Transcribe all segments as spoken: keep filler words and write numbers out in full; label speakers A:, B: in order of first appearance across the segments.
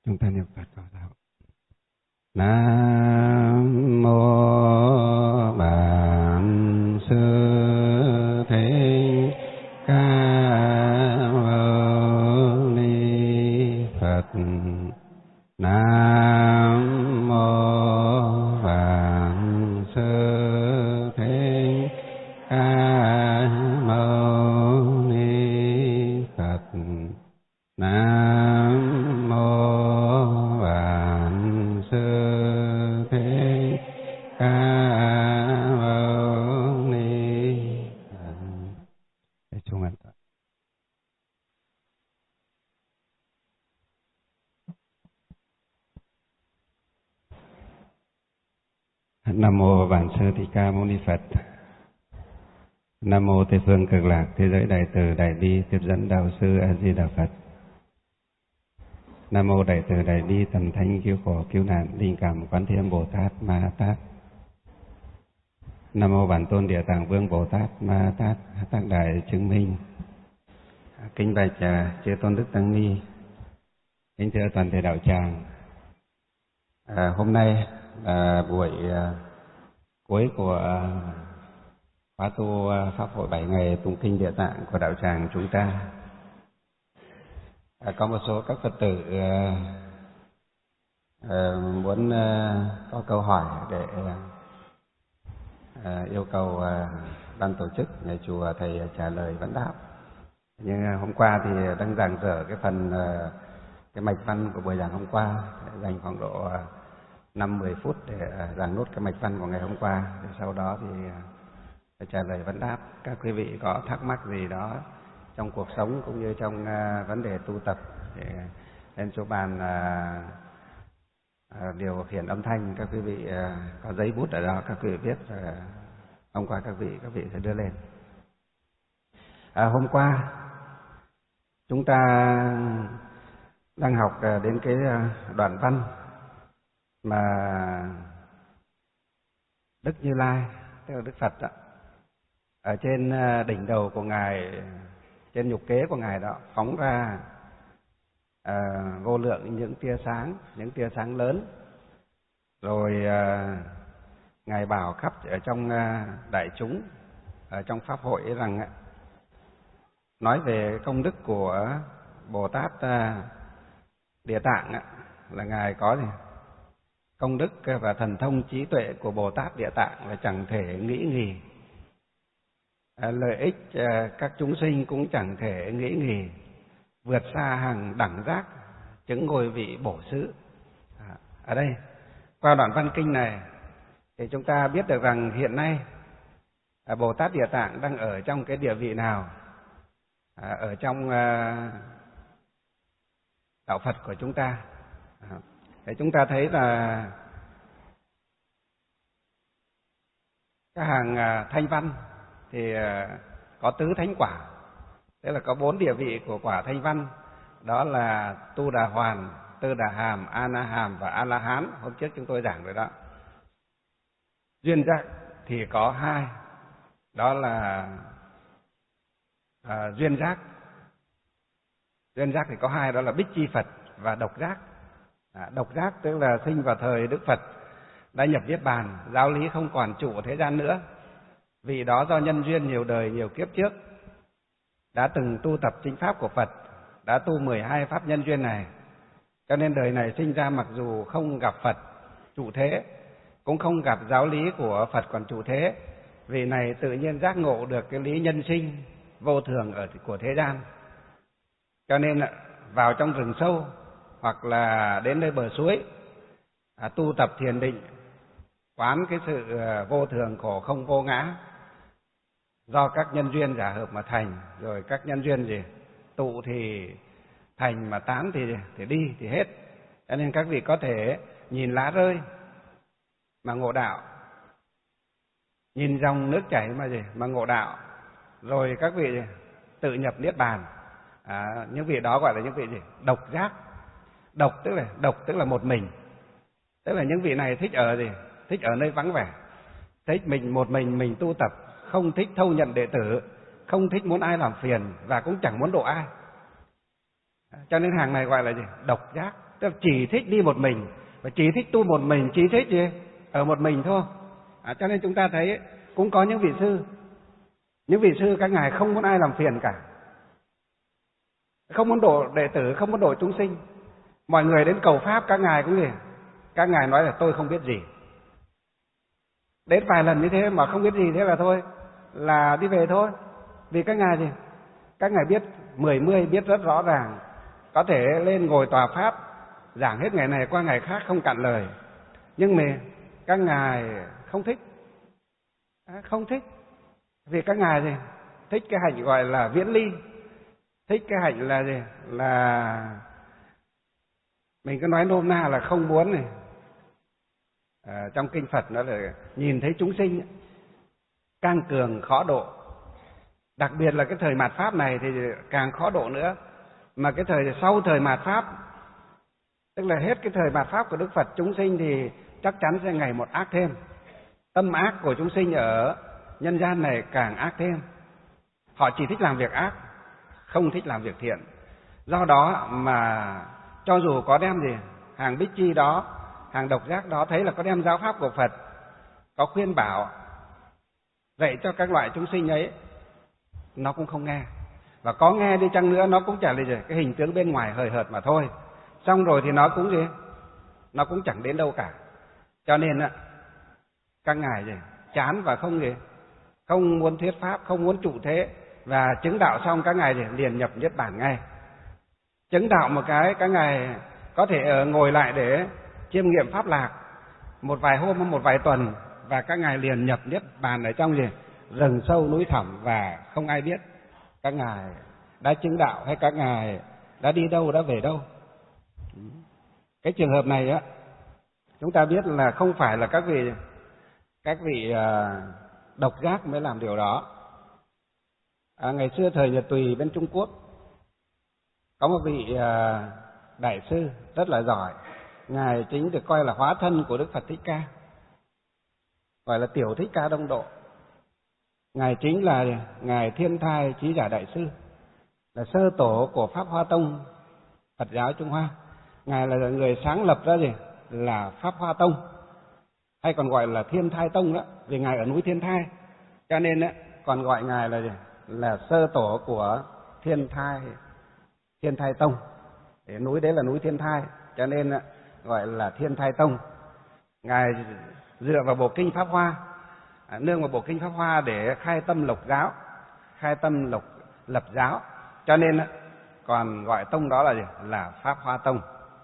A: Chúng ta niệm Phật vào đạo. Nam mô Bản Sư Thích Ca Mâu Ni Phật. Nam mô Bản Sư Thích Ca Mâu Ni Phật. Nam mô Bản Sư Thích Ca Mâu Ni Phật. Để chung ăn tập. Nam mô Bản Sư Thích Ca Mâu Ni Phật. Nam mô Tây phương Cực Lạc Thế giới Đại Từ Đại Bi Tiếp dẫn Đạo sư A Di Đà Phật. Nam mô Đại Từ Đại Bi Thần Thánh Cứu Khổ Cứu Nạn Linh Cảm Quán Thế Âm Bồ Tát Ma Ha Tát. Nam mô Bản Tôn Địa Tạng Vương Bồ Tát Ma Ha Tát Tác Đại Chứng Minh. Kính bạch chư tôn đức tăng ni, kính thưa toàn thể đạo tràng. À, hôm nay là buổi uh, cuối của uh, khóa tu uh, pháp hội bảy ngày tụng kinh Địa Tạng của đạo tràng chúng ta. À, có một số các Phật tử uh, uh, muốn uh, có câu hỏi để uh, uh, yêu cầu uh, ban tổ chức nhà chùa thầy uh, trả lời vấn đáp. Nhưng uh, hôm qua thì đang giảng dở cái phần uh, cái mạch văn của buổi giảng hôm qua, dành khoảng độ uh, năm mười phút để uh, giảng nốt cái mạch văn của ngày hôm qua. Rồi sau đó thì uh, trả lời vấn đáp. Các quý vị có thắc mắc gì đó trong cuộc sống cũng như trong uh, vấn đề tu tập thì lên chỗ bàn uh, uh, điều khiển âm thanh, các quý vị uh, có giấy bút ở đó, các quý vị viết rồi uh, hôm qua các vị các vị sẽ đưa lên. À, hôm qua chúng ta đang học uh, đến cái uh, đoạn văn mà Đức Như Lai, tức là Đức Phật đó, ở trên uh, đỉnh đầu của ngài, trên nhục kế của ngài đó phóng ra à, vô lượng những tia sáng, những tia sáng lớn, rồi à, ngài bảo khắp ở trong à, đại chúng ở trong pháp hội ấy rằng à, nói về công đức của Bồ Tát à, Địa Tạng à, là ngài có gì? Công đức và thần thông trí tuệ của Bồ Tát Địa Tạng là chẳng thể nghĩ nghì. À, lợi ích à, các chúng sinh cũng chẳng thể nghĩ nghì, vượt xa hàng đẳng giác, chứng ngôi vị bổ xứ. À, ở đây qua đoạn văn kinh này thì chúng ta biết được rằng hiện nay à, Bồ Tát Địa Tạng đang ở trong cái địa vị nào à, ở trong à, đạo Phật của chúng ta. À, để chúng ta thấy là các hàng à, thanh văn thì có tứ thánh quả, tức là có bốn địa vị của quả thanh văn, đó là Tu Đà Hoàn, Tư Đà Hàm, A Na Hàm và A La Hán. Hôm trước chúng tôi giảng rồi đó. Duyên giác thì có hai, đó là à, duyên giác. Duyên giác thì có hai, đó là Bích Chi Phật và độc giác. À, độc giác tức là sinh vào thời Đức Phật đã nhập niết bàn, giáo lý không còn trụ ở thế gian nữa. Vì đó do nhân duyên nhiều đời nhiều kiếp trước đã từng tu tập chính pháp của Phật, đã tu mười hai pháp nhân duyên này, cho nên đời này sinh ra mặc dù không gặp Phật trụ thế, cũng không gặp giáo lý của Phật còn trụ thế, vì này tự nhiên giác ngộ được cái lý nhân sinh vô thường ở của thế gian, cho nên vào trong rừng sâu hoặc là đến nơi bờ suối à, tu tập thiền định, quán cái sự vô thường khổ không vô ngã, do các nhân duyên giả hợp mà thành, rồi các nhân duyên gì tụ thì thành, mà tán thì thì đi thì hết. Cho nên các vị có thể nhìn lá rơi mà ngộ đạo, nhìn dòng nước chảy mà gì mà ngộ đạo, rồi các vị tự nhập niết bàn. À, những vị đó gọi là những vị gì độc giác. Độc tức là độc tức là một mình, tức là những vị này thích ở gì thích ở nơi vắng vẻ, thích mình một mình mình tu tập, không thích thâu nhận đệ tử, không thích muốn ai làm phiền và cũng chẳng muốn độ ai. Cho nên hàng này gọi là gì độc giác. tức là chỉ thích đi một mình, và chỉ thích tu một mình, chỉ thích gì ở một mình thôi. À, cho nên chúng ta thấy cũng có những vị sư, những vị sư các ngài không muốn ai làm phiền cả, không muốn độ đệ tử, không muốn độ chúng sinh. Mọi người đến cầu pháp các ngài cũng gì, các ngài nói là tôi không biết gì. Đến vài lần như thế mà không biết gì, thế là thôi, là đi về thôi. Vì các ngài gì, các ngài biết mười mươi, biết rất rõ ràng, có thể lên ngồi tòa pháp giảng hết ngày này qua ngày khác không cạn lời. Nhưng mà các ngài không thích, à, không thích. Vì các ngài gì, thích cái hạnh gọi là viễn ly, thích cái hạnh là gì, là mình cứ nói nôm na là không muốn này. À, trong kinh Phật nó là nhìn thấy chúng sinh càng cường khó độ, đặc biệt là cái thời mạt pháp này thì càng khó độ nữa. Mà cái thời sau thời mạt pháp, tức là hết cái thời mạt pháp của Đức Phật, chúng sinh thì chắc chắn sẽ ngày một ác thêm. Tâm ác của chúng sinh ở nhân gian này càng ác thêm. Họ chỉ thích làm việc ác, không thích làm việc thiện. Do đó mà cho dù có đem gì hàng bích chi đó, hàng độc giác đó, thấy là có đem giáo pháp của Phật, có khuyên bảo dạy cho các loại chúng sinh ấy, nó cũng không nghe. Và có nghe đi chăng nữa nó cũng chả là gì, cái hình tướng bên ngoài hời hợt mà thôi. Xong rồi thì nó cũng gì, nó cũng chẳng đến đâu cả. Cho nên á, các ngài gì chán và không gì, không muốn thuyết pháp, không muốn trụ thế. Và chứng đạo xong các ngài gì liền nhập niết bàn ngay. Chứng đạo một cái, các ngài có thể ngồi lại để chiêm nghiệm pháp lạc một vài hôm, một vài tuần, và các ngài liền nhập niết bàn ở trong gì rừng sâu núi thẳm và không ai biết các ngài đã chứng đạo hay các ngài đã đi đâu, đã về đâu. Cái trường hợp này á, chúng ta biết là không phải là các vị các vị uh, độc giác mới làm điều đó. À, ngày xưa thời Nhật Tùy bên Trung Quốc có một vị uh, đại sư rất là giỏi, ngài chính được coi là hóa thân của Đức Phật Thích Ca, gọi là Tiểu Thích Ca Đông Độ. Ngài chính là ngài Thiên Thai Chí Giả Đại Sư, là sơ tổ của Pháp Hoa Tông Phật giáo Trung Hoa. Ngài là người sáng lập ra gì là Pháp Hoa Tông, hay còn gọi là Thiên Thai Tông đó, vì ngài ở núi Thiên Thai, cho nên đó, còn gọi ngài là gì là sơ tổ của Thiên Thai Thiên Thai Tông. Để núi đấy là núi Thiên Thai, cho nên đó, gọi là Thiên Thai Tông. Ngài dựa vào bộ kinh Pháp Hoa, nương vào bộ kinh Pháp Hoa để khai tâm lục giáo, khai tâm lục lập giáo, cho nên còn gọi tông đó là gì là Pháp Hoa Tông.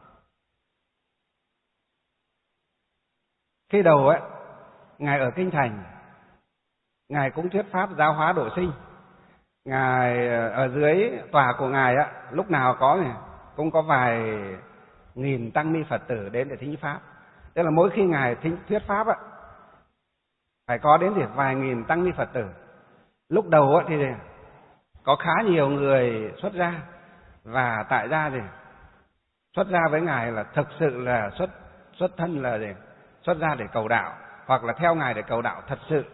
A: Khi đầu ấy, ngài ở kinh thành, ngài cũng thuyết pháp giáo hóa độ sinh. Ngài ở dưới tòa của ngài á, lúc nào có này cũng có vài nghìn tăng ni Phật tử đến để thính pháp. Tức là mỗi khi ngài thính thuyết pháp á, phải có đến thì vài nghìn tăng ni Phật tử. Lúc đầu á thì có khá nhiều người xuất gia, và tại gia thì xuất gia với ngài là thực sự là xuất xuất thân là gì xuất gia để cầu đạo, hoặc là theo ngài để cầu đạo thật sự.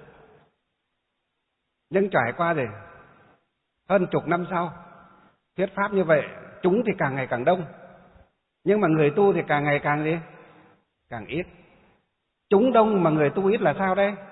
A: Nhưng trải qua thì hơn chục năm sau, thuyết pháp như vậy, chúng thì càng ngày càng đông, nhưng mà người tu thì càng ngày càng gì càng ít. Chúng đông mà người tu ít là sao đây?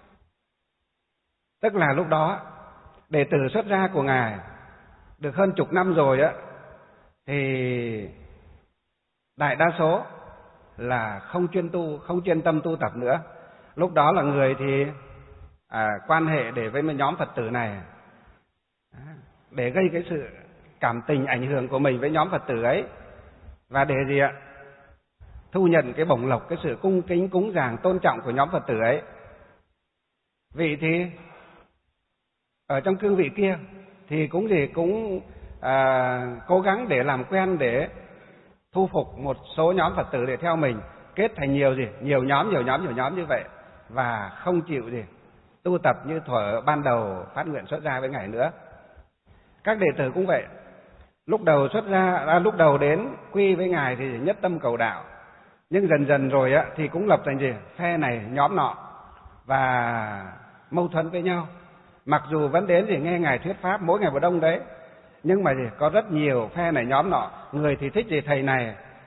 A: Tức là lúc đó đệ tử xuất gia của ngài được hơn chục năm rồi á, thì đại đa số là không chuyên tu, không chuyên tâm tu tập nữa. Lúc đó là người thì à, quan hệ để với nhóm Phật tử này, để gây cái sự cảm tình ảnh hưởng của mình với nhóm Phật tử ấy, và để gì ạ? Thu nhận cái bổng lộc, cái sự cung kính cúng dường tôn trọng của nhóm Phật tử ấy. Vị thì ở trong cương vị kia thì cũng gì cũng à, cố gắng để làm quen, để thu phục một số nhóm Phật tử để theo mình, kết thành nhiều gì nhiều nhóm nhiều nhóm nhiều nhóm như vậy, và không chịu gì tu tập như thuở ban đầu phát nguyện xuất gia với ngài nữa. Các đệ tử cũng vậy, lúc đầu xuất gia à, lúc đầu đến quy với ngài thì nhất tâm cầu đạo, nhưng dần dần rồi á thì cũng lập thành gì phe này nhóm nọ và mâu thuẫn với nhau. Mặc dù vẫn đến thì nghe ngài thuyết pháp mỗi ngày một đông đấy, nhưng mà gì có rất nhiều phe này nhóm nọ. Người thì thích gì thầy này,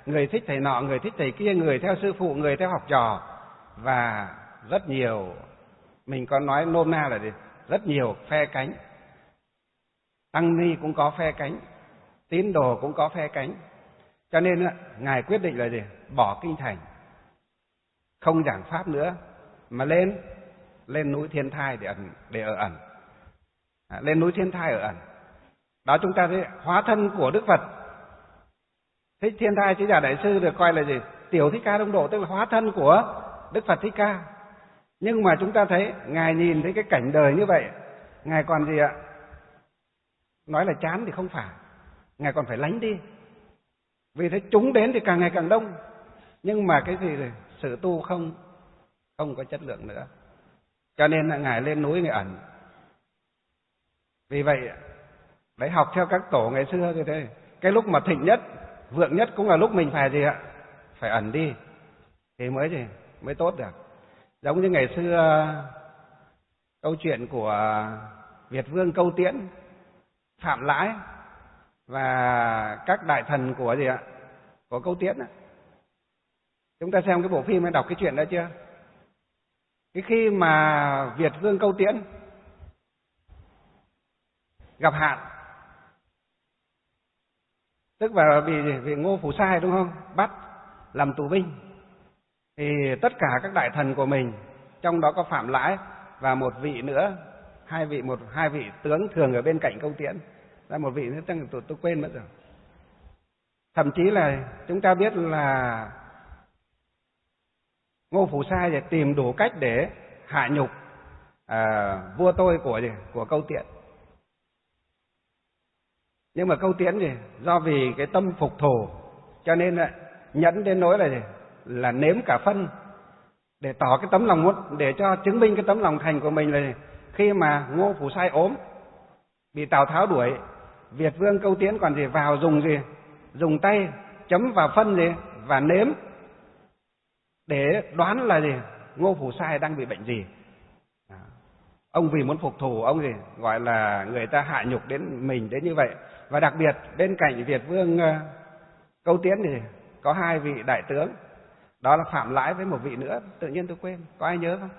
A: người thích thầy nọ, người thích thầy kia, người theo sư phụ, người theo học trò, và rất nhiều, mình có nói nôm na là gì? Rất nhiều phe cánh. Tăng ni cũng có phe cánh, tín đồ cũng có phe cánh. Cho nên Ngài quyết định là gì? Bỏ kinh thành, không giảng pháp nữa, mà lên lên núi Thiên Thai để ẩn để ở ẩn. À, lên núi Thiên Thai ở ẩn. Đó chúng ta thấy hóa thân của Đức Phật. Thích Thiên Thai Chứ Giả Đại Sư được coi là gì? Tiểu Thích Ca Đông Độ, tức là hóa thân của Đức Phật Thích Ca. Nhưng mà chúng ta thấy Ngài nhìn thấy cái cảnh đời như vậy, Ngài còn gì ạ? Nói là chán thì không phải, Ngài còn phải lánh đi. Vì thế chúng đến thì càng ngày càng đông, nhưng mà cái gì rồi? Sự tu không không có chất lượng nữa. Cho nên là Ngài lên núi Ngài ẩn. Vì vậy đấy, học theo các tổ ngày xưa thì thế, cái lúc mà thịnh nhất, vượng nhất cũng là lúc mình phải gì ạ? Phải ẩn đi thì mới gì? Mới tốt được. Giống như ngày xưa câu chuyện của Việt Vương Câu Tiễn, Phạm Lãi và các đại thần của gì ạ? Của Câu Tiễn. Chúng ta xem cái bộ phim hay đọc cái chuyện đó chưa? Cái khi mà Việt Vương Câu Tiễn gặp hạn, tức là vì vì Ngô Phủ Sai đúng không? Bắt làm tù binh, thì tất cả các đại thần của mình, trong đó có Phạm Lãi và một vị nữa, hai vị một hai vị tướng thường ở bên cạnh Câu Tiễn, ra một vị nữa tôi, tôi, tôi quên mất rồi. Thậm chí là chúng ta biết là Ngô Phủ Sai thì tìm đủ cách để hạ nhục à, vua tôi của của Câu Tiễn. Nhưng mà Câu Tiễn thì do vì cái tâm phục thù cho nên là nhẫn đến nỗi là gì? Là nếm cả phân để tỏ cái tấm lòng muốn, để cho chứng minh cái tấm lòng thành của mình là gì? Khi mà Ngô Phủ Sai ốm, bị Tào Tháo đuổi, Việt Vương Câu Tiễn còn gì vào dùng gì? Dùng tay chấm vào phân gì và nếm để đoán là gì? Ngô Phủ Sai đang bị bệnh gì. Ông vì muốn phục thù, ông gì gọi là người ta hạ nhục đến mình đến như vậy. Và đặc biệt bên cạnh Việt Vương Câu Tiễn thì có hai vị đại tướng, đó là Phạm Lãi với một vị nữa, tự nhiên tôi quên, có ai nhớ không?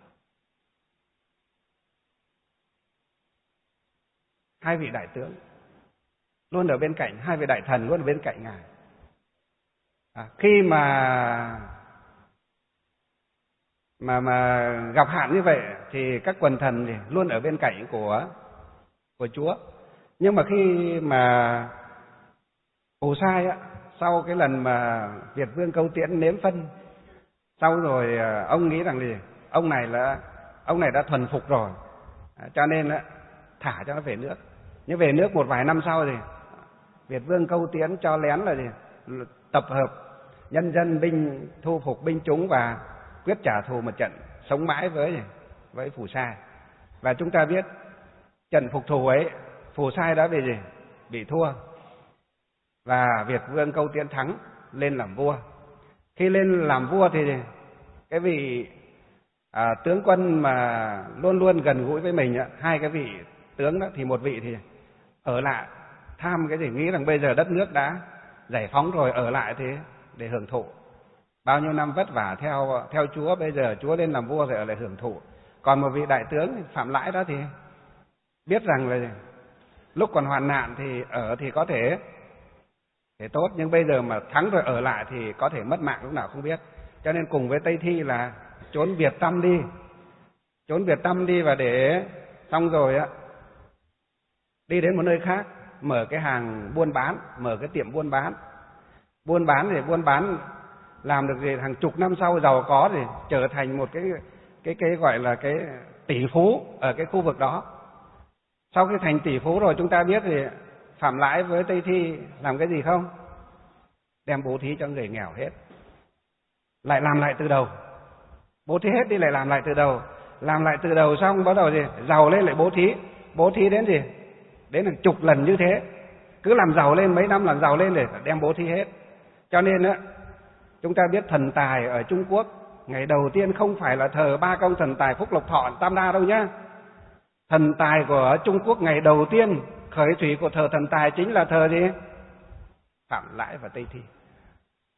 A: Hai vị đại tướng luôn ở bên cạnh, hai vị đại thần luôn ở bên cạnh Ngài. À, khi mà mà mà gặp hạn như vậy thì các quần thần thì luôn ở bên cạnh của của Chúa. Nhưng mà khi mà Phủ Sai á, sau cái lần mà Việt Vương Câu Tiễn nếm phân, sau rồi ông nghĩ rằng gì? Ông này là ông này đã thuần phục rồi, à, cho nên á, thả cho nó về nước. Nhưng về nước một vài năm sau thì Việt Vương Câu Tiễn cho lén là gì? Tập hợp nhân dân binh, thu phục binh chúng và quyết trả thù một trận sống mãi với với Phủ Sai. Và chúng ta biết trận phục thù ấy, Phủ Sai đã bị gì? Bị thua. Và Việt Vương Câu Tiễn thắng, lên làm vua. Khi lên làm vua thì cái vị à, tướng quân mà luôn luôn gần gũi với mình, hai cái vị tướng đó, thì một vị thì ở lại tham cái gì, nghĩ rằng bây giờ đất nước đã giải phóng rồi, ở lại thế để hưởng thụ. Bao nhiêu năm vất vả theo theo Chúa, bây giờ Chúa lên làm vua rồi ở lại hưởng thụ. Còn một vị đại tướng Phạm Lãi đó thì biết rằng là lúc còn hoạn nạn thì ở thì có thể thì tốt, nhưng bây giờ mà thắng rồi ở lại thì có thể mất mạng lúc nào không biết. Cho nên cùng với Tây Thi là trốn Việt Tâm đi, trốn Việt Tâm đi và để xong rồi á, đi đến một nơi khác, mở cái hàng buôn bán, mở cái tiệm buôn bán. Buôn bán thì buôn bán làm được gì, hàng chục năm sau giàu có thì trở thành một cái cái cái gọi là cái tỷ phú ở cái khu vực đó. Sau khi thành tỷ phú rồi, chúng ta biết thì Phạm Lãi với Tây Thi làm cái gì không? Đem bố thí cho người nghèo hết. Lại làm lại từ đầu. Bố thí hết đi lại làm lại từ đầu. Làm lại từ đầu xong bắt đầu gì? Giàu lên lại bố thí. Bố thí đến gì? Đến hàng chục lần như thế. Cứ làm giàu lên, mấy năm làm giàu lên để đem bố thí hết. Cho nên á, chúng ta biết thần tài ở Trung Quốc ngày đầu tiên không phải là thờ ba công thần tài Phúc Lộc Thọ Tam Đa đâu nhá. Thần tài của Trung Quốc ngày đầu tiên khởi thủy của thờ thần tài chính là thờ gì? Phạm Lãi và Tây Thi.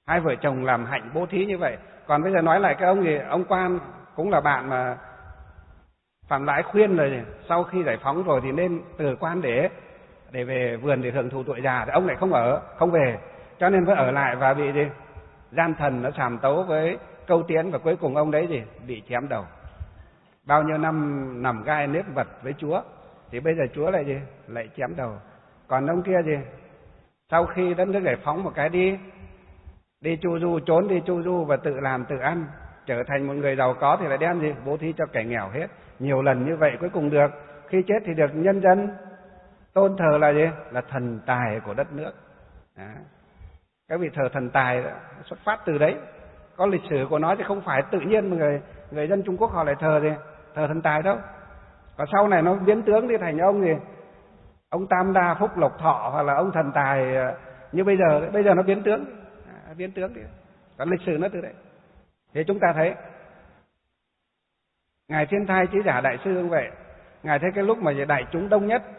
A: hai vợ chồng làm hạnh bố thí như vậy. Còn bây giờ nói lại cái ông gì, ông quan cũng là bạn mà Phạm Lãi khuyên rồi, sau khi giải phóng rồi thì nên từ quan để để về vườn để hưởng thụ tuổi già, thì ông lại không ở, không về, cho nên vẫn ở lại và bị gì gian thần nó sàm tấu với câu tiễn, và cuối cùng ông đấy gì bị chém đầu. Bao nhiêu năm nằm gai nếp vật với Chúa, thì bây giờ Chúa lại gì lại chém đầu. Còn ông kia gì sau khi đất nước giải phóng một cái đi đi chu du, trốn đi chu du và tự làm tự ăn, trở thành một người giàu có, thì lại đem gì bố thí cho kẻ nghèo hết. Nhiều lần như vậy cuối cùng được, khi chết thì được nhân dân tôn thờ là gì là thần tài của đất nước. Đó. Các vị thờ thần tài xuất phát từ đấy, có lịch sử của nó, chứ không phải tự nhiên mà người người dân Trung Quốc họ lại thờ gì thờ thần tài đâu. Và sau này nó biến tướng đi thành ông gì ông Tam Đa Phúc Lộc Thọ, hoặc là ông thần tài như bây giờ. Bây giờ nó biến tướng, à, biến tướng đi. Còn lịch sử nó từ đấy. Thì chúng ta thấy ngài Thiên Thai Chí Giả đại sư như vậy, ngài thấy cái lúc mà đại chúng đông nhất,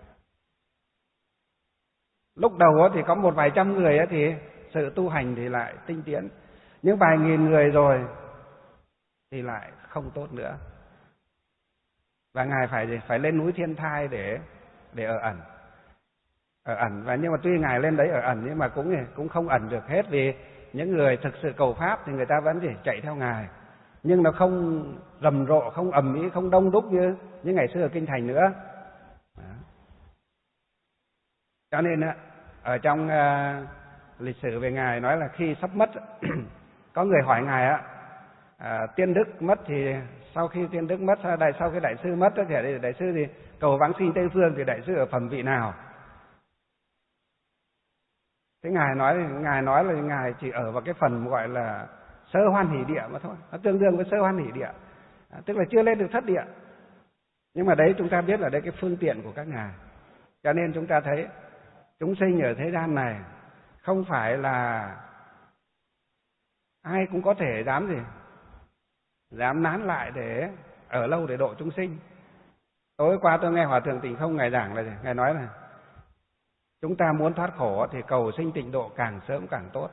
A: lúc đầu thì có một vài trăm người thì sự tu hành thì lại tinh tiến, nhưng vài nghìn người rồi thì lại không tốt nữa, và ngài phải phải lên núi Thiên Thai để để ở ẩn, ở ẩn. Và nhưng mà tuy ngài lên đấy ở ẩn, nhưng mà cũng cũng không ẩn được hết, vì những người thực sự cầu pháp thì người ta vẫn gì chạy theo ngài, nhưng nó không rầm rộ, không ầm ĩ, không đông đúc như như ngày xưa ở kinh thành nữa. Đó. Cho nên ở trong uh, lịch sử về ngài nói là khi sắp mất có người hỏi ngài á, à, tiên đức mất thì sau khi tiên đức mất, đại sau khi đại sư mất thì đại sư thì cầu vãng sinh Tây Phương, thì đại sư ở phẩm vị nào? Thế ngài nói ngài nói là ngài chỉ ở vào cái phần gọi là sơ hoan hỷ địa mà thôi, nó tương đương với sơ hoan hỷ địa, à, tức là chưa lên được thất địa. Nhưng mà đấy chúng ta biết là đấy cái phương tiện của các ngài. Cho nên chúng ta thấy chúng sinh ở thế gian này không phải là ai cũng có thể dám gì dám nán lại để ở lâu để độ chúng sinh. Tối qua tôi nghe Hòa Thượng Tịnh Không ngài giảng là gì? Ngài nói là chúng ta muốn thoát khổ thì cầu sinh tịnh độ càng sớm càng tốt.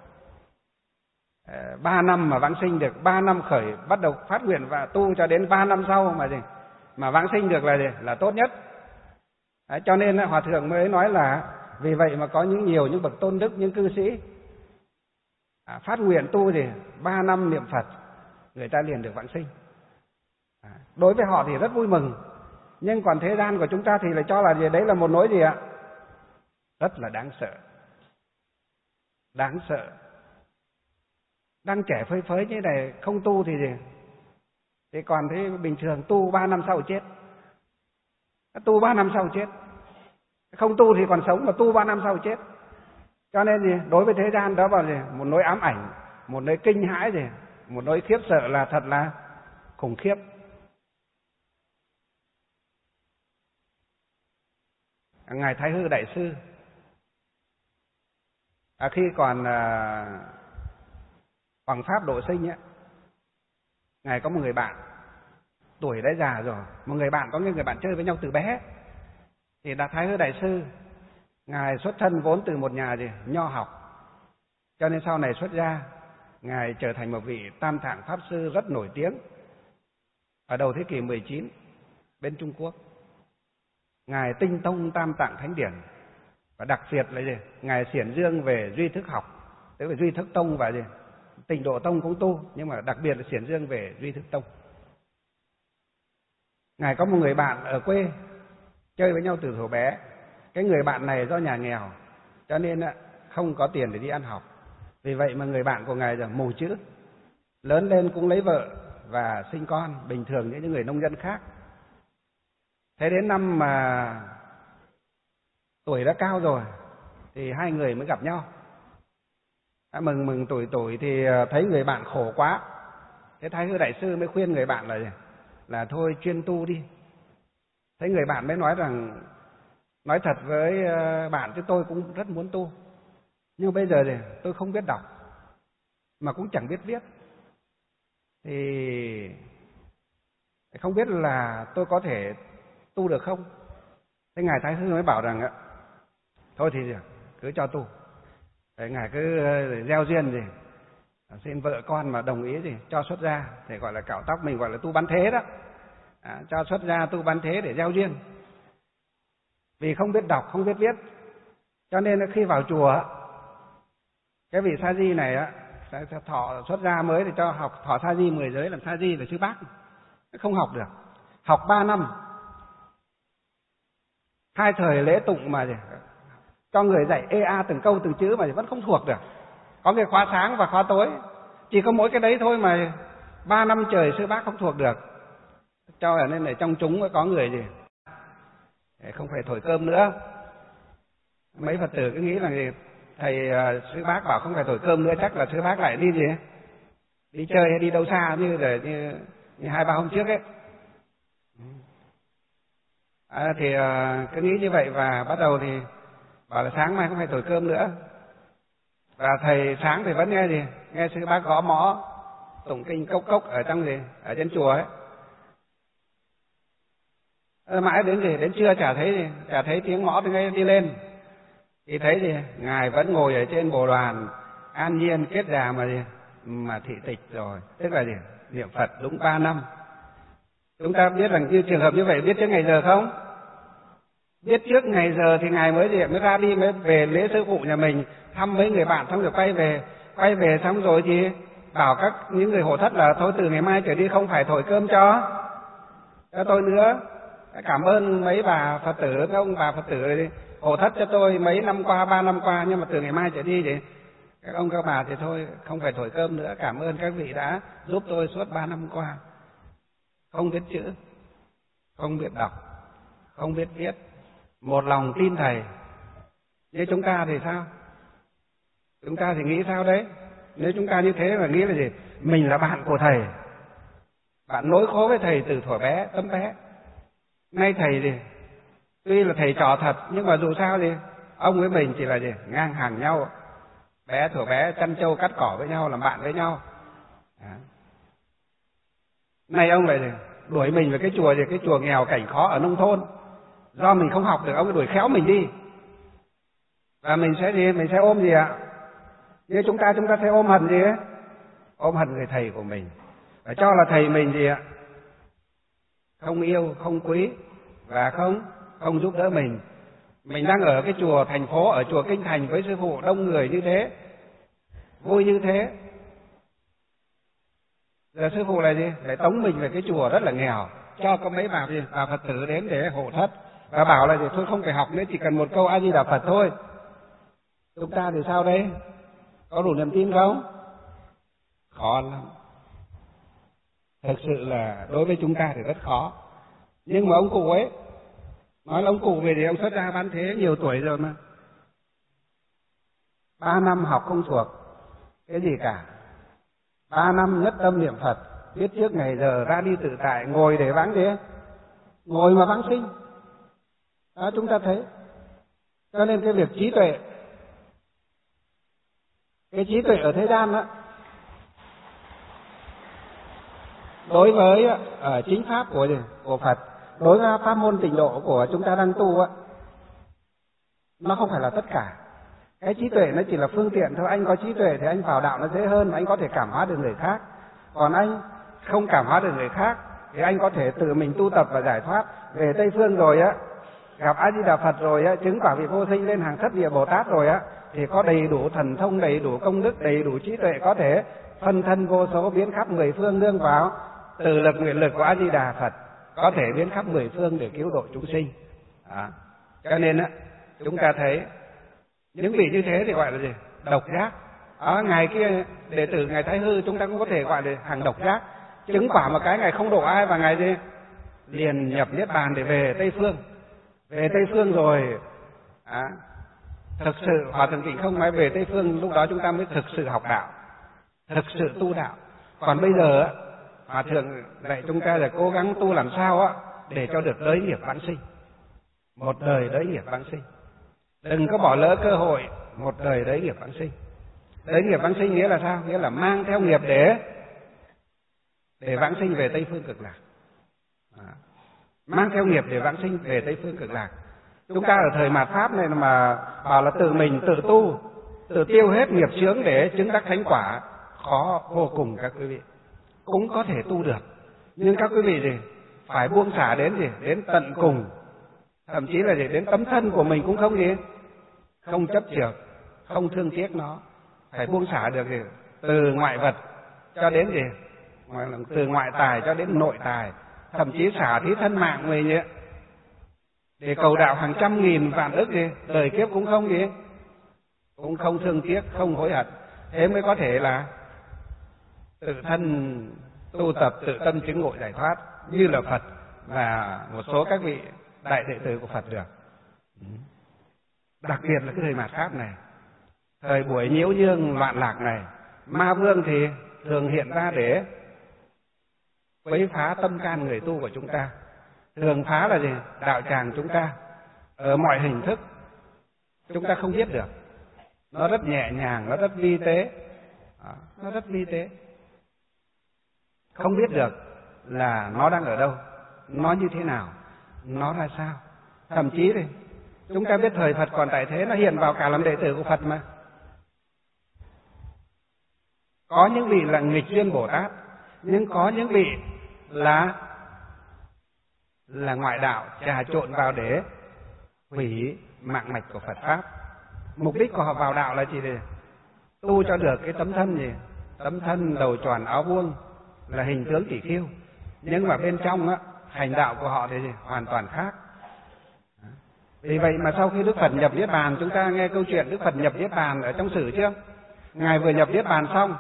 A: Ba năm mà vãng sinh được, ba năm khởi bắt đầu phát nguyện và tu cho đến ba năm sau mà gì mà vãng sinh được là gì là tốt nhất. Đấy, cho nên Hòa Thượng mới nói là vì vậy mà có những nhiều những bậc tôn đức, những cư sĩ à, phát nguyện tu gì ba năm niệm Phật, người ta liền được vãng sinh. À, đối với họ thì rất vui mừng, nhưng còn thế gian của chúng ta thì lại cho là gì đấy là một nỗi gì ạ rất là đáng sợ, đáng sợ. Đang trẻ phơi phới như này không tu thì gì thì còn thế bình thường, tu ba năm sau chết, tu ba năm sau chết, không tu thì còn sống, mà tu ba năm sau chết. Cho nên gì đối với thế gian đó là gì một nỗi ám ảnh, một nỗi kinh hãi, gì một nỗi khiếp sợ là thật là khủng khiếp. Ngài Thái Hư đại sư à, khi còn à, bằng pháp độ sinh ấy, ngài có một người bạn tuổi đã già rồi, một người bạn có những người bạn chơi với nhau từ bé. Thì Đạt Thái Hư đại sư ngài xuất thân vốn từ một nhà gì nho học, cho nên sau này xuất gia ngài trở thành một vị Tam Tạng pháp sư rất nổi tiếng ở đầu thế kỷ mười chín bên Trung Quốc. Ngài tinh thông Tam Tạng Thánh Điển, và đặc biệt là gì ngài xiển dương về duy thức học, tức là duy thức tông và gì Tịnh Độ Tông cũng tu, nhưng mà đặc biệt là xiển dương về duy thức tông. Ngài có một người bạn ở quê chơi với nhau từ thuở bé. Cái người bạn này do nhà nghèo cho nên không có tiền để đi ăn học, vì vậy mà người bạn của ngài là mù chữ, lớn lên cũng lấy vợ và sinh con bình thường như những người nông dân khác. Thế đến năm mà tuổi đã cao rồi thì hai người mới gặp nhau. À, mừng mừng tuổi tuổi thì thấy người bạn khổ quá. Thế Thái Hư đại sư mới khuyên người bạn là là thôi chuyên tu đi. Thế người bạn mới nói rằng nói thật với bạn chứ tôi cũng rất muốn tu, nhưng bây giờ thì tôi không biết đọc mà cũng chẳng biết viết, thì không biết là tôi có thể tu được không. Thế ngài Thái Hư mới bảo rằng thôi thì cứ cho tu. Đấy, ngài cứ gieo duyên gì xin vợ con mà đồng ý thì cho xuất gia, thì gọi là cạo tóc, mình gọi là tu bán thế đó. À, cho xuất gia tu bán thế để gieo duyên. Vì không biết đọc, không biết viết, cho nên khi vào chùa, cái vị sa di này á, thọ xuất gia mới thì cho học thọ sa di mười giới làm sa di là sư bác, không học được. Học ba năm, hai thời lễ tụng mà cho người dạy ê a từng câu từng chữ mà vẫn không thuộc được. Có cái khóa sáng và khóa tối, chỉ có mỗi cái đấy thôi mà ba năm trời sư bác không thuộc được. Cho nên là trong chúng có người gì không phải thổi cơm nữa. Mấy Phật tử cứ nghĩ là gì, thầy uh, sư bác bảo không phải thổi cơm nữa, chắc là sư bác lại đi gì đi chơi hay đi đâu xa như là như, như hai ba hôm trước ấy. À, thì uh, cứ nghĩ như vậy và bắt đầu thì bảo là sáng mai không phải thổi cơm nữa. Và thầy sáng thì vẫn nghe gì nghe sư bác gõ mõ tụng kinh cốc cốc ở trong gì ở trên chùa ấy. À, mãi đến gì đến trưa chả thấy gì chả thấy tiếng mõ thì đi lên thì thấy gì ngài vẫn ngồi ở trên bồ đoàn an nhiên kết đà mà gì mà thị tịch rồi, tức là gì niệm Phật đúng ba năm. Chúng ta biết rằng như trường hợp như vậy biết trước ngày giờ không? Biết trước ngày giờ thì ngài mới gì mới ra đi, mới về lễ sư phụ nhà mình thăm mấy người bạn, xong rồi quay về quay về xong rồi thì bảo các những người hộ thất là thôi từ ngày mai trở đi không phải thổi cơm cho cho tôi nữa. Cảm ơn mấy bà Phật tử, các ông bà Phật tử hộ thất cho tôi mấy năm qua, ba năm qua, nhưng mà từ ngày mai trở đi thì các ông các bà thì thôi không phải thổi cơm nữa. Cảm ơn các vị đã giúp tôi suốt ba năm qua. Không biết chữ, không biết đọc, không biết viết, một lòng tin thầy. Như chúng ta thì sao? Chúng ta thì nghĩ sao đấy? Nếu chúng ta như thế mà nghĩ là gì? Mình là bạn của thầy, bạn nối khố với thầy từ thuở bé, tấm bé. Nay thầy thì tuy là thầy trò thật, nhưng mà dù sao thì ông với mình chỉ là gì ngang hàng nhau, bé thuở bé chăn trâu cắt cỏ với nhau, làm bạn với nhau. À. Nay ông lại gì đuổi mình về cái chùa gì cái chùa nghèo cảnh khó ở nông thôn, do mình không học được ông ấy đuổi khéo mình đi, và mình sẽ gì mình sẽ ôm gì ạ? Như chúng ta chúng ta sẽ ôm hận gì ấy, ôm hận người thầy của mình, và cho là thầy mình gì ạ không yêu, không quý và không không giúp đỡ mình. Mình đang ở cái chùa thành phố, ở chùa Kinh Thành với sư phụ đông người như thế, vui như thế, giờ sư phụ là gì để tống mình về cái chùa rất là nghèo, cho có mấy bà gì bà Phật tử đến để hộ thất và bảo là gì thôi không phải học nữa, chỉ cần một câu A Di Đà Phật thôi. Chúng ta thì sao đấy? Có đủ niềm tin không? Khó lắm. Thực sự là đối với chúng ta thì rất khó. Nhưng mà ông cụ ấy, nói là ông cụ về thì ông xuất gia bán thế nhiều tuổi rồi mà. Ba năm học không thuộc cái gì cả. Ba năm nhất tâm niệm Phật, biết trước ngày giờ, ra đi tự tại, ngồi để vãng thế, ngồi mà vãng sinh. Đó chúng ta thấy. Cho nên cái việc trí tuệ, cái trí tuệ ở thế gian đó, đối với ở chính pháp của của Phật, đối với pháp môn tịnh độ của chúng ta đang tu á, nó không phải là tất cả. Cái trí tuệ nó chỉ là phương tiện thôi. Anh có trí tuệ thì anh vào đạo nó dễ hơn, anh có thể cảm hóa được người khác. Còn anh không cảm hóa được người khác thì anh có thể tự mình tu tập và giải thoát. Về Tây Phương rồi á, gặp A Di Đà Phật rồi á, chứng quả vị vô sinh lên hàng thất địa Bồ Tát rồi á, thì có đầy đủ thần thông, đầy đủ công đức, đầy đủ trí tuệ, có thể phân thân vô số biến khắp mười phương nương vào từ lực nguyện lực của A Di Đà Phật, có thể biến khắp mười phương để cứu độ chúng sinh. Đó. Cho nên á, chúng ta thấy những vị như thế thì gọi là gì? Độc giác. Ở ngày kia đệ tử ngài Thái Hư chúng ta cũng có thể gọi là hàng độc giác, chứng quả một cái ngày không độ ai và ngày gì liền nhập niết bàn để về Tây Phương. Về Tây Phương rồi à, thực sự Hòa Thượng Tịnh Không nói về Tây Phương, lúc đó chúng ta mới thực sự học đạo, thực sự tu đạo. Còn bây giờ Hòa Thượng dạy chúng ta là cố gắng tu làm sao á để cho được đới nghiệp vãng sinh, một đời đới nghiệp vãng sinh. Đừng có bỏ lỡ cơ hội một đời đới nghiệp vãng sinh. Đới nghiệp vãng sinh nghĩa là sao? Nghĩa là mang theo nghiệp để để vãng sinh về Tây Phương Cực Lạc. À, mang theo nghiệp để vãng sinh về Tây Phương Cực Lạc. Chúng ta ở thời mạt Pháp này mà bảo là tự mình tự tu, tự tiêu hết nghiệp chướng để chứng đắc thánh quả, khó vô cùng các quý vị. Cũng có thể tu được, nhưng các quý vị gì phải buông xả đến gì đến tận cùng, thậm chí là gì đến tấm thân của mình cũng không gì không chấp chược, không thương tiếc nó, phải buông xả được gì từ ngoại vật cho đến gì từ ngoại tài cho đến nội tài, thậm chí xả thí thân mạng mình ấy, để cầu đạo hàng trăm nghìn vạn ức gì đời kiếp cũng không gì cũng không thương tiếc, không hối hận. Thế mới có thể là tự thân tu tập, tự tâm chứng ngộ giải thoát như là Phật và một số các vị đại đệ tử của Phật được. Đặc biệt là cái thời mạt Pháp này, thời buổi nhiễu nhương loạn lạc này, ma vương thì thường hiện ra để quấy phá tâm can người tu của chúng ta, thường phá là gì đạo tràng chúng ta ở mọi hình thức. Chúng ta không biết được, nó rất nhẹ nhàng, nó rất vi tế, nó rất vi tế, không biết được là nó đang ở đâu, nó như thế nào, nó ra sao. Thậm chí thì chúng ta biết thời Phật còn tại thế, nó hiện vào cả làm đệ tử của Phật mà. Có những vị là nghịch duyên Bồ Tát, nhưng có những vị là là ngoại đạo trà trộn vào để hủy mạng mạch của Phật Pháp. Mục đích của họ vào đạo là chỉ để tu cho được cái tấm thân gì tấm thân đầu tròn áo vuông là hình tướng tỷ khiêu, nhưng mà bên trong á hành đạo của họ thì hoàn toàn khác. Vì vậy mà sau khi Đức Phật nhập Niết Bàn, chúng ta nghe câu chuyện Đức Phật nhập Niết Bàn ở trong sử chưa? Ngài vừa nhập Niết Bàn xong,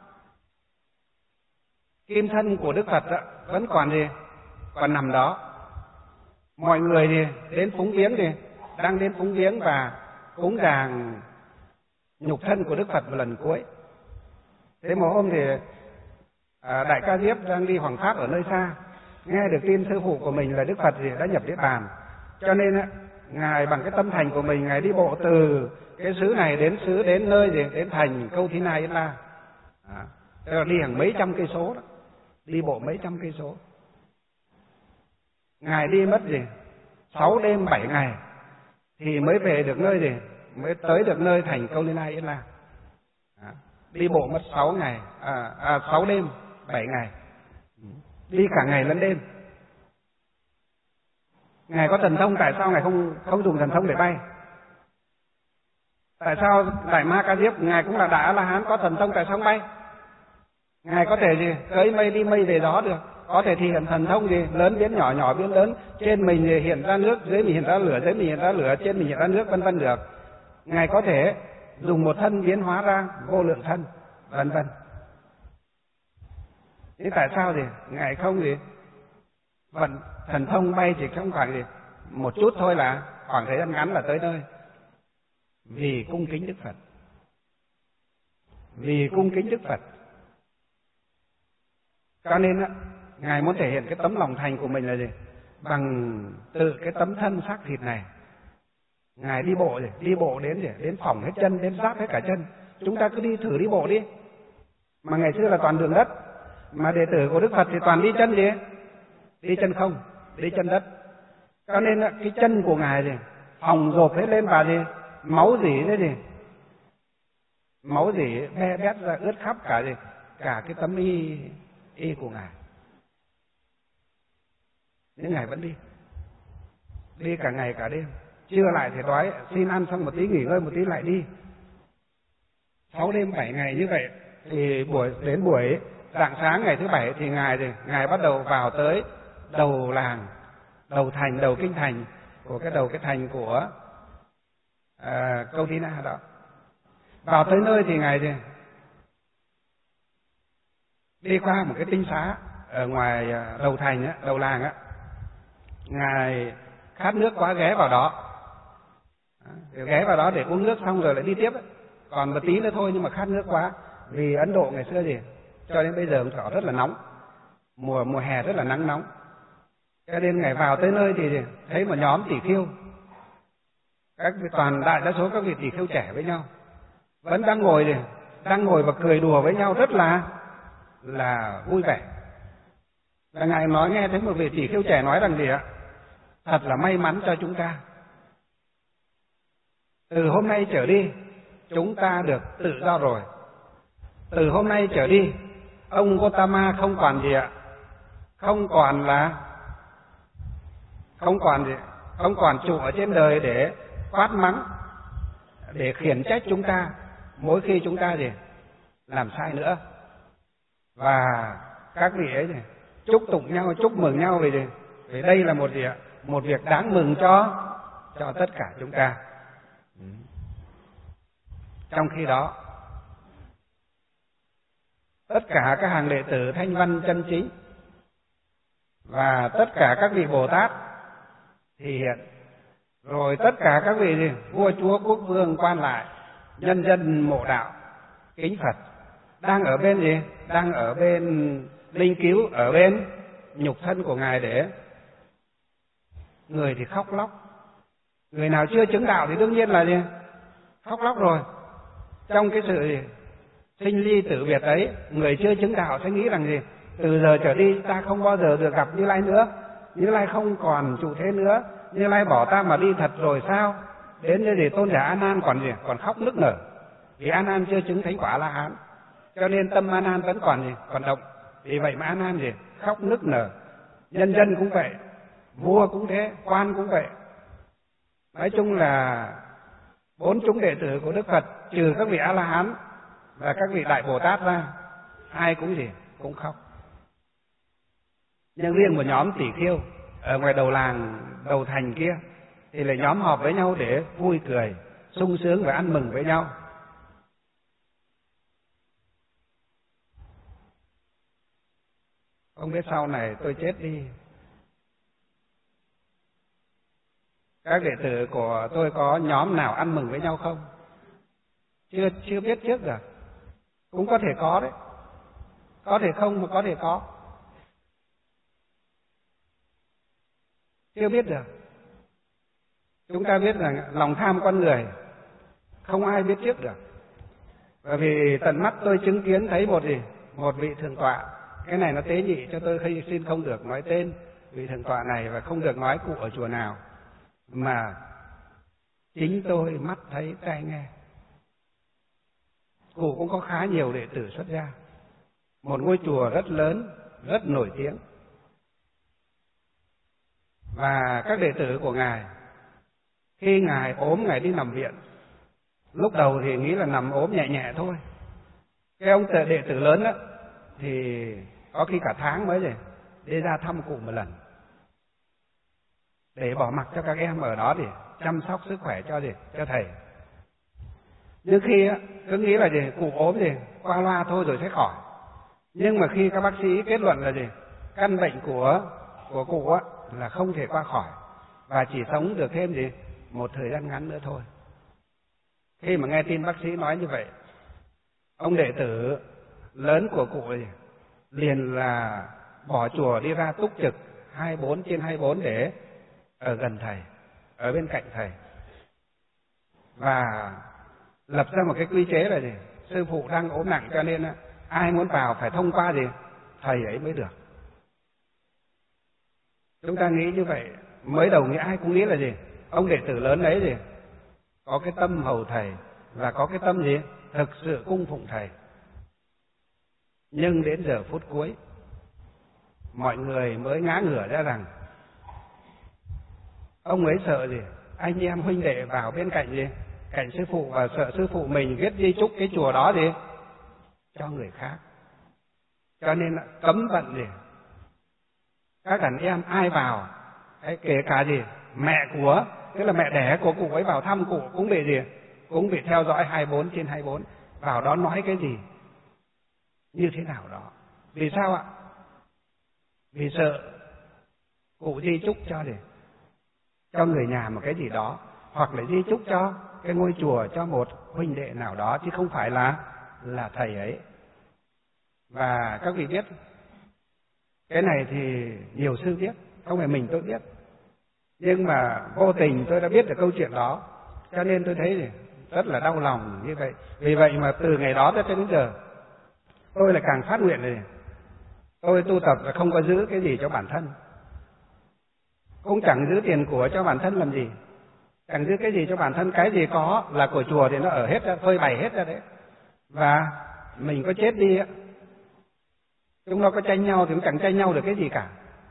A: kim thân của Đức Phật á, vẫn còn gì còn nằm đó. Mọi người thì đến phúng viếng thì đang đến phúng viếng và cúng dường nhục thân của Đức Phật một lần cuối. Thế một hôm thì à, Đại Ca Diếp đang đi hoằng pháp ở nơi xa, nghe được tin sư phụ của mình là Đức Phật thì đã nhập Niết Bàn, cho nên á, ngài bằng cái tâm thành của mình, ngài đi bộ từ cái xứ này đến xứ, đến nơi gì đến thành Câu Thi Na Yết La, à, tức là đi hàng mấy trăm cây số đó, đi bộ mấy trăm cây số. Ngài đi mất gì sáu đêm bảy ngày thì mới về được nơi gì mới tới được nơi thành Câu Thi Na Yết La. À, đi bộ mất sáu ngày, à, à, sáu đêm bảy ngày, đi cả ngày lẫn đêm. Ngài có thần thông, tại sao ngài không không dùng thần thông để bay? Tại sao Đại Ma Ca Diếp ngài cũng là Đại A La Hán có thần thông, tại sao không bay? Ngài có thể gì cưỡi mây đi mây về gió được, có thể thì hiện thần thông gì lớn biến nhỏ, nhỏ biến lớn, trên mình thì hiện ra nước, dưới mình hiện ra lửa, dưới mình hiện ra lửa, trên mình hiện ra nước, vân vân được. Ngài có thể dùng một thân biến hóa ra vô lượng thân, vân vân. Thế tại sao gì ngài không gì vận thần thông bay chỉ trong khoảng gì một chút thôi, là khoảng thời gian ngắn là tới nơi? Vì cung kính Đức Phật, vì cung kính Đức Phật. Cho nên á, ngài muốn thể hiện cái tấm lòng thành của mình là gì? Bằng từ cái tấm thân xác thịt này, ngài đi bộ gì đi bộ đến gì đến phỏng hết chân, đến giáp hết cả chân. Chúng ta cứ đi thử đi bộ đi, mà ngày xưa là toàn đường đất, mà đệ tử của Đức Phật thì toàn đi chân gì đi chân không, đi chân đất. Cho nên cái chân của ngài gì phồng rộp hết lên và gì máu dỉ thế gì máu dỉ ve bét ra ướt khắp cả gì cả cái tấm y y của ngài. Nhưng ngài vẫn đi đi cả ngày cả đêm, trưa lại thì đói, xin ăn xong một tí nghỉ ngơi một tí lại đi. Sáu đêm bảy ngày như vậy thì buổi đến buổi rạng sáng ngày thứ bảy thì ngài thì ngài bắt đầu vào tới đầu làng, đầu thành, đầu kinh thành của cái đầu cái thành của à, Câu Thi Na đó. Vào tới nơi thì ngài thì đi qua một cái tinh xá ở ngoài đầu thành á, đầu làng á. Ngài khát nước quá ghé vào đó, ghé vào đó để uống nước xong rồi lại đi tiếp. Còn một tí nữa thôi nhưng mà khát nước quá, vì Ấn Độ ngày xưa gì cho đến bây giờ cũng rất là nóng, mùa mùa hè rất là nắng nóng. Cho nên ngài vào tới nơi thì thấy một nhóm tỷ khưu, các toàn đại đa số các vị tỷ khưu trẻ với nhau, vẫn đang ngồi thì đang ngồi và cười đùa với nhau rất là là vui vẻ. Và ngài nói, nghe thấy một vị tỷ khưu trẻ nói rằng gì ạ? Thật là may mắn cho chúng ta, từ hôm nay trở đi chúng ta được tự do rồi. từ hôm nay trở đi ông Gotama không còn gì ạ, không còn là không còn gì, không còn trụ ở trên đời để quát mắng, để khiển trách chúng ta mỗi khi chúng ta gì làm sai nữa. Và các vị ấy gì chúc tụng nhau, chúc mừng nhau về gì, vì đây là một gì ạ, một việc đáng mừng cho cho tất cả chúng ta. Trong khi đó, tất cả các hàng đệ tử Thanh Văn chân chính và tất cả các vị Bồ Tát thì hiện, rồi tất cả các vị gì, vua chúa quốc vương quan lại, nhân dân mộ đạo kính Phật, đang ở bên gì, đang ở bên linh cứu, ở bên nhục thân của Ngài, để người thì khóc lóc. Người nào chưa chứng đạo thì đương nhiên là gì, khóc lóc rồi. Trong cái sự gì sinh ly tử biệt ấy, người chưa chứng đạo sẽ nghĩ rằng gì, từ giờ trở đi ta không bao giờ được gặp Như Lai nữa, Như Lai không còn trụ thế nữa, Như Lai bỏ ta mà đi thật rồi sao? Đến như gì tôn giả A Nan còn gì, còn khóc nức nở, vì A Nan chưa chứng thánh quả A La Hán, cho nên tâm A Nan vẫn còn gì, còn động. Vì vậy mà A Nan gì khóc nức nở. Nhân dân cũng vậy, vua cũng thế, quan cũng vậy. Nói chung là bốn chúng đệ tử của Đức Phật, trừ các vị A La Hán và các vị Đại Bồ Tát ra, ai cũng gì cũng khóc. Nhưng riêng một nhóm tỷ khưu ở ngoài đầu làng, đầu thành kia thì lại nhóm họp với nhau để vui cười, sung sướng và ăn mừng với nhau. Không biết sau này tôi chết đi, các đệ tử của tôi có nhóm nào ăn mừng với nhau không? Chưa chưa biết trước được. Cũng có thể có đấy, có thể không mà có thể có, chưa biết được. Chúng ta biết rằng lòng tham con người không ai biết trước được. Bởi vì tận mắt tôi chứng kiến thấy một gì, một vị thượng tọa, cái này nó tế nhị cho tôi khi xin không được nói tên vị thượng tọa này và không được nói cụ ở chùa nào, mà chính tôi mắt thấy tai nghe. Cụ cũng có khá nhiều đệ tử xuất gia, một ngôi chùa rất lớn, rất nổi tiếng. Và các đệ tử của Ngài, khi Ngài ốm, Ngài đi nằm viện, lúc đầu thì nghĩ là nằm ốm nhẹ nhẹ thôi. Cái ông đệ tử lớn đó thì có khi cả tháng mới rồi đi ra thăm cụ một lần, để bỏ mặc cho các em ở đó để chăm sóc sức khỏe cho gì, cho thầy. Nhưng khi cứ nghĩ là gì, cụ ốm gì, qua loa thôi rồi sẽ khỏi. Nhưng mà khi các bác sĩ kết luận là gì, căn bệnh của của cụ á là không thể qua khỏi và chỉ sống được thêm gì một thời gian ngắn nữa thôi. Khi mà nghe tin bác sĩ nói như vậy, ông đệ tử lớn của cụ ấy liền là bỏ chùa đi ra túc trực hai mươi bốn trên hai mươi bốn để ở gần thầy, ở bên cạnh thầy, và lập ra một cái quy chế là gì, sư phụ đang ốm nặng cho nên ai muốn vào phải thông qua gì thầy ấy mới được. Chúng ta nghĩ như vậy, mới đầu nghĩ ai cũng nghĩ là gì, ông đệ tử lớn ấy gì có cái tâm hầu thầy và có cái tâm gì thực sự cung phụng thầy. Nhưng đến giờ phút cuối, mọi người mới ngã ngửa ra rằng ông ấy sợ gì, anh em huynh đệ vào bên cạnh gì, cạnh sư phụ, và sợ sư phụ mình viết di chúc cái chùa đó gì cho người khác, cho nên cấm vận gì các đàn em ai vào, ấy, kể cả gì mẹ của, tức là mẹ đẻ của cụ ấy vào thăm cụ cũng bị gì, cũng bị theo dõi hai mươi bốn trên hai mươi bốn, vào đó nói cái gì như thế nào đó. Vì sao ạ? Vì sợ cụ di chúc cho gì, cho người nhà một cái gì đó, hoặc là di chúc cho cái ngôi chùa cho một huynh đệ nào đó, chứ không phải là là thầy ấy. Và các vị biết, cái này thì nhiều sư biết, không phải mình tôi biết, nhưng mà vô tình tôi đã biết được câu chuyện đó, cho nên tôi thấy rất là đau lòng như vậy. Vì vậy mà từ ngày đó tới đến giờ, tôi lại càng phát nguyện này, tôi tu tập là không có giữ cái gì cho bản thân, cũng chẳng giữ tiền của cho bản thân làm gì, chẳng giữ cái gì cho bản thân. Cái gì có là của chùa thì nó ở hết ra, phơi bày hết ra đấy. Và mình có chết đi á, chúng nó có tranh nhau thì cũng chẳng tranh nhau được cái gì cả,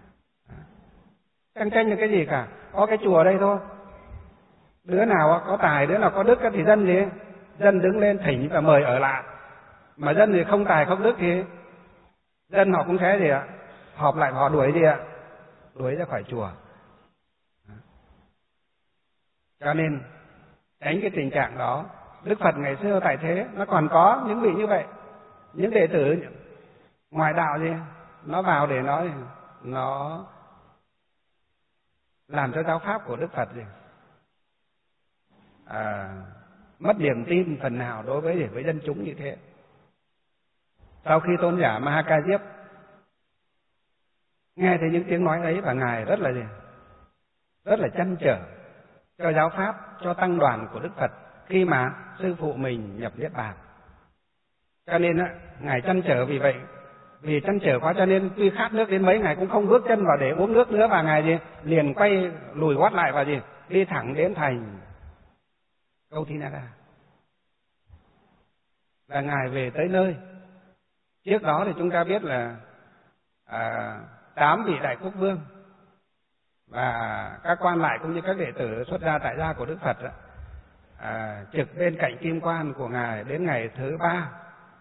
A: chẳng tranh được cái gì cả. Có cái chùa đây thôi, đứa nào có tài, đứa nào có đức thì dân gì dân đứng lên thỉnh và mời ở lại, mà dân thì không tài không đức thì dân họ cũng thế gì ạ, họp lại họ đuổi gì ạ, đuổi ra khỏi chùa. Cho nên tránh cái tình trạng đó. Đức Phật ngày xưa tại thế nó còn có những vị như vậy, những đệ tử ngoại đạo gì nó vào để nói nó làm cho giáo pháp của Đức Phật gì à, mất niềm tin phần nào đối với với dân chúng như thế. Sau khi tôn giả Ma Ha Diếp nghe thấy những tiếng nói ấy, và ngài rất là gì rất là trăn trở cho giáo pháp, cho tăng đoàn của Đức Phật khi mà sư phụ mình nhập niết bàn. Cho nên á, ngài trăn trở vì vậy, vì trăn trở quá cho nên tuy khát nước đến mấy ngài cũng không bước chân vào để uống nước nữa, và ngài gì liền quay lùi gót lại và gì đi thẳng đến thành Câu Thi Na Đa, là ngài về tới nơi. Trước đó thì chúng ta biết là à, tám vị đại quốc vương và các quan lại cũng như các đệ tử xuất gia tại gia của Đức Phật à, trực bên cạnh kim quan của ngài đến ngày thứ ba,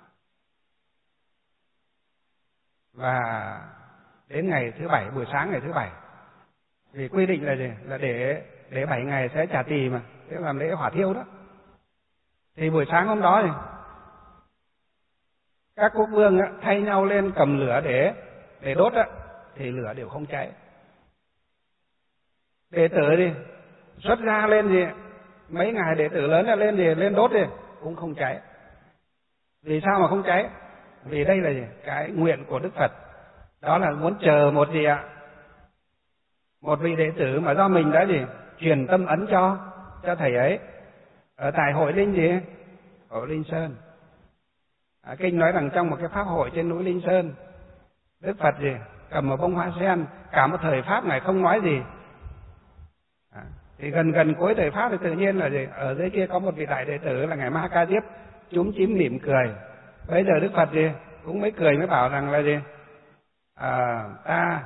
A: và đến ngày thứ bảy, buổi sáng ngày thứ bảy, vì quy định là gì là để để bảy ngày sẽ trả tỳ mà, để làm lễ hỏa thiêu đó. Thì buổi sáng hôm đó thì các quốc vương á, thay nhau lên cầm lửa để để đốt á, thì lửa đều không cháy. Đệ tử đi xuất ra lên gì mấy ngài đệ tử lớn là lên gì lên đốt đi cũng không cháy. Vì sao mà không cháy? Vì đây là gì? Cái nguyện của Đức Phật, đó là muốn chờ một gì ạ? Một vị đệ tử mà do mình đã gì truyền tâm ấn cho cho thầy ấy ở tại hội Linh gì ở Linh Sơn. À, kinh nói rằng trong một cái pháp hội trên núi Linh Sơn, Đức Phật gì cầm một bông hoa sen, cả một thời pháp ngài không nói gì. À, thì gần gần cuối thời pháp thì tự nhiên là gì ở dưới kia có một vị đại đệ tử là ngài Ma Ha Diếp chúm chím mỉm cười. Bây giờ Đức Phật gì cũng mới cười mới bảo rằng là gì à, ta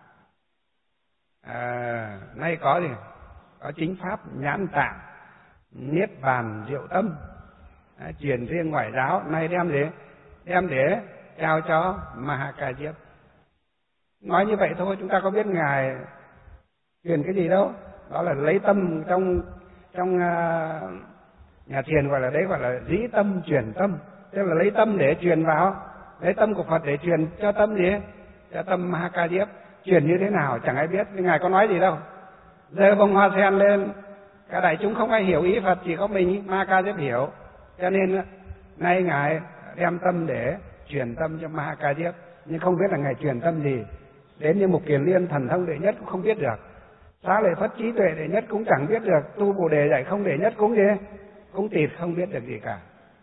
A: à, nay có gì có chính pháp nhãn tạng niết bàn diệu tâm à, truyền riêng ngoại giáo, nay đem gì đem để trao cho Ma Ha Diếp. Nói như vậy thôi, chúng ta có biết ngài truyền cái gì đâu, đó là lấy tâm trong trong uh, nhà thiền gọi là đấy gọi là dĩ tâm truyền tâm, tức là lấy tâm để truyền vào, lấy tâm của Phật để truyền cho tâm gì cho tâm Ma Ha Diếp. Truyền như thế nào chẳng ai biết, nhưng ngài có nói gì đâu, giơ bông hoa sen lên, cả đại chúng không ai hiểu ý Phật, chỉ có mình Ma Ha Diếp hiểu. Cho nên nay ngài đem tâm để truyền tâm cho Ma Ha Diếp, nhưng không biết là ngài truyền tâm gì. Đến như Mục Kiền Liên thần thông đệ nhất cũng không biết được, Xá Lợi Phất trí tuệ đệ nhất cũng chẳng biết được, Tu Bồ Đề dạy không đệ nhất cũng gì cũng tịt không biết được gì cả.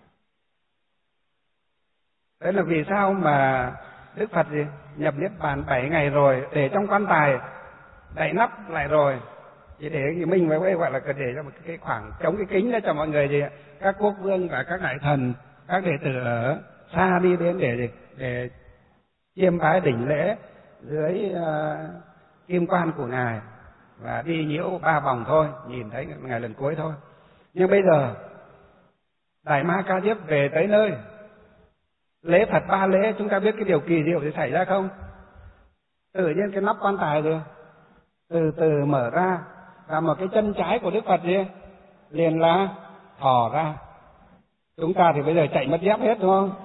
A: Đấy là vì sao mà Đức Phật gì nhập niết bàn bảy ngày rồi, để trong quan tài đậy nắp lại rồi, chỉ để thì mình mới gọi là để cho một cái khoảng chống cái kính đó cho mọi người gì các quốc vương và các đại thần, các đệ tử ở xa đi đến để gì để chiêm bái đỉnh lễ dưới uh, kim quan của ngài và đi nhiễu ba vòng thôi, nhìn thấy ngài lần cuối thôi. Nhưng bây giờ đại Ma Ha Diếp về tới nơi, lễ Phật ba lễ, chúng ta biết cái điều kỳ diệu sẽ xảy ra không? Tự nhiên cái nắp quan tài rồi từ từ mở ra, và một cái chân trái của Đức Phật gì liền là thò ra. Chúng ta thì bây giờ chạy mất dép hết đúng không?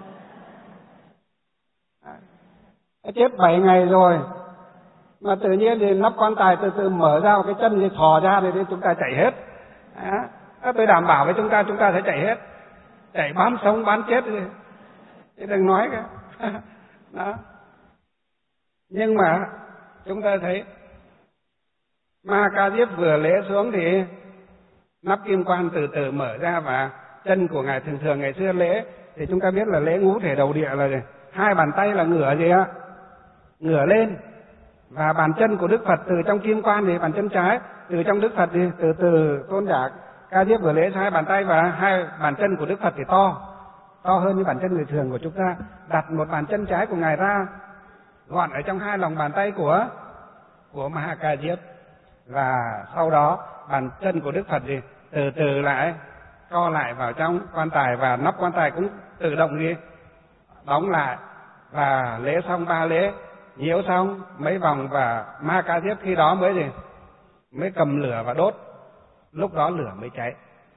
A: Đã chết bảy ngày rồi mà tự nhiên thì nắp quan tài từ từ mở ra, cái chân thì thò ra thì chúng ta chạy hết. Đó, tôi đảm bảo với chúng ta, chúng ta sẽ chạy hết, chạy bán sống bán chết đi, chứ đừng nói cả. Đó. Nhưng mà chúng ta thấy Ma Ha Diếp vừa lễ xuống thì nắp kim quan từ từ mở ra, và chân của ngài thường thường ngày xưa lễ thì chúng ta biết là lễ ngũ thể đầu địa là gì? Hai bàn tay là ngửa gì á, ngửa lên, và bàn chân của Đức Phật từ trong kim quan thì bàn chân trái từ trong Đức Phật thì từ từ tôn giả Ca Diếp vừa lễ hai bàn tay, và hai bàn chân của Đức Phật thì to to hơn như bàn chân người thường của chúng ta, đặt một bàn chân trái của Ngài ra gọn ở trong hai lòng bàn tay của của Maha Diếp, và sau đó bàn chân của Đức Phật thì từ từ lại co lại vào trong quan tài, và nắp quan tài cũng tự động đi đóng lại. Và lễ xong ba lễ, nhiễu xong mấy vòng, và Maha Diếp khi đó mới gì mới cầm lửa và đốt, lúc đó lửa mới cháy.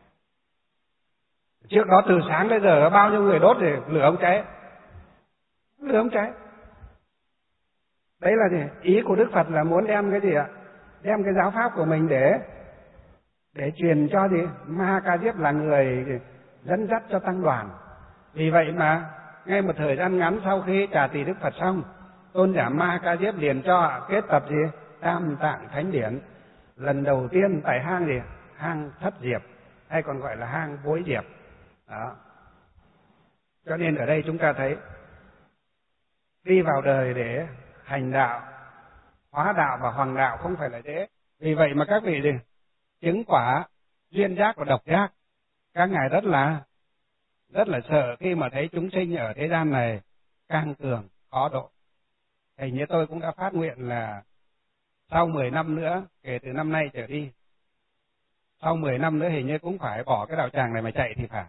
A: Trước đó từ sáng đến giờ bao nhiêu người đốt thì lửa không cháy, lửa không cháy. Đấy là gì? Ý của Đức Phật là muốn đem cái gì ạ? Đem cái giáo pháp của mình để để truyền cho gì? Maha Diếp là người dẫn dắt cho tăng đoàn. Vì vậy mà ngay một thời gian ngắn sau khi trà tỳ Đức Phật xong, tôn giả Maha Diếp liền cho kết tập gì? Tam Tạng Thánh Điển, lần đầu tiên tại hang gì? Hang Thất Diệp, hay còn gọi là hang Bối Diệp. Đó. Cho nên ở đây chúng ta thấy đi vào đời để hành đạo, hóa đạo và hoàng đạo không phải là dễ. Vì vậy mà các vị gì? Chứng quả duyên giác và độc giác, các ngài rất là rất là sợ khi mà thấy chúng sinh ở thế gian này càng cường khó độ. Hình như tôi cũng đã phát nguyện là sau mười năm nữa, kể từ năm nay trở đi, sau mười năm nữa hình như cũng phải bỏ cái đạo tràng này mà chạy thì phải.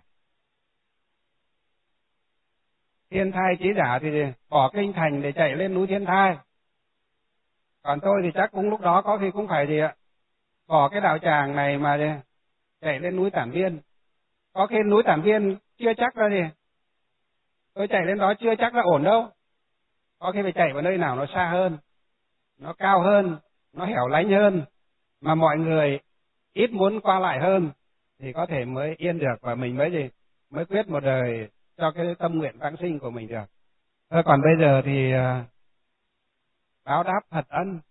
A: Thiên Thai Chí Giả thì bỏ kinh thành để chạy lên núi Thiên Thai. Còn tôi thì chắc cũng lúc đó có khi cũng phải gì ạ? Bỏ cái đạo tràng này mà chạy lên núi Tản Viên. Có khi núi Tản Viên chưa chắc là gì? Tôi chạy lên đó chưa chắc là ổn đâu. Có khi phải chạy vào nơi nào nó xa hơn, nó cao hơn, nó hẻo lánh hơn, mà mọi người ít muốn qua lại hơn, thì có thể mới yên được, và mình mới gì? Mới quyết một đời cho cái tâm nguyện vãng sinh của mình được. Thôi còn bây giờ thì uh, báo đáp Phật ân,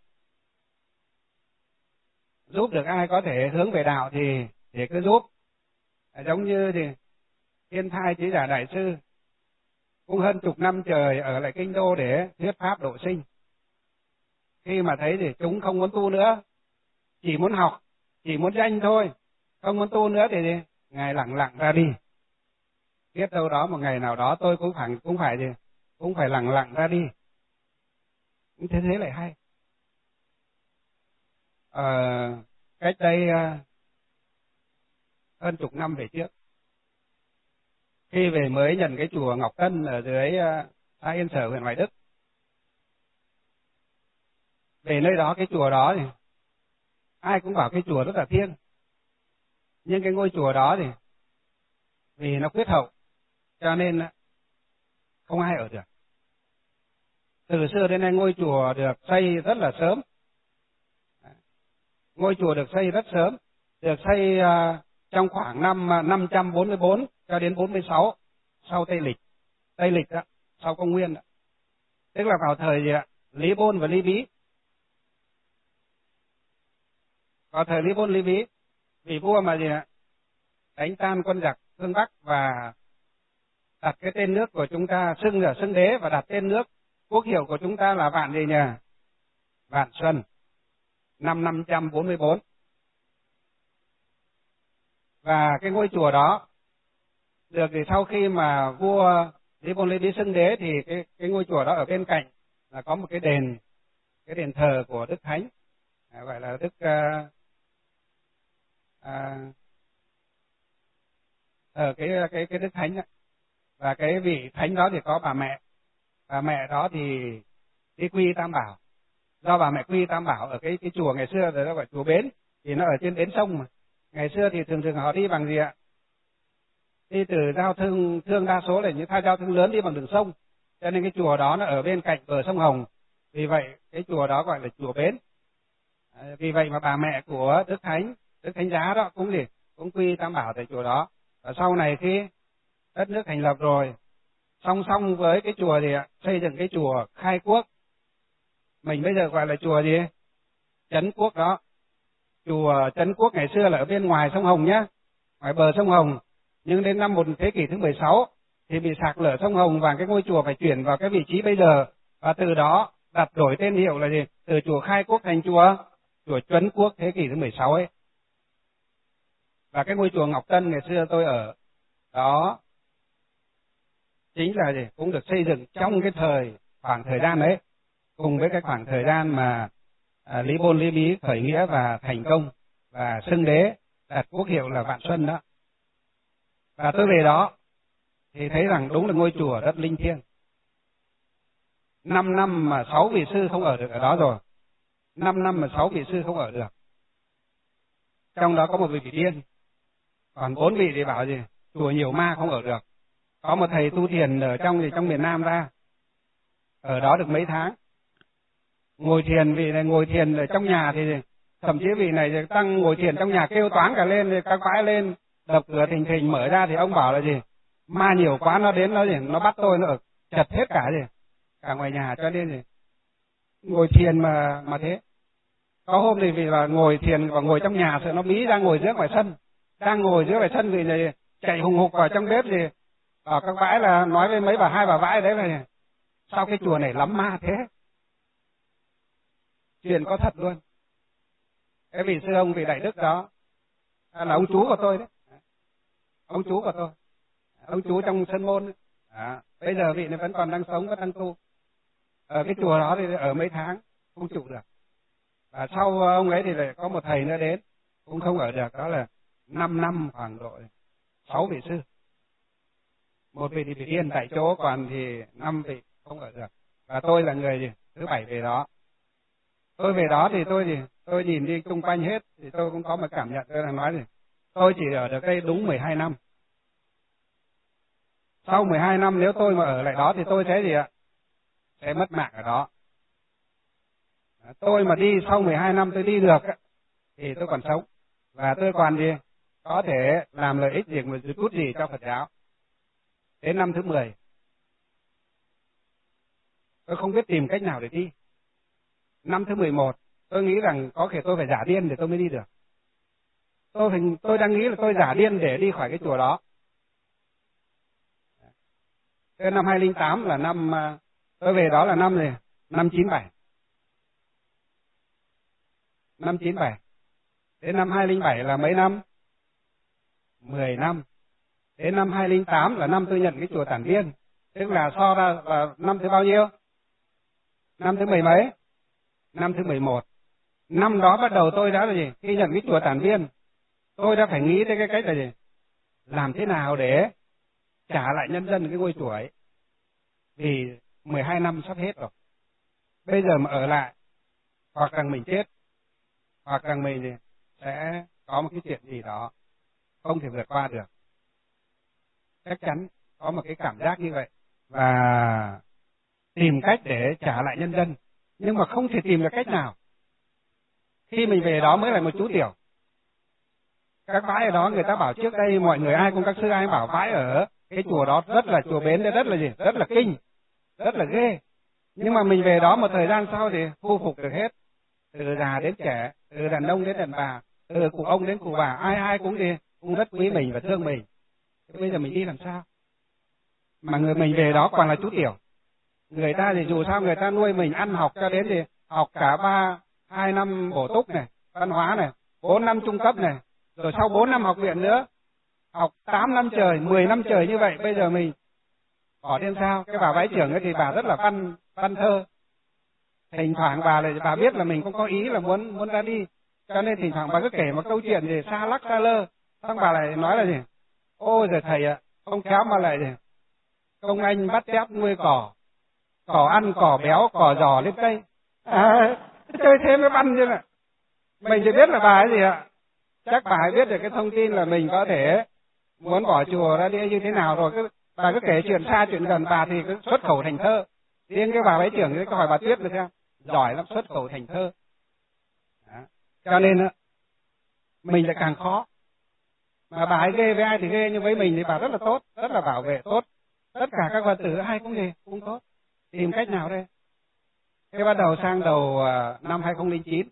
A: giúp được ai có thể hướng về đạo thì thì cứ giúp. À, giống như thì Thiên Thai Chí Giả Đại Sư cũng hơn chục năm trời ở lại kinh đô để thuyết pháp độ sinh. Khi mà thấy thì chúng không muốn tu nữa, chỉ muốn học, chỉ muốn danh thôi, không muốn tu nữa thì ngài lặng lặng ra đi. Biết đâu đó một ngày nào đó tôi cũng phải cũng phải gì cũng phải lặng lặng ra đi. Thế thế lại hay. Ờ, cách đây uh, hơn chục năm về trước, khi về mới nhận cái chùa Ngọc Tân ở dưới uh, xã Yên Sở, huyện Hoài Đức, về nơi đó, cái chùa đó thì ai cũng bảo cái chùa rất là thiêng, nhưng cái ngôi chùa đó thì vì nó khuyết hậu cho nên không ai ở được. Từ xưa đến nay ngôi chùa được xây rất là sớm. Ngôi chùa được xây rất sớm, được xây uh, trong khoảng năm năm trăm bốn mươi bốn cho đến bốn mươi sáu sau Tây Lịch. Tây Lịch đó, sau Công Nguyên đó. Tức là vào thời gì ạ? Lý Bôn và Lý Bí. Vào thời Lý Bôn Lý Bí, vị vua mà gì ạ? Đánh tan quân giặc phương Bắc và đặt cái tên nước của chúng ta xưng là xưng đế, và đặt tên nước quốc hiệu của chúng ta là Vạn gì nhỉ? Vạn Xuân, năm năm trăm bốn mươi bốn. Và cái ngôi chùa đó được thì sau khi mà vua Lý Bôn Lý Bí xưng đế thì cái cái ngôi chùa đó ở bên cạnh là có một cái đền, cái đền thờ của Đức Thánh, à, gọi là Đức uh, uh, ở cái cái cái Đức Thánh đó. Và cái vị thánh đó thì có bà mẹ, bà mẹ đó thì đi quy Tam Bảo. Do bà mẹ quy Tam Bảo ở cái cái chùa ngày xưa rồi, nó gọi chùa Bến, thì nó ở trên bến sông mà. Ngày xưa thì thường thường họ đi bằng gì ạ? Đi từ giao thương, thương đa số là những thay giao thương lớn đi bằng đường sông, cho nên cái chùa đó nó ở bên cạnh bờ sông Hồng. Vì vậy cái chùa đó gọi là chùa Bến. À, vì vậy mà bà mẹ của Đức Thánh, Đức Thánh Giá đó cũng gì cũng quy Tam Bảo tại chùa đó. Và sau này khi đất nước thành lập rồi, song song với cái chùa thì xây dựng cái chùa Khai Quốc, mình bây giờ gọi là chùa gì? Trấn Quốc đó. Chùa Trấn Quốc ngày xưa là ở bên ngoài sông Hồng nhá, ngoài bờ sông Hồng. Nhưng đến năm một thế kỷ thứ mười sáu thì bị sạt lở sông Hồng, và cái ngôi chùa phải chuyển vào cái vị trí bây giờ, và từ đó đặt đổi tên hiệu là gì? Từ chùa Khai Quốc thành chùa chùa Trấn Quốc thế kỷ thứ mười sáu ấy. Và cái ngôi chùa Ngọc Tân ngày xưa tôi ở đó chính là gì? Cũng được xây dựng trong cái thời khoảng thời gian đấy, cùng với cái khoảng thời gian mà à, Lý Bôn Lý Bí khởi nghĩa và thành công và xưng đế, đặt quốc hiệu là Vạn Xuân đó. Và tôi về đó thì thấy rằng đúng là ngôi chùa rất linh thiêng. Năm năm mà sáu vị sư không ở được ở đó rồi. Năm năm mà sáu vị sư không ở được. Trong đó có một vị bị điên. Còn bốn vị thì bảo gì? Chùa nhiều ma không ở được. Có một thầy tu thiền ở trong thì trong miền Nam ra. Ở đó được mấy tháng. Ngồi thiền, vị này ngồi thiền ở trong nhà thì thậm chí vị này tăng ngồi thiền trong nhà kêu toán cả lên, thì các bãi lên, đập cửa thình thình mở ra thì ông bảo là gì? Ma nhiều quá nó đến nó gì? Nó bắt tôi nó ở chật hết cả gì? Cả ngoài nhà, cho nên gì? Ngồi thiền mà mà thế. Có hôm thì vì là ngồi thiền và ngồi trong nhà sợ nó bí ra ngồi dưới ngoài sân. Đang ngồi dưới ngoài sân vì này chạy hùng hục vào trong bếp thì ở các bãi là nói với mấy bà hai bà vãi đấy là sao cái chùa này lắm ma thế? Chuyện có thật luôn. Cái vị sư ông vị Đại Đức đó là ông chú của tôi đấy. Ông chú của tôi. Ông chú trong Sơn Môn. À, bây giờ vị này vẫn còn đang sống, vẫn đang tu. Ở cái chùa đó thì ở mấy tháng không trụ được. Và sau ông ấy thì lại có một thầy nữa đến, cũng không ở được, đó là năm năm khoảng độ sáu vị sư. Một vị thì bị điên tại chỗ, còn thì năm vị không ở được. Và tôi là người gì? Thứ bảy về đó. Tôi về đó thì tôi gì? Tôi nhìn đi xung quanh hết, thì tôi cũng có một cảm nhận, tôi là nói gì? Tôi chỉ ở được đây đúng mười hai năm. Sau mười hai năm nếu tôi mà ở lại đó thì tôi sẽ gì ạ? Sẽ mất mạng ở đó. Tôi mà đi sau mười hai năm tôi đi được thì tôi còn sống. Và tôi còn gì? Có thể làm lợi ích gì, một chút gì cho Phật giáo. Đến năm thứ mười, tôi không biết tìm cách nào để đi. Năm thứ mười một, tôi nghĩ rằng có thể tôi phải giả điên để tôi mới đi được. Tôi phải, tôi đang nghĩ là tôi giả điên để đi khỏi cái chùa đó. Cái năm hai không không tám là năm, tôi về đó là năm gì? Năm chín bảy. Năm chín bảy. Đến năm hai không không bảy là mấy năm? mười năm. Đến năm hai không không tám là năm tôi nhận cái chùa Tản Viên. Tức là so ra là năm thứ bao nhiêu? Năm thứ mười mấy? Năm thứ mười một. Năm đó bắt đầu tôi đã là gì? Khi nhận cái chùa Tản Viên, tôi đã phải nghĩ tới cái cách là gì? Làm thế nào để trả lại nhân dân cái ngôi chùa ấy. Vì mười hai năm sắp hết rồi. Bây giờ mà ở lại, hoặc rằng mình chết, hoặc rằng mình sẽ có một cái chuyện gì đó không thể vượt qua được. Chắc chắn có một cái cảm giác như vậy. Và tìm cách để trả lại nhân dân. Nhưng mà không thể tìm được cách nào. Khi mình về đó mới là một chú tiểu. Các bãi ở đó người ta bảo trước đây mọi người ai cũng các sư ai bảo bãi ở cái chùa đó rất là chùa Bến, rất là gì? Rất là kinh, rất là ghê. Nhưng mà mình về đó một thời gian sau thì thu phục được hết. Từ già đến trẻ, từ đàn ông đến đàn bà, từ cụ ông đến cụ bà, ai ai cũng đi, cũng rất quý mình và thương mình. Thế bây giờ mình đi làm sao? Mà người mình về đó còn là chú tiểu. Người ta thì dù sao người ta nuôi mình ăn học cho đến thì học cả ba, hai năm bổ túc này, văn hóa này, bốn năm trung cấp này, rồi sau bốn năm học viện nữa, học tám năm trời, mười năm trời như vậy, bây giờ mình bỏ đi sao? Cái bà bái trưởng ấy thì bà rất là văn, văn thơ. Thỉnh thoảng bà lại bà biết là mình cũng có ý là muốn muốn ra đi, cho nên thỉnh thoảng bà cứ kể một câu chuyện gì xa lắc xa lơ, xong bà lại nói là gì? Ôi giời thầy ạ, không khéo mà lại gì? Công anh bắt tép nuôi cỏ, cỏ ăn cỏ béo, cỏ giò lên cây. À, chơi thế mới văn chứ nè. Mình chỉ biết là bà ấy gì ạ? Chắc bà ấy biết được cái thông tin là mình có thể muốn bỏ chùa ra đi như thế nào rồi. Cứ, bà cứ kể chuyện xa chuyện gần, bà thì cứ xuất khẩu thành thơ. Riêng cái bà bái trưởng cái hỏi bà Tuyết được xem, giỏi lắm, xuất khẩu thành thơ. Đó. Cho nên mình lại càng khó. Mà bà ấy ghê với ai thì ghê, nhưng với mình thì bà rất là tốt, rất là bảo vệ tốt. Tất cả các Phật tử ai cũng gì, cũng tốt. Tìm cách nào đây? Thế bắt đầu sang đầu năm hai không không chín,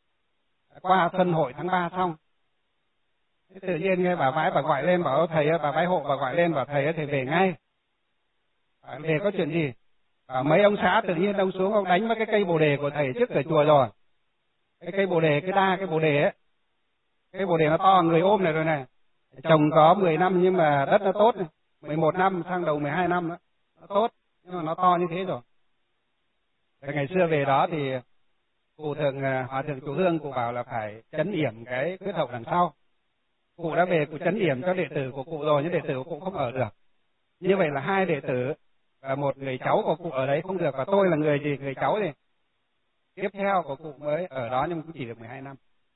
A: qua phân hội tháng ba xong, thế tự nhiên nghe bà vái bà gọi lên bảo thầy, bà vái hộ bà gọi lên bảo thầy thầy về ngay. Bà về có chuyện gì? Bảo mấy ông xã tự nhiên ông xuống ông đánh với cái cây bồ đề của thầy trước cửa chùa rồi. Cái cây bồ đề, cái đa cái bồ đề ấy, cái bồ đề nó to người ôm này rồi này. Trồng có mười năm nhưng mà đất nó tốt này, mười một năm sang đầu mười hai năm nữa. nó tốt, nhưng mà nó to như thế rồi. Thì ngày xưa về đó thì cụ thượng hòa thượng Chủ Hương cụ bảo là phải chấn yểm cái huyết hậu đằng sau. Cụ đã về cụ chấn yểm cho đệ tử của cụ rồi, nhưng đệ tử của cụ không ở được. Như vậy là hai đệ tử và một người cháu của cụ ở đấy không được, và tôi là người gì người cháu gì tiếp theo của cụ mới ở đó, nhưng cũng chỉ được mười hai năm.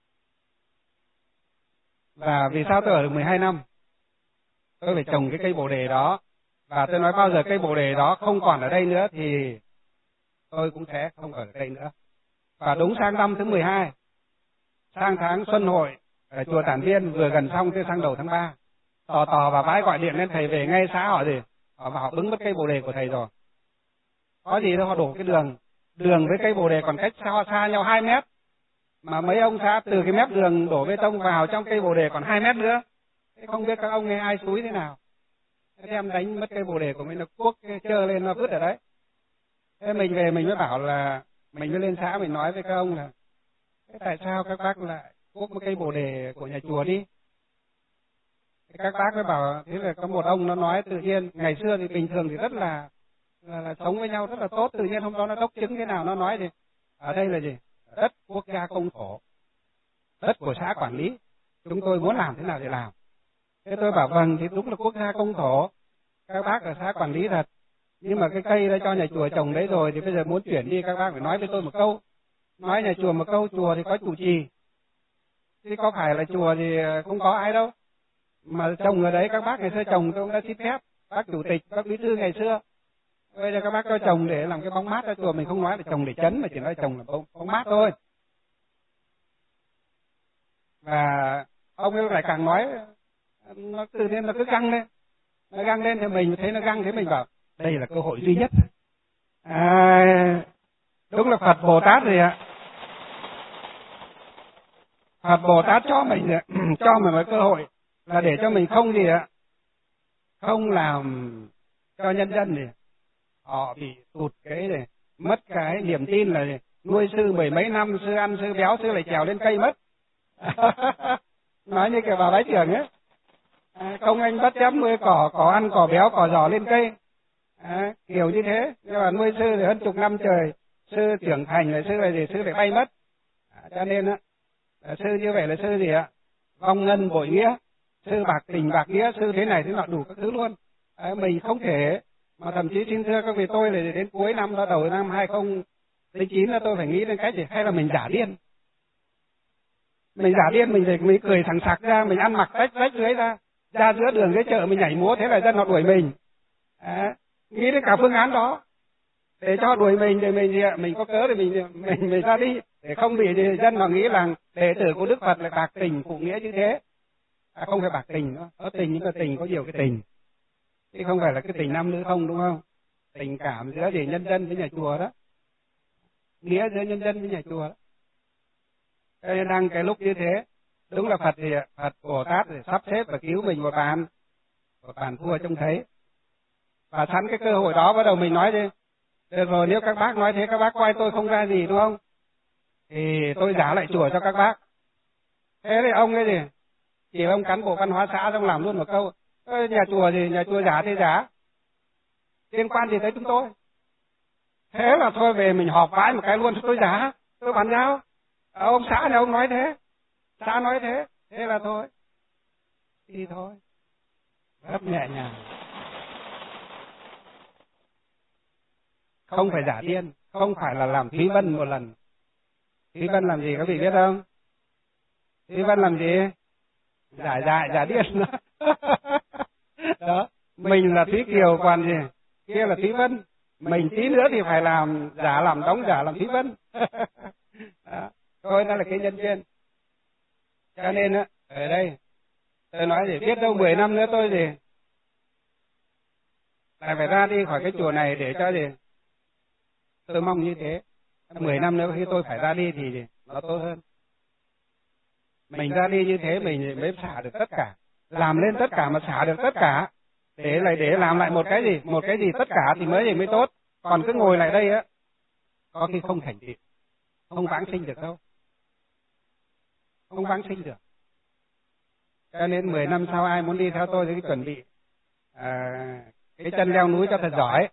A: Và vì sao tôi ở được mười hai năm? Tôi phải trồng cái cây bồ đề đó, và tôi nói bao giờ cây bồ đề đó không còn ở đây nữa thì tôi cũng sẽ không ở đây nữa. Và đúng sang năm thứ mười hai, sang tháng Xuân Hội ở chùa Tản Viên vừa gần xong, tới sang đầu tháng ba, tò tò và vái gọi điện lên thầy về ngay xã họ gì, họ vào họ bứng mất cây bồ đề của thầy rồi. Có gì đâu, họ đổ cái đường, đường với cây bồ đề còn cách xa, xa nhau hai mét, mà mấy ông xã từ cái mép đường đổ bê tông vào trong cây bồ đề còn hai mét nữa. Thế không biết các ông nghe ai xúi thế nào, thế em đánh mất cây bồ đề của mình, nó cuốc trơ lên nó vứt ở đấy. Thế mình về mình mới bảo là, mình mới lên xã mình nói với các ông là, thế tại sao các bác lại cuốc một cây bồ đề của nhà chùa đi? Thế các bác mới bảo, thế là có một ông nó nói tự nhiên, ngày xưa thì bình thường thì rất là, là, là sống với nhau rất là tốt, tự nhiên hôm đó nó đốc chứng thế nào nó nói thì, ở đây là gì? Đất quốc gia công thổ, đất của xã quản lý, chúng tôi muốn làm thế nào thì làm. Thế tôi bảo vâng, thì đúng là quốc gia công thổ, các bác ở xã quản lý thật, nhưng mà cái cây đã cho nhà chùa trồng đấy rồi, thì bây giờ muốn chuyển đi các bác phải nói với tôi một câu. Nói nhà chùa một câu, chùa thì có chủ trì, chứ có phải là chùa thì không có ai đâu. Mà trồng ở đấy các bác ngày xưa trồng tôi cũng đã xin phép, bác chủ tịch, bác bí thư ngày xưa. Bây giờ các bác cho trồng để làm cái bóng mát cho chùa, mình không nói là trồng để chấn, mà chỉ nói trồng là bóng, bóng mát thôi. Và ông ấy lại càng nói, nó tự nhiên nó cứ găng lên, nó găng lên thì mình thấy nó găng, thế mình bảo đây là cơ hội duy nhất. À, đúng là Phật Bồ Tát gì ạ? Phật Bồ Tát cho mình cho mình một cơ hội là để cho mình không gì ạ, không làm cho nhân dân thì họ bị tụt cái này, mất cái niềm tin là gì? Nuôi sư mười mấy năm, sư ăn sư béo, sư lại trèo lên cây mất. Nói như kiểu bà bái trưởng ấy, à, không anh bắt chém nuôi cỏ, cỏ ăn cỏ béo, cỏ giỏ lên cây, à, kiểu như thế. Nhưng mà nuôi sư thì hơn chục năm trời, sư trưởng thành là sư là gì? Sư lại bay mất. À, cho nên á, sư như vậy là sư gì ạ? Vong ngân bội nghĩa, sư bạc tình bạc nghĩa, sư thế này thế nọ đủ các thứ luôn. À, mình không thể, mà thậm chí xin thưa các vị, tôi là đến cuối năm đó, đầu năm hai không không chín là tôi phải nghĩ đến cái gì, hay là mình giả điên. Mình giả điên, mình thì mình cười thẳng sặc ra, mình ăn mặc rách rách dưới ra, ra giữa đường dưới chợ mình nhảy múa, thế là dân họ đuổi mình. À, nghĩ đến cả phương án đó, để cho đuổi mình, để mình mình có cớ để mình mình mình ra đi, để không bị dân họ nghĩ rằng đệ tử của Đức Phật lại bạc tình phụ nghĩa như thế. À, không phải bạc tình nữa, có tình nhưng mà tình có nhiều cái tình, chứ không phải là cái tình nam nữ không, đúng không? Tình cảm giữa gì nhân dân với nhà chùa đó, nghĩa giữa nhân dân với nhà chùa đó. Cho nên đang cái lúc như thế, đúng là Phật thì Phật Bồ Tát thì sắp xếp và cứu mình một bàn, một bàn thua trông thấy. Và sẵn cái cơ hội đó bắt đầu mình nói đi, được rồi, nếu các bác nói thế, các bác coi tôi không ra gì đúng không? Thì tôi giả lại chùa cho các bác. Thế thì ông ấy gì? Chỉ ông cán bộ văn hóa xã xong làm luôn một câu, nhà chùa gì, nhà chùa giả thì giả, liên quan gì tới chúng tôi? Thế là thôi về mình họp vãi một cái luôn, tôi giả, tôi bàn giao. À, ông xã này ông nói thế, xã nói thế, thế là thôi, thì thôi, rất nhẹ nhàng. Không phải giả điên, không phải là làm Thúy Vân một lần. Thúy Vân làm gì các vị biết không? Thúy Vân làm gì? Giả dại, giả điên. Đó, mình là Thúy Kiều còn gì? Kia là Thúy Vân. Mình tí nữa thì phải làm giả, làm đóng giả, làm Thúy Vân. Đó, thôi đó là cái nhân duyên. Cho nên á, ở đây tôi nói gì, biết đâu mười năm nữa tôi gì lại phải ra đi khỏi cái chùa này để cho gì. Tôi mong như thế, mười năm nữa khi tôi phải ra đi thì gì nó tốt hơn. Mình ra đi như thế mình mới xả được tất cả, làm lên tất cả mà xả được tất cả, để lại để làm lại một cái gì, một cái gì tất cả thì mới gì mới tốt. Còn cứ ngồi lại đây á, có khi không thành tựu, không vãng sinh được đâu, không vãng sinh được. Cho nên mười năm sau ai muốn đi theo tôi thì cứ chuẩn bị à, cái chân leo núi cho thật giỏi.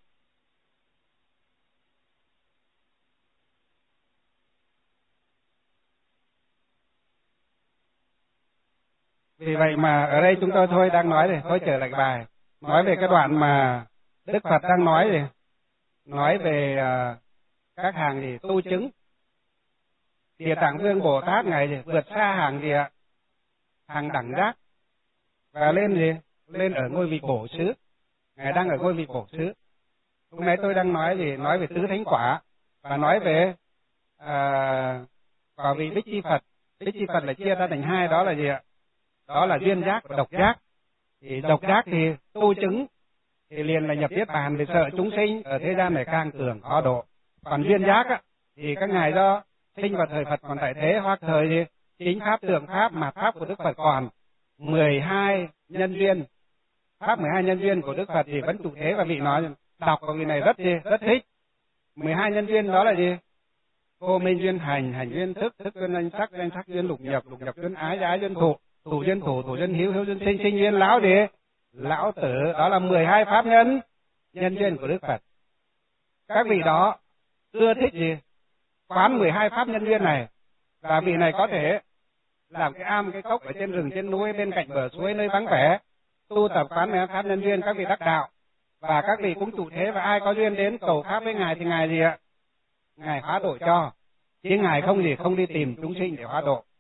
A: Vì vậy mà ở đây chúng tôi thôi đang nói rồi, thôi trở lại bài, nói về cái đoạn mà Đức Phật đang nói gì, nói về uh, các hàng gì tu chứng. Địa Tạng Vương Bồ Tát ngài gì vượt xa hàng gì ạ, hàng đẳng giác và lên gì, lên ở ngôi vị bổ xứ. Ngài đang ở ngôi vị bổ xứ. Hôm nay tôi đang nói gì, nói về tứ thánh quả và nói về à, quả vị Bích Chi Phật. Bích Chi Phật là chia ra thành hai, đó là gì ạ? Đó là duyên giác và độc giác. Thì độc giác thì tu chứng thì liền là nhập niết bàn, vì sợ chúng sinh ở thế gian này càng cường khó độ. Còn duyên giác á, thì các ngài do sinh vào thời Phật còn tại thế, hoặc thời gì chính pháp, tượng pháp, mạt pháp của Đức Phật còn mười hai nhân duyên. Pháp mười hai nhân duyên của Đức Phật thì vẫn trụ thế, và vị nói đọc của vị này rất gì, rất thích. mười hai nhân duyên đó là gì? Vô minh duyên hành, hành duyên thức, thức duyên danh sắc, danh sắc duyên lục nhập, lục nhập duyên ái, ái duyên thụ, thụ duyên thủ, thủ duyên hiếu, hiếu duyên sinh, sinh duyên lão gì? Lão tử. Đó là mười hai pháp nhân nhân duyên của Đức Phật. Các vị đó ưa thích gì? Quán mười hai pháp nhân duyên này, và vị này có thể làm cái am, cái cốc ở trên rừng, trên núi, bên cạnh bờ suối, nơi vắng vẻ, tu tập quán mười hai pháp nhân duyên. Các vị đắc đạo, và các vị cũng trụ thế, và ai có duyên đến cầu pháp với ngài thì ngài gì ạ? Ngài hóa độ cho, chứ ngài không gì, không đi tìm chúng sinh để hóa độ.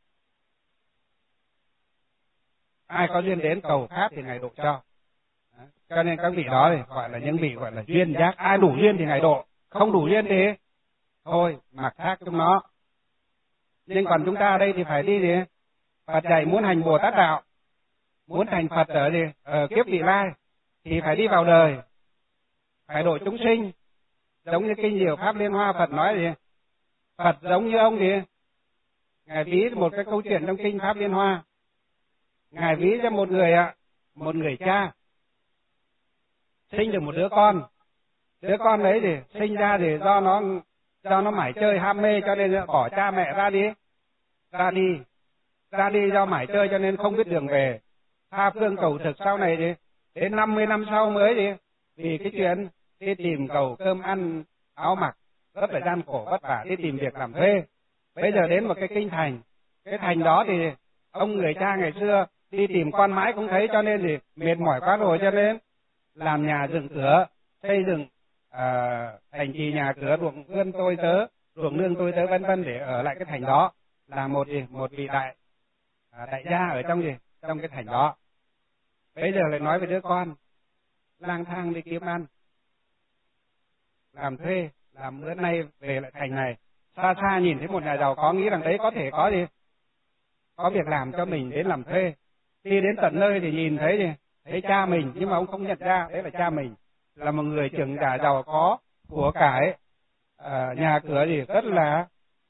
A: Ai có duyên đến cầu pháp thì ngài độ cho. Cho nên các vị đó thì gọi là những vị gọi là duyên giác. Ai đủ duyên thì ngài độ, không đủ duyên thì thôi mặc khác chúng nó. Nhưng còn chúng ta ở đây thì phải đi gì? Phật dạy muốn hành Bồ Tát đạo, muốn thành Phật ở gì? Ở kiếp vị lai thì phải đi vào đời, phải độ chúng sinh. Giống như kinh Diệu Pháp Liên Hoa Phật nói gì? Phật giống như ông gì? Ngài ví một cái câu chuyện trong kinh Pháp Liên Hoa. Ngài ví cho một người ạ, một người cha sinh được một đứa con. Đứa con đấy thì sinh ra thì do nó do nó mải chơi ham mê, cho nên bỏ cha mẹ ra đi, ra đi, ra đi do mải chơi cho nên không biết đường về. Tha phương cầu thực, sau này thì đến năm mươi năm sau mới gì? Vì cái chuyện đi tìm cầu cơm ăn, áo mặc, rất là gian khổ vất vả, đi tìm việc làm thuê. Bây giờ đến một cái kinh thành, cái thành đó thì ông người cha ngày xưa đi tìm con mãi không thấy, cho nên thì mệt mỏi quá rồi, cho nên làm nhà dựng cửa, xây dựng à, thành trì nhà cửa, ruộng vườn tôi tớ, ruộng nương tôi tớ vân vân để ở lại cái thành đó, là một gì, một vị đại à, đại gia ở trong gì, trong cái thành đó. Bây giờ lại nói về đứa con lang thang đi kiếm ăn, làm thuê, làm bữa nay về lại thành này, xa xa nhìn thấy một nhà giàu có, nghĩ rằng đấy có thể có gì, có việc làm cho mình đến làm thuê. Khi đến tận nơi thì nhìn thấy gì, thấy cha mình, nhưng mà ông không nhận ra đấy là cha mình, là một người trưởng giả giàu có, của cải, à, nhà cửa gì rất là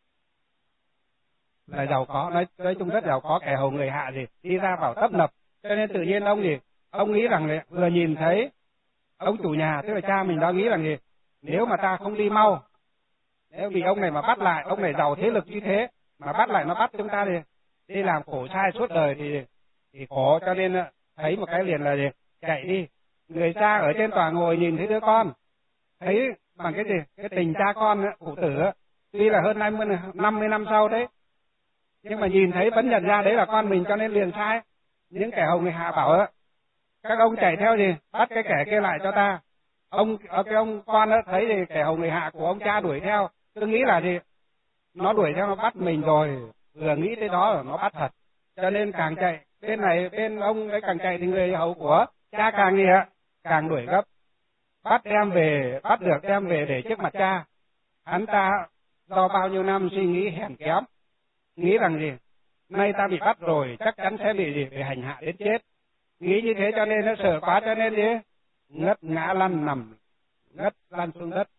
A: là giàu có, nói nói chung rất giàu có, kẻ hầu người hạ gì đi ra vào tấp nập. Cho nên tự nhiên ông gì, ông nghĩ rằng này, vừa nhìn thấy ông chủ nhà, tức là cha mình đó, nghĩ rằng gì, nếu mà ta không đi mau, nếu vì ông này mà bắt lại, ông này giàu thế lực như thế mà bắt lại nó bắt chúng ta thì đi làm khổ sai suốt đời thì thì khổ. Cho nên thấy một cái liền là gì, chạy đi. Người cha ở trên tòa ngồi nhìn thấy đứa con, thấy bằng cái gì, cái tình cha con phụ tử, tuy là hơn năm mươi năm sau đấy, nhưng mà nhìn thấy vẫn nhận ra đấy là con mình, cho nên liền sai. Những kẻ hầu người hạ bảo á, các ông chạy theo gì, bắt cái kẻ kia lại cho ta. Ông cái ông con á thấy thì kẻ hầu người hạ của ông cha đuổi theo, cứ nghĩ là gì, nó đuổi theo nó bắt mình rồi, vừa nghĩ tới đó là nó bắt thật, cho nên càng chạy bên này bên ông ấy càng chạy thì người hầu của cha càng gì ạ, càng đuổi gấp, bắt đem về, bắt được đem về để trước mặt cha. Hắn ta do bao nhiêu năm suy nghĩ hèn kém, nghĩ rằng gì, nay ta bị bắt rồi chắc chắn sẽ bị gì, bị hành hạ đến chết. Nghĩ như thế cho nên nó sợ quá, cho nên gì, ngất ngã lăn nằm, ngất lăn xuống đất,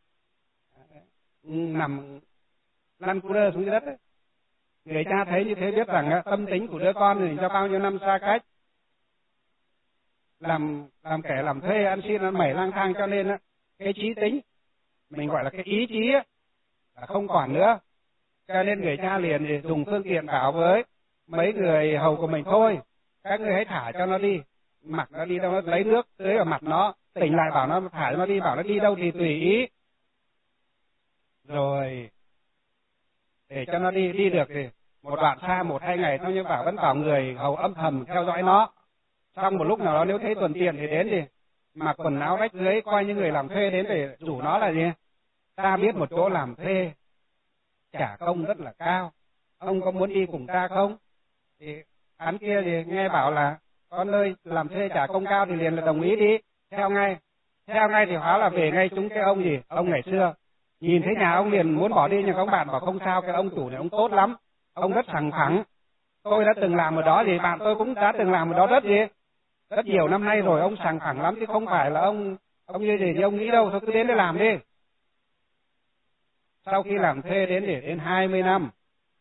A: nằm lăn cu đơ xuống dưới đất ấy. Người cha thấy như thế biết rằng tâm tính của đứa con thì cho bao nhiêu năm xa cách, làm làm kẻ làm thuê ăn xin ăn mẩy lang thang, cho nên á cái trí tính, mình gọi là cái ý chí á, là không còn nữa. Cho nên người cha liền thì dùng phương tiện bảo với mấy người hầu của mình, thôi các người hãy thả cho nó đi, mặc nó đi đâu, nó lấy nước tưới vào mặt nó, tỉnh lại bảo nó thả nó đi, bảo nó đi đâu thì tùy ý. Rồi để cho nó đi, đi được thì một đoạn xa một hai ngày thôi, nhưng bảo vẫn bảo người hầu âm thầm theo dõi nó. Xong một lúc nào đó nếu thấy thuận tiện thì đến thì mặc quần áo rách rưới, coi như người làm thuê đến để rủ nó là gì? Ta biết một chỗ làm thuê trả công rất là cao, ông có muốn đi cùng ta không? Thì hắn kia thì nghe bảo là có nơi làm thuê trả công cao thì liền là đồng ý đi, theo ngay. Theo ngay thì hóa là về ngay chúng cái ông gì? Ông ngày xưa nhìn thấy nhà ông liền muốn bỏ đi, nhưng các bạn bảo không sao, cái ông chủ này ông tốt lắm, ông rất sòng phẳng. Tôi đã từng làm ở đó thì bạn tôi cũng đã từng làm ở đó rất gì? Rất nhiều năm nay rồi, ông sòng phẳng lắm chứ không phải là ông ông như gì thì ông nghĩ đâu, thôi cứ đến để làm đi. Sau khi làm thuê đến để đến hai mươi năm,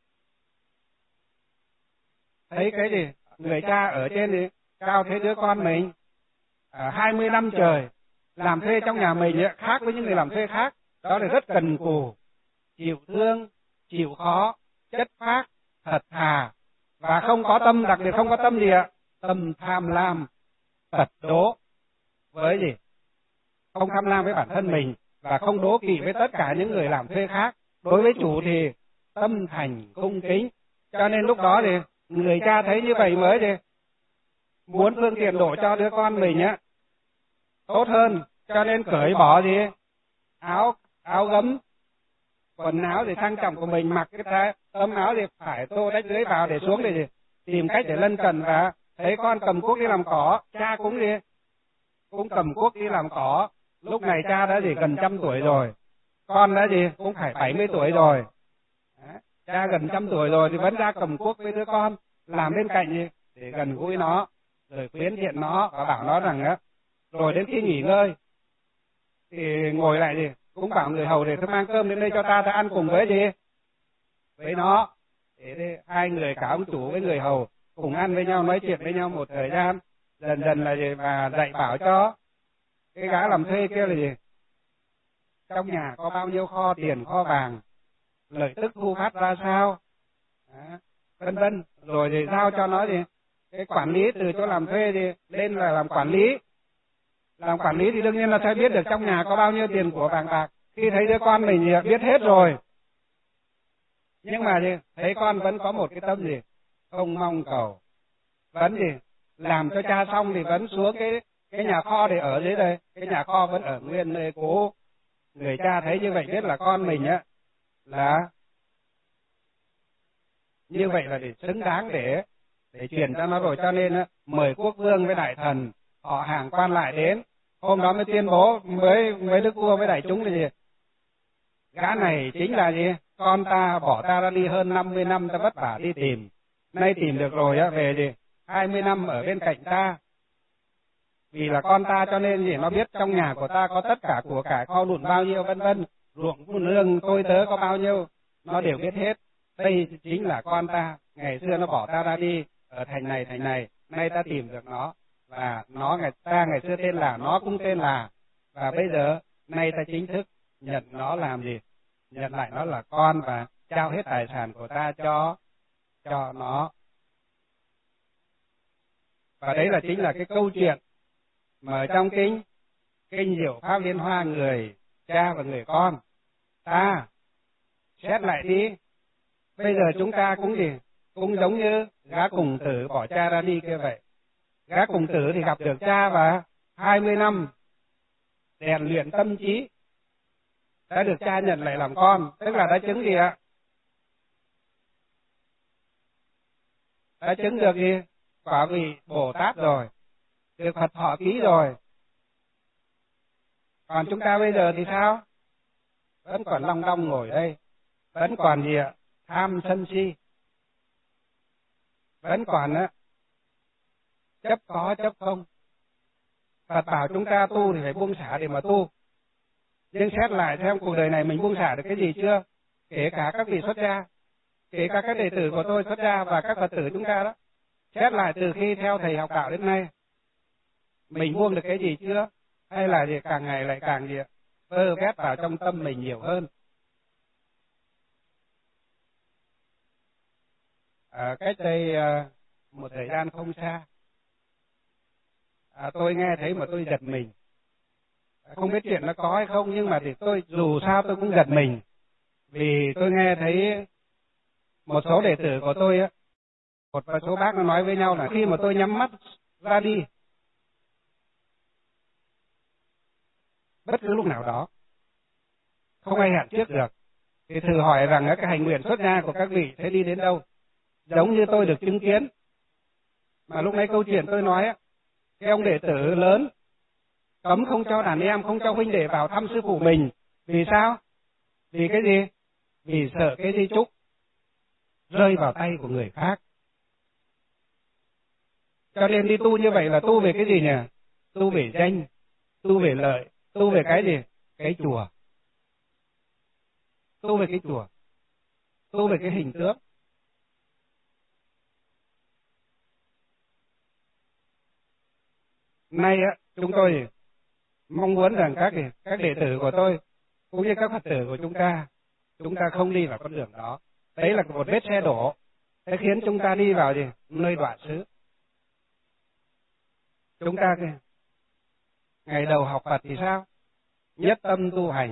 A: thấy cái gì? Người cha ở trên thì cao thế đứa con mình, à, hai mươi năm trời làm thuê trong nhà mình ấy, khác với những người làm thuê khác, đó là rất cần cù, chịu thương, chịu khó, chất phác, thật thà, và không có tâm, đặc biệt không có tâm gì ạ? Tâm tham lam, tật đố với gì? Không tham lam với bản thân mình, và không đố kỵ với tất cả những người làm thuê khác. Đối với chủ thì tâm thành cung kính. Cho nên lúc đó thì người cha thấy như vậy mới thì muốn phương tiện đổ cho đứa con mình á tốt hơn, cho nên cởi bỏ gì? Áo áo gấm, quần áo thì sang trọng của mình, mặc cái tấm áo thì phải tô rách rưới vào để xuống để gì? Tìm cách để lân cận. Và thấy con cầm cuốc đi làm cỏ, cha cũng đi cũng cầm cuốc đi làm cỏ. Lúc này cha đã gì? Gần trăm tuổi rồi, con đã gì? Cũng phải bảy mươi tuổi rồi. Đó. Cha gần trăm tuổi rồi thì vẫn ra cầm cuốc với đứa con, làm bên cạnh gì? Để gần gũi nó, rồi khuyến thiện nó và bảo nó rằng á, rồi đến khi nghỉ ngơi thì ngồi lại gì? Cũng bảo người hầu để tôi mang cơm đến đây cho ta, ta ăn cùng với gì? Với nó. Để hai người, cả ông chủ với người hầu cùng ăn với nhau, nói chuyện với nhau một thời gian, dần dần là gì? Và dạy bảo cho cái gã làm thuê kia là gì? Trong nhà có bao nhiêu kho tiền, kho vàng, lợi tức thu phát ra sao, vân vân. Rồi thì giao cho nó gì? Cái quản lý, từ chỗ làm thuê thì lên là làm quản lý. Làm quản lý thì đương nhiên là sẽ biết được trong nhà có bao nhiêu tiền của vàng bạc. Khi thấy đứa con mình thì biết hết rồi. Nhưng mà gì? Thấy con vẫn có một cái tâm gì? Không mong cầu. Vẫn gì? Làm cho cha xong thì vẫn xuống cái cái nhà kho để ở dưới đây. Cái nhà kho vẫn ở nguyên nơi cũ. Người cha thấy như vậy biết là con mình á là như vậy là để xứng đáng để để truyền cho nó rồi. Cho nên á, mời quốc vương với đại thần, họ hàng quan lại đến. Hôm đó mới tuyên bố với với đức vua với đại chúng là gì? Gã này chính là gì? Con ta, bỏ ta ra đi hơn năm mươi năm ta vất vả đi tìm. Nay tìm được rồi á, về gì? hai mươi năm ở bên cạnh ta. Vì là con ta cho nên gì? Nó biết trong nhà của ta có tất cả của cải kho lụn bao nhiêu vân vân, ruộng vườn nương tôi tớ có bao nhiêu, nó đều biết hết. Đây chính là con ta, ngày xưa nó bỏ ta ra đi ở thành này thành này, nay ta tìm được nó, và nó ngày ta ngày xưa tên là, nó cũng tên là, và bây giờ nay ta chính thức nhận nó làm gì? Nhận lại nó là con, và trao hết tài sản của ta cho cho nó. Và đấy là chính là cái câu chuyện mà trong kinh kinh Diệu Pháp Liên Hoa, người cha và người con. Ta xét lại đi, bây giờ chúng ta cũng gì? Cũng giống như gã cùng tử bỏ cha ra đi kia vậy. Gã cùng tử thì gặp được cha và hai mươi năm rèn luyện tâm trí, đã được cha nhận lại làm con, tức là đã chứng gì ạ? Đã chứng được gì? Quả vị Bồ Tát rồi, được Phật thọ ký rồi. Còn chúng ta bây giờ thì sao? Vẫn còn long đong ngồi đây, vẫn còn gì ạ? Tham sân si, vẫn còn á chấp có chấp không. Phật bảo chúng ta tu thì phải buông xả để mà tu. Nhưng xét lại xem cuộc đời này mình buông xả được cái gì chưa? Kể cả các vị xuất gia, kể cả các đệ tử của tôi xuất gia và các Phật tử chúng ta đó, xét lại từ khi theo thầy học đạo đến nay, mình buông được cái gì chưa? Hay là gì càng ngày lại càng gì vơ vét vào trong tâm mình nhiều hơn? À, cách đây à, một thời gian không xa, à, tôi nghe thấy mà tôi giật mình. Không biết chuyện nó có hay không, nhưng mà thì tôi dù sao tôi cũng giật mình, vì tôi nghe thấy một số đệ tử của tôi á, một số bác nó nói với nhau là khi mà tôi nhắm mắt ra đi, bất cứ lúc nào đó, không ai hẹn trước được, thì thử hỏi rằng cái hành nguyện xuất gia của các vị sẽ đi đến đâu. Giống như tôi được chứng kiến, mà lúc nãy câu chuyện tôi nói á, cái ông đệ tử lớn cấm không cho đàn em, không cho huynh đệ vào thăm sư phụ mình. Vì sao? Vì cái gì? Vì sợ cái di chúc rơi vào tay của người khác. Cho nên đi tu như vậy là tu về cái gì nhỉ? Tu về danh, tu về lợi, tu về cái gì? Cái chùa. Tu về cái chùa, tu về cái hình tượng. Nay á, chúng tôi mong muốn rằng các các đệ tử của tôi cũng như các Phật tử của chúng ta, chúng ta không đi vào con đường đó. Đấy là một vết xe đổ, sẽ khiến chúng ta đi vào gì? Nơi đọa xứ. Chúng ta ngày đầu học Phật thì sao? Nhất tâm tu hành.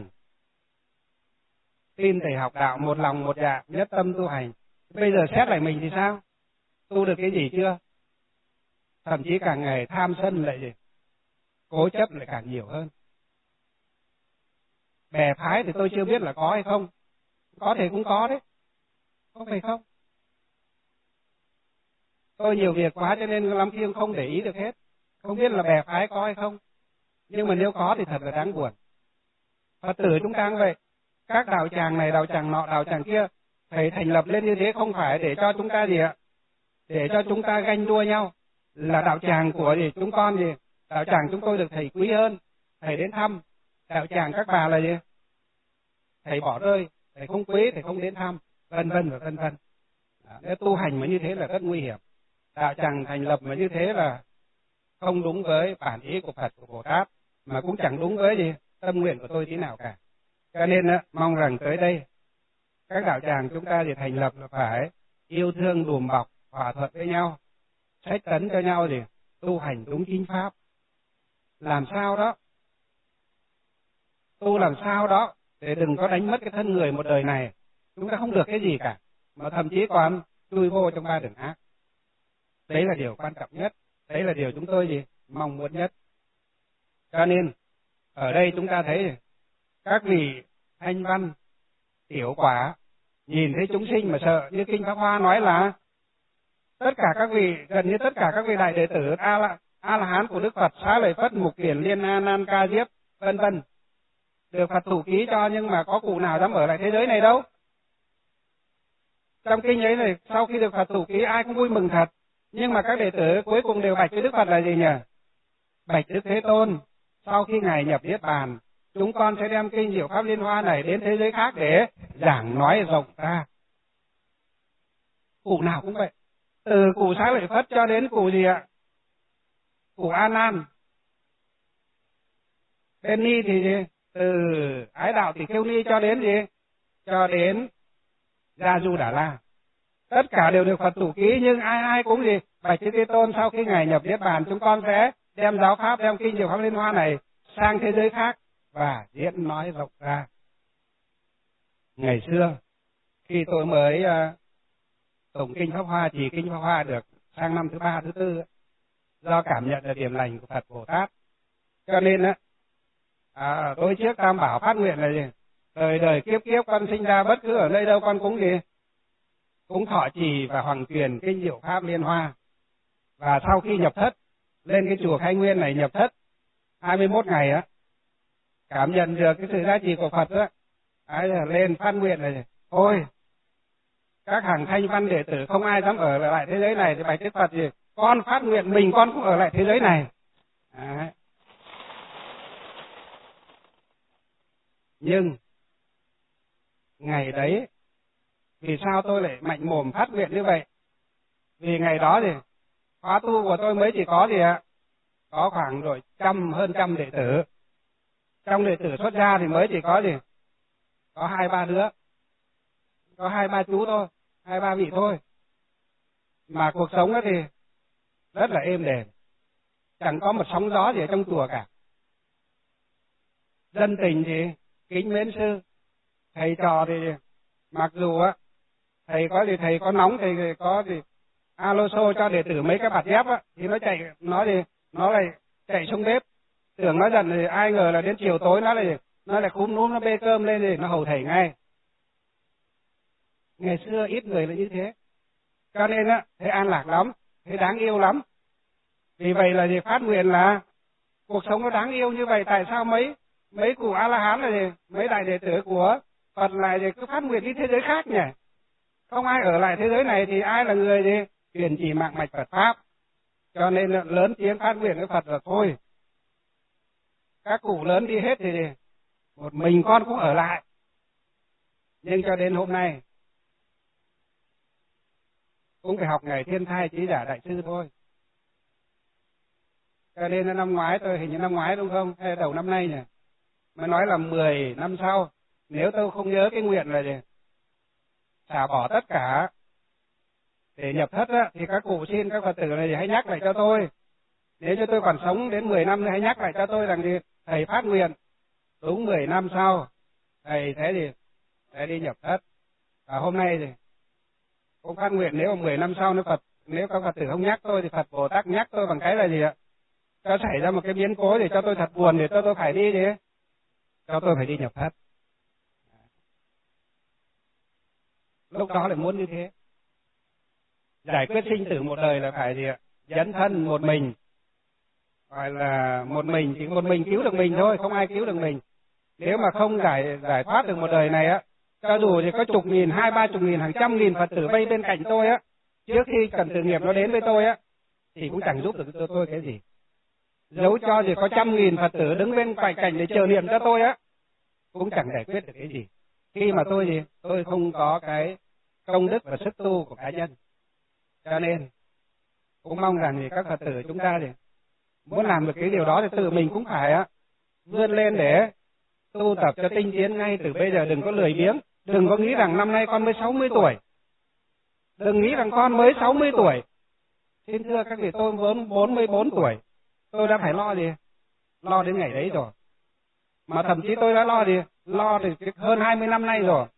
A: Tin thầy học đạo một lòng một dạ, nhất tâm tu hành. Bây giờ xét lại mình thì sao? Tu được cái gì chưa? Thậm chí càng ngày tham sân lại gì? Cố chấp lại càng nhiều hơn. Bè phái thì tôi chưa biết là có hay không. Có thể cũng có đấy. Có phải không? Tôi nhiều việc quá cho nên lắm khi không để ý được hết. Không biết là bè phái có hay không. Nhưng mà nếu có thì thật là đáng buồn. Phật tử chúng ta cũng vậy. Các đạo tràng này, đạo tràng nọ, đạo tràng kia, thầy thành lập lên như thế không phải để cho chúng ta gì ạ? Để cho chúng ta ganh đua nhau. Là đạo tràng của gì? Chúng con gì? Đạo tràng chúng tôi được thầy quý hơn. Thầy đến thăm. Đạo tràng các bà là gì? Thầy bỏ rơi, thầy không quý, thầy không đến thăm, vân vân và vân vân. Nếu tu hành mà như thế là rất nguy hiểm. Đạo tràng thành lập mà như thế là không đúng với bản ý của Phật, của Bồ Tát, mà cũng chẳng đúng với gì tâm nguyện của tôi tí nào cả. Cho nên mong rằng tới đây các đạo tràng chúng ta thì thành lập là phải yêu thương đùm bọc, hòa thuận với nhau, sách tấn cho nhau gì tu hành đúng chính pháp. Làm sao đó, tu làm sao đó để đừng có đánh mất cái thân người một đời này. Chúng ta không được cái gì cả, mà thậm chí còn chui vô trong ba đường ác. Đấy là điều quan trọng nhất, đấy là điều chúng tôi gì mong muốn nhất. Cho nên ở đây chúng ta thấy các vị thanh văn, tiểu quả nhìn thấy chúng sinh mà sợ, như Kinh Pháp Hoa nói là tất cả các vị, gần như tất cả các vị đại đệ tử a la a la hán của Đức Phật, Xá Lợi Phất, Mục Kiền, Liên Na, Nan Ca Diếp, vân vân, được Phật thủ ký cho, nhưng mà có cụ nào dám ở lại thế giới này đâu. Trong kinh ấy này, sau khi được Phật thủ ký ai cũng vui mừng thật, nhưng mà các đệ tử cuối cùng đều bạch với Đức Phật là gì nhỉ? Bạch Đức Thế Tôn, sau khi Ngài nhập Niết Bàn, chúng con sẽ đem kinh Diệu Pháp Liên Hoa này đến thế giới khác để giảng nói rộng ra. Cụ nào cũng vậy, từ cụ Xá Lợi Phất cho đến cụ gì ạ? Cụ A Nan. Bên Ni thì gì? Từ Ái Đạo Tỷ Khưu Ni cho đến gì? Cho đến Gia Du Đà La. Tất cả đều được Phật thủ ký, nhưng ai ai cũng gì? Bạch Thế Tôn, sau khi Ngài nhập Niết Bàn, chúng con sẽ đem giáo pháp, đem kinh Diệu Pháp Liên Hoa này sang thế giới khác và diễn nói rộng ra. Ngày xưa, khi tôi mới uh, tụng kinh Pháp Hoa, chỉ kinh Pháp Hoa được sang năm thứ ba, thứ tư, do cảm nhận là điểm lành của Phật Bồ Tát, cho nên á, à, tôi trước Tam Bảo phát nguyện là gì? Đời đời kiếp kiếp con sinh ra bất cứ ở nơi đâu con cũng gì? Cũng thọ trì và hoàng truyền kinh Diệu Pháp Liên Hoa. Và sau khi nhập thất, lên cái chùa Khai Nguyên này nhập thất hai mươi mốt ngày á, cảm nhận được cái sự giá trị của Phật á, ấy là lên phát nguyện này, thôi, các hàng thanh văn đệ tử không ai dám ở lại thế giới này, thì bạch Đức Phật gì? Con phát nguyện mình con cũng ở lại thế giới này. Đấy. Nhưng ngày đấy, vì sao tôi lại mạnh mồm phát nguyện như vậy? Vì ngày đó thì khóa tu của tôi mới chỉ có gì ạ? Có khoảng rồi trăm, hơn trăm đệ tử. Trong đệ tử xuất gia thì mới chỉ có gì? Có hai ba đứa. Có hai ba chú thôi, hai ba vị thôi. Mà cuộc sống đó thì rất là êm đềm. Chẳng có một sóng gió gì ở trong chùa cả. dân tình thì kính mến sư, thầy trò thì mặc dù á thầy có gì thầy có nóng thầy có gì alo xô cho đệ tử mấy cái bạt dép á thì nó chạy nó thì nó lại chạy xuống bếp, tưởng nó giận thì ai ngờ là đến chiều tối nó lại nó lại cúm núm nó bê cơm lên thì nó hầu thầy ngay. Ngày xưa ít người là như thế, cho nên á thấy an lạc lắm, thấy đáng yêu lắm. Vì vậy là gì phát nguyện là cuộc sống nó đáng yêu như vậy, tại sao mấy mấy cụ A La Hán là gì mấy đại đệ tử của Phật lại thì cứ phát nguyện đi thế giới khác nhỉ? Không ai ở lại thế giới này thì ai là người gì truyền chỉ mạng mạch Phật pháp. Cho nên lớn tiếng phát nguyện với Phật là thôi, các cụ lớn đi hết thì một mình con cũng ở lại. Nhưng cho đến hôm nay cũng phải học ngày thiên thai trí giả đại sư thôi. Cho nên năm ngoái tôi hình như năm ngoái đúng không? Hay đầu năm nay nhỉ? Mà nói là mười năm sau, nếu tôi không nhớ cái nguyện là gì? Xả bỏ tất cả để nhập thất á, thì các cụ xin các Phật tử này hãy nhắc lại cho tôi. Nếu như tôi còn sống đến mười năm thì hãy nhắc lại cho tôi rằng thì thầy phát nguyện đúng mười năm sau thầy thế thì sẽ đi nhập thất. Và hôm nay thì cũng phát nguyện nếu mà mười năm sau nếu Phật nếu các Phật tử không nhắc tôi thì Phật Bồ Tát nhắc tôi bằng cái là gì ạ? Cho xảy ra một cái biến cố để cho tôi thật buồn để cho tôi phải đi đi, cho tôi phải đi nhập thất. Lúc đó lại muốn như thế. Giải quyết sinh tử một đời là phải gì ạ? Dấn thân một mình, gọi là một mình, chỉ một mình cứu được mình thôi, không ai cứu được mình. Nếu mà không giải giải thoát được một đời này á, cho dù thì có chục nghìn, hai ba chục nghìn, hàng trăm nghìn Phật tử vây bên cạnh tôi á, trước khi cần tử nghiệp nó đến với tôi á, thì cũng chẳng giúp được cho tôi cái gì. Dẫu cho thì có trăm nghìn Phật tử đứng bên cạnh cạnh để chờ niệm cho tôi á, cũng chẳng giải quyết được cái gì. Khi mà tôi gì, tôi không có cái công đức và sức tu của cá nhân. Cho nên cũng mong rằng thì các Phật tử chúng ta thì muốn làm được cái điều đó thì tự mình cũng phải á vươn lên để tu tập cho tinh tiến ngay từ bây giờ, đừng có lười biếng, đừng có nghĩ rằng năm nay con mới sáu mươi tuổi. Đừng nghĩ rằng con mới sáu mươi tuổi. Xin thưa các vị, tôi vốn bốn mươi bốn tuổi, tôi đã phải lo gì? Lo đến ngày đấy rồi. Mà thậm chí tôi đã lo gì? Lo từ hơn hai mươi năm nay rồi.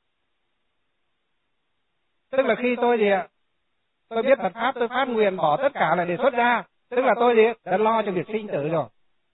A: Tức là khi tôi gì ạ? Tôi biết Phật pháp, tôi phát nguyện bỏ tất cả lại để xuất ra. Tức là tôi gì? Đã lo cho việc sinh tử rồi.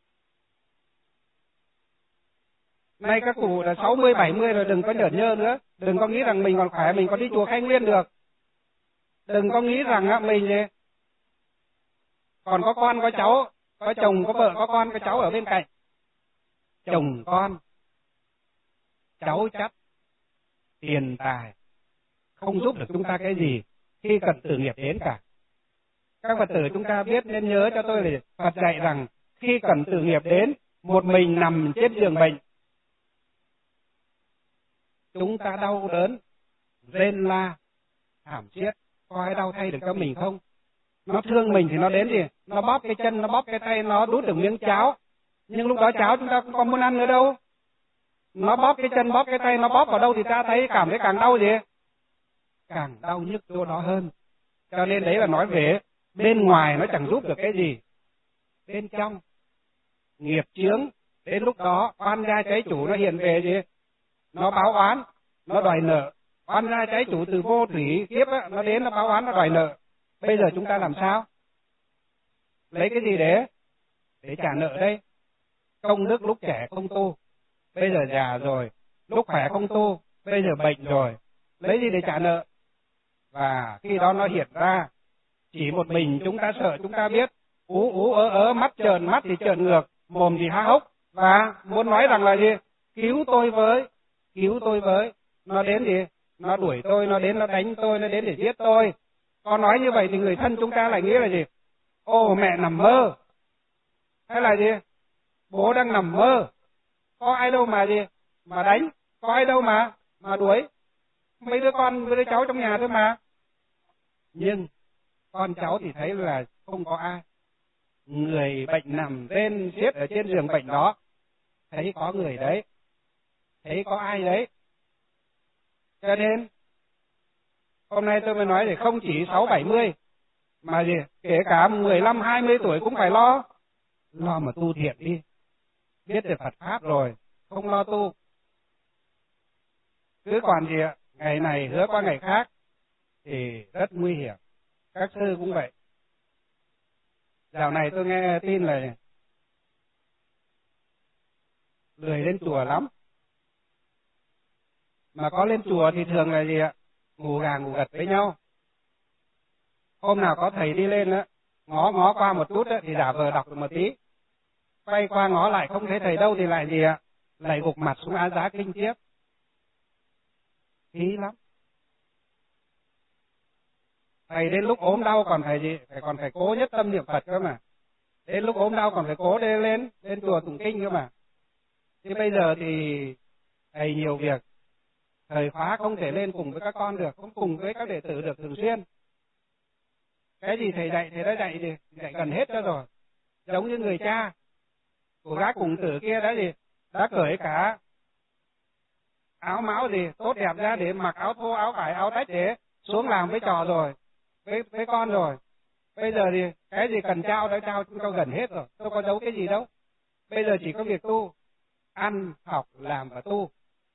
A: Nay các cụ là sáu mươi, bảy mươi rồi, đừng có nhởn nhơ nữa. Đừng có nghĩ rằng mình còn khỏe, mình còn đi chùa Khai Nguyên được. Đừng có nghĩ rằng á, mình gì? Còn có con, có cháu, có chồng, có vợ, có con, có cháu ở bên cạnh. Chồng con, cháu chắc, tiền tài, không giúp được chúng ta cái gì khi cần tử nghiệp đến cả. Các Phật tử chúng ta biết nên nhớ cho tôi là Phật dạy rằng khi cần tử nghiệp đến, một mình nằm trên giường bệnh, chúng ta đau đớn, rên la, thảm thiết, có ai đau thay được cho mình không? Nó thương mình thì nó đến thì nó bóp cái chân, nó bóp cái tay, nó đút được miếng cháo. Nhưng lúc đó cháo chúng ta cũng không muốn ăn nữa đâu. Nó bóp cái chân, bóp cái tay, nó bóp vào đâu thì ta thấy cảm thấy càng đau gì? Càng đau nhức chỗ đó hơn. Cho nên đấy là nói về bên ngoài nó chẳng giúp được cái gì. Bên trong, nghiệp chướng, đến lúc đó oan gia trái chủ nó hiện về gì? Nó báo oán, nó đòi nợ. Oan gia trái chủ từ vô thủy kiếp á, nó đến nó báo oán, nó đòi nợ. Bây giờ chúng ta làm sao? Lấy cái gì để để trả nợ đây? Công đức lúc trẻ không tu, bây giờ già rồi. Lúc khỏe không tu, bây giờ bệnh rồi. Lấy gì để trả nợ? Và khi đó nó hiện ra, chỉ một mình chúng ta sợ, chúng ta biết. Ú ú ớ ớ, mắt trợn, mắt thì trợn ngược, mồm thì há hốc. Và muốn nói rằng là gì? Cứu tôi với, cứu tôi với. Nó đến gì? Nó đuổi tôi, nó đến nó đánh tôi, nó đến để giết tôi. Con nói như vậy thì người thân chúng ta lại nghĩ là gì? Ô, mẹ nằm mơ. Hay là gì? Bố đang nằm mơ. Có ai đâu mà gì? Mà đánh. Có ai đâu mà mà đuổi. Mấy đứa con, mấy đứa cháu trong nhà thôi mà. Nhưng con cháu thì thấy là không có ai. Người bệnh nằm bên xiết ở trên giường bệnh đó, thấy có người đấy, thấy có ai đấy. Cho nên hôm nay tôi mới nói thì không chỉ sáu bảy mươi mà gì, kể cả mười lăm hai mươi tuổi cũng phải lo, lo mà tu thiện đi. biết được Phật pháp rồi, không lo tu. Cứ còn gì ạ, ngày này hứa qua ngày khác thì rất nguy hiểm. Các sư cũng vậy. Dạo này tôi nghe tin là lười lên chùa lắm. Mà có lên chùa thì thường là gì ạ? Ngủ gà ngủ gật với nhau. Hôm nào có thầy đi lên á, ngó ngó qua một chút á, thì giả vờ đọc được một tí. Quay qua ngó lại không thấy thầy đâu thì lại gì ạ? Lại gục mặt xuống Á Giá Kinh tiếp. Khí lắm. Thầy đến lúc ốm đau còn phải gì? Phải còn phải cố nhất tâm niệm Phật cơ mà. Đến lúc ốm đau còn phải cố đi lên, lên chùa tụng kinh cơ mà. Thế bây giờ thì thầy nhiều việc. Thời khóa không thể lên cùng với các con được, không cùng với các đệ tử được thường xuyên. Cái gì thầy dạy, thầy đã dạy thì dạy gần hết cho rồi. Giống như người cha của gái cùng tử kia đã gì? Đã cởi cả áo máu gì tốt đẹp ra để mặc áo thô, áo vải, áo tách để xuống làm với trò rồi, với, với con rồi. Bây giờ thì cái gì cần trao đã trao chúng tôi gần hết rồi, đâu có giấu cái gì đâu. Bây giờ chỉ có việc tu, ăn, học, làm và tu.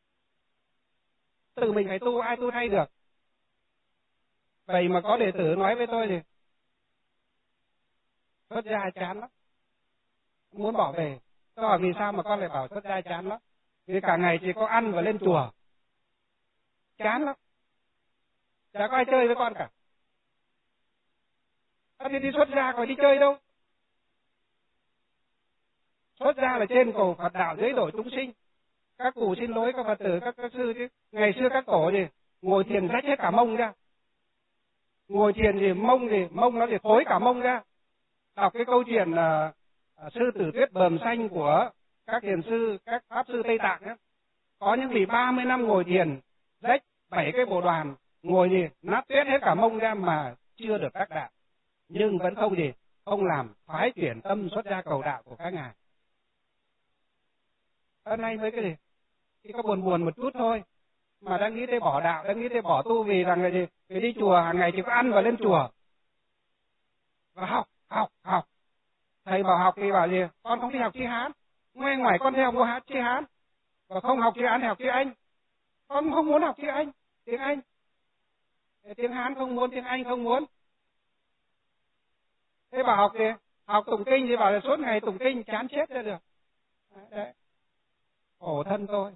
A: Tự mình phải tu, ai tu thay được. Vậy mà có đệ tử nói với tôi thì xuất gia chán lắm, muốn bỏ về. Tôi hỏi vì sao mà con lại bảo xuất gia chán lắm? Vì cả ngày chỉ có ăn và lên chùa, chán lắm, chả có ai chơi với con cả. Thế thì đi xuất gia còn đi chơi đâu? Xuất gia là trên cầu Phật đạo, dưới độ chúng sinh. Các cụ xin lỗi các Phật tử, các, các sư chứ. Ngày xưa các tổ gì ngồi thiền rách hết cả mông ra. Ngồi thiền thì mông thì mông nó thì thối cả mông ra. Đọc cái câu chuyện là uh, sư Tử Tuyết Bờm Xanh của các thiền sư, các pháp sư Tây Tạng ấy. Có những vị ba mươi năm ngồi thiền, rách bảy cái bộ đoàn, ngồi gì nát tuyết hết cả mông ra mà chưa được đắc đạo. Nhưng vẫn không gì, không làm phái chuyển tâm xuất gia cầu đạo của các ngài. Hôm nay mới cái gì, chỉ có buồn buồn một chút thôi, mà đang nghĩ tới bỏ đạo, đang nghĩ tới bỏ tu vì rằng là gì, vì đi chùa hàng ngày chỉ có ăn và lên chùa và học, học, học. Thầy bảo học thì bảo gì, con không đi học chữ Hán, ngoài ngoài con theo mua hát chữ Hán, và không học chữ Hán thì học chữ Anh. Con không muốn học chữ Anh, tiếng Anh, tiếng Hán không muốn, tiếng Anh không muốn. Thế bảo học gì, học tụng kinh thì bảo là suốt ngày tụng kinh chán chết ra được. Đấy. Khổ thân tôi.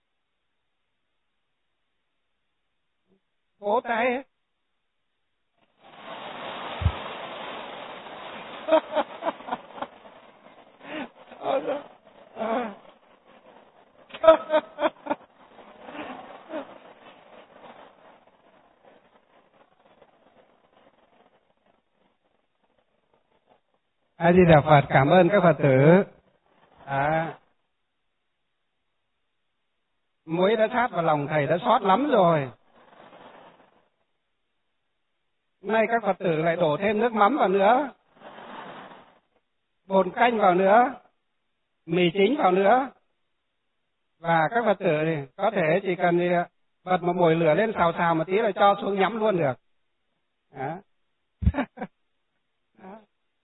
A: Vỗ tay ấy. A Di Đà Phật, cảm ơn các Phật tử. À, muối đã sát vào lòng thầy đã xót lắm rồi. Nay các Phật tử lại đổ thêm nước mắm vào nữa, bột canh vào nữa, mì chính vào nữa. Và các Phật tử thì có thể chỉ cần thì bật một mồi lửa lên xào xào một tí là cho xuống nhắm luôn được. Đó. Đó.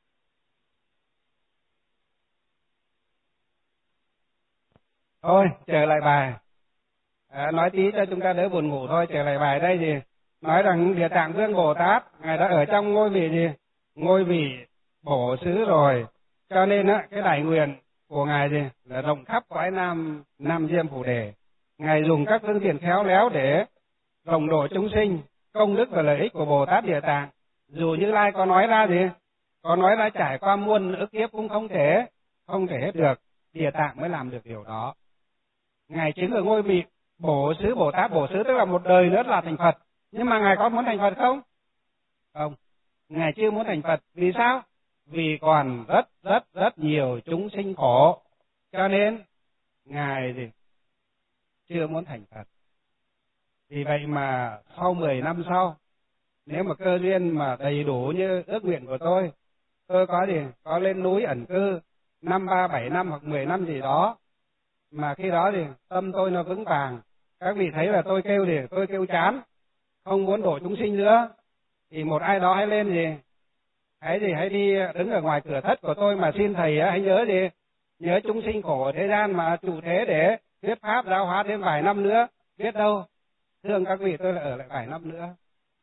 A: Thôi, trở lại bài. À, nói tí cho chúng ta đỡ buồn ngủ thôi, trở lại bài đây gì. Nói rằng Địa Tạng Vương Bồ Tát, Ngài đã ở trong ngôi vị gì? Ngôi vị bổ xứ rồi. Cho nên á, cái đại nguyện của Ngài gì? Là rộng khắp cõi Nam, Nam Diêm Phù Đề. Ngài dùng các phương tiện khéo léo để rộng độ chúng sinh, công đức và lợi ích của Bồ Tát Địa Tạng. Dù Như Lai có nói ra gì? Có nói ra trải qua muôn ức kiếp cũng không thể, không thể hết được. Địa Tạng mới làm được điều đó. Ngài chính là ngôi vị bổ xứ Bồ Tát. Bổ xứ tức là một đời nữa là thành Phật. Nhưng mà Ngài có muốn thành Phật không? Không. Ngài chưa muốn thành Phật. Vì sao? Vì còn rất rất rất nhiều chúng sinh khổ. Cho nên Ngài gì? Chưa muốn thành Phật. Vì vậy mà sau mười năm sau, nếu mà cơ duyên mà đầy đủ như ước nguyện của tôi, tôi có gì? Có lên núi ẩn cư năm ba bảy năm hoặc mười năm gì đó, mà khi đó thì tâm tôi nó vững vàng. Các vị thấy là tôi kêu thì tôi kêu chán, không muốn độ chúng sinh nữa, thì một ai đó hãy lên gì, hãy gì hãy đi đứng ở ngoài cửa thất của tôi mà xin thầy hãy nhớ gì, nhớ chúng sinh khổ ở thế gian mà trụ thế để thuyết pháp giáo hóa thêm vài năm nữa, biết đâu thương các vị tôi lại ở lại vài năm nữa.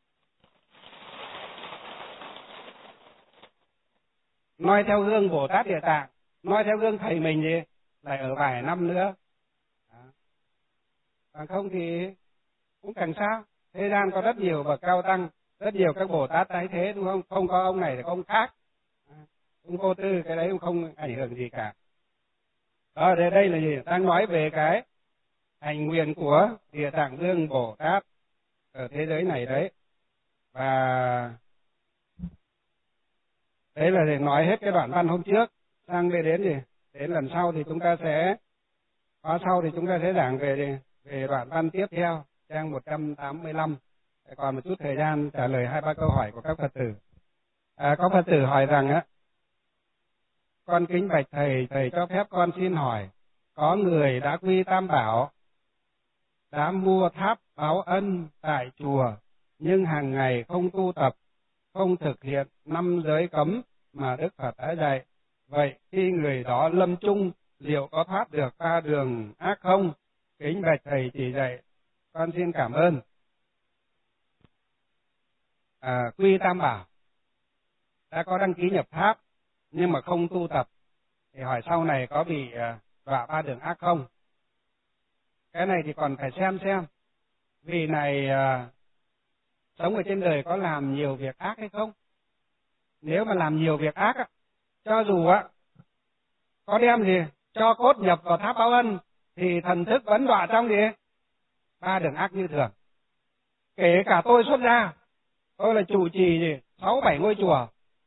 A: Nói theo gương Bồ Tát Địa Tạng, nói theo gương thầy mình gì lại ở vài năm nữa. Còn không thì cũng chẳng sao. Thế gian có rất nhiều bậc cao tăng, rất nhiều các Bồ Tát tái thế, đúng không? Không có ông này thì có ông khác. Ông vô tư, cái đấy cũng không ảnh hưởng gì cả. Đó, đây, đây là gì? Đang nói về cái hành nguyện của Địa Tạng Vương Bồ Tát ở thế giới này đấy. Và đấy là để nói hết cái đoạn văn hôm trước. Sang đây đến gì? Đến lần sau thì chúng ta sẽ, khóa sau thì chúng ta sẽ giảng về gì? Về đoạn văn tiếp theo, trang một trăm tám mươi lăm. Còn một chút thời gian trả lời hai ba câu hỏi của các Phật tử. À, có Phật tử hỏi rằng á, con kính bạch thầy, thầy cho phép con xin hỏi, có người đã quy Tam Bảo, đã mua tháp báo ân tại chùa, nhưng hàng ngày không tu tập, không thực hiện năm giới cấm mà Đức Phật đã dạy. Vậy khi người đó lâm chung, liệu có thoát được ba đường ác không? Kính bạch thầy chỉ dạy, con xin cảm ơn. À, quy Tam Bảo, đã có đăng ký nhập tháp, nhưng mà không tu tập, thì hỏi sau này có bị đọa ba đường ác không? Cái này thì còn phải xem xem, vì này à, sống ở trên đời có làm nhiều việc ác hay không? Nếu mà làm nhiều việc ác, cho dù á có đem gì cho cốt nhập vào tháp báo ân, thì thần thức vẫn đọa trong gì ba đường ác như thường. Kể cả tôi xuất gia, tôi là chủ trì gì sáu bảy ngôi chùa,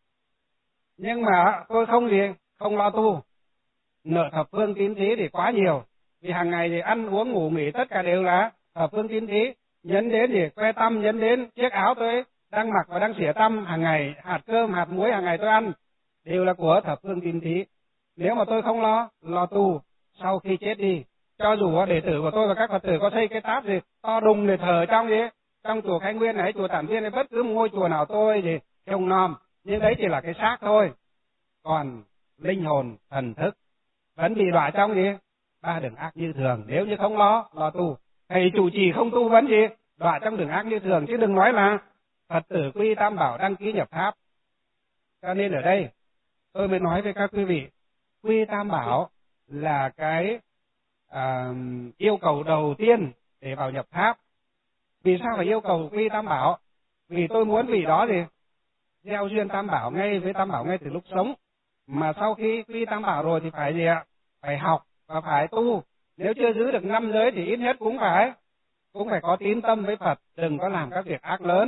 A: nhưng mà tôi không gì không lo tu, nợ thập phương tín thí thì quá nhiều, vì hàng ngày thì ăn uống ngủ nghỉ tất cả đều là thập phương tín thí. Nhấn đến thì que tăm, nhấn đến chiếc áo tôi đang mặc và đang xỉa tăm hàng ngày, hạt cơm hạt muối hàng ngày tôi ăn đều là của thập phương tín thí. Nếu mà tôi không lo lo tu, sau khi chết đi, cho dù đệ tử của tôi và các Phật tử có xây cái tháp gì to đùng để thờ trong gì trong chùa Khánh Nguyên này, chùa Tản Viên hay bất cứ một ngôi chùa nào tôi thì trông nom, nhưng đấy chỉ là cái xác thôi, còn linh hồn thần thức vẫn bị đọa trong gì ba đường ác như thường. Nếu như không lo lo tu, thầy chủ trì không tu vẫn gì đọa trong đường ác như thường, chứ đừng nói là Phật tử quy Tam Bảo đăng ký nhập tháp. Cho nên ở đây tôi mới nói với các quý vị, quy Tam Bảo là cái à, yêu cầu đầu tiên để vào nhập tháp. Vì sao phải yêu cầu quy Tam Bảo? Vì tôi muốn vị đó gì gieo duyên Tam Bảo ngay với Tam Bảo ngay từ lúc sống, mà sau khi quy Tam Bảo rồi thì phải gì ạ? Phải học và phải tu. Nếu chưa giữ được năm giới thì ít nhất cũng phải cũng phải có tín tâm với Phật, đừng có làm các việc ác lớn.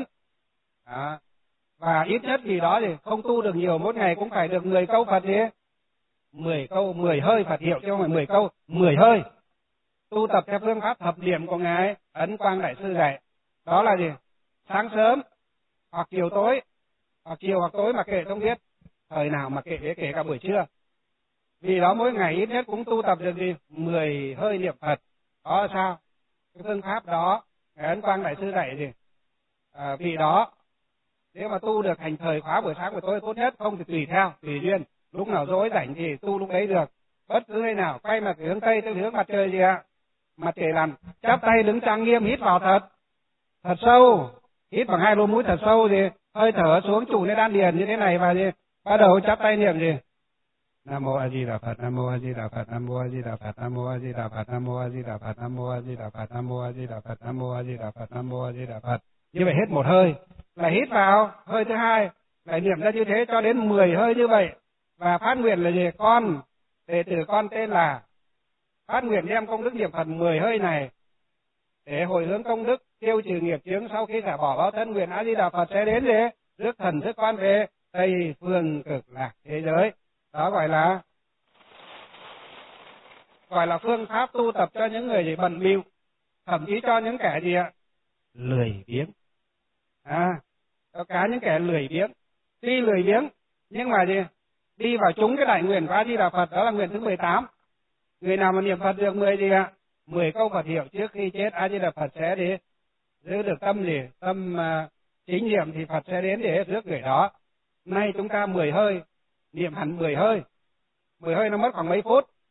A: À, và ít nhất vì đó thì không tu được nhiều, mỗi ngày cũng phải được mười câu Phật gì, mười câu, mười hơi Phật hiệu, chứ không phải mười câu, mười hơi. Tu tập theo phương pháp thập niệm của Ngài Ấn Quang Đại Sư dạy. Đó là gì? Sáng sớm hoặc chiều tối, hoặc chiều hoặc tối mà kệ không biết, thời nào mà kệ, kể cả buổi trưa. Vì đó mỗi ngày ít nhất cũng tu tập được gì? mười hơi niệm Phật. Đó là sao? Cái phương pháp đó, Ngài Ấn Quang Đại Sư dạy gì? À, vì đó, nếu mà tu được hành thời khóa buổi sáng buổi tối tốt nhất, không thì tùy theo, tùy duyên. Lúc nào rỗi rảnh thì tu lúc đấy được. Bất cứ nơi nào, quay mặt hướng Tây, tới hướng mặt trời gì ạ? Mặt trời lặn, chắp tay đứng trang nghiêm, hít vào thật, thật sâu. Hít bằng hai lỗ mũi thật sâu gì? Hơi thở xuống trụ lên đan điền như thế này và gì? Bắt đầu chắp tay niệm gì? Nam mô A Di Đà Phật, Nam mô A Di Đà Phật, Nam mô A Di Đà Phật, Nam mô A Di Đà Phật, Nam mô A Di Đà Phật, Nam mô A Di Đà Phật, Nam mô A Di Đà Phật, Nam mô A Di Đà Phật, Nam mô A Di Đà Phật. Như vậy hết một hơi, lại hít vào hơi thứ hai, lại niệm ra như thế cho đến mười hơi như vậy. Và phát nguyện là gì? Con, đệ tử con tên là, phát nguyện đem công đức niệm Phật mười hơi này để hồi hướng công đức tiêu trừ nghiệp chướng, sau khi xả bỏ báo thân, nguyện A Di Đà Phật sẽ đến gì? Rước thần thức con về Tây phương cực lạc thế giới. Đó gọi là gọi là phương pháp tu tập cho những người gì bận bịu, thậm chí cho những kẻ gì ạ? Lười biếng. À, có cả những kẻ lười biếng, tuy lười biếng nhưng mà gì? Đi vào trúng cái đại nguyện của A Di Đà Phật, đó là nguyện thứ mười tám. Người nào mà niệm Phật được mười gì ạ? mười câu Phật hiệu trước khi chết, A Di Đà Phật sẽ đi giữ được tâm gì? Tâm uh, chính niệm thì Phật sẽ đến để rước người đó. Nay chúng ta mười hơi, niệm hẳn mười hơi. mười hơi nó mất khoảng mấy phút,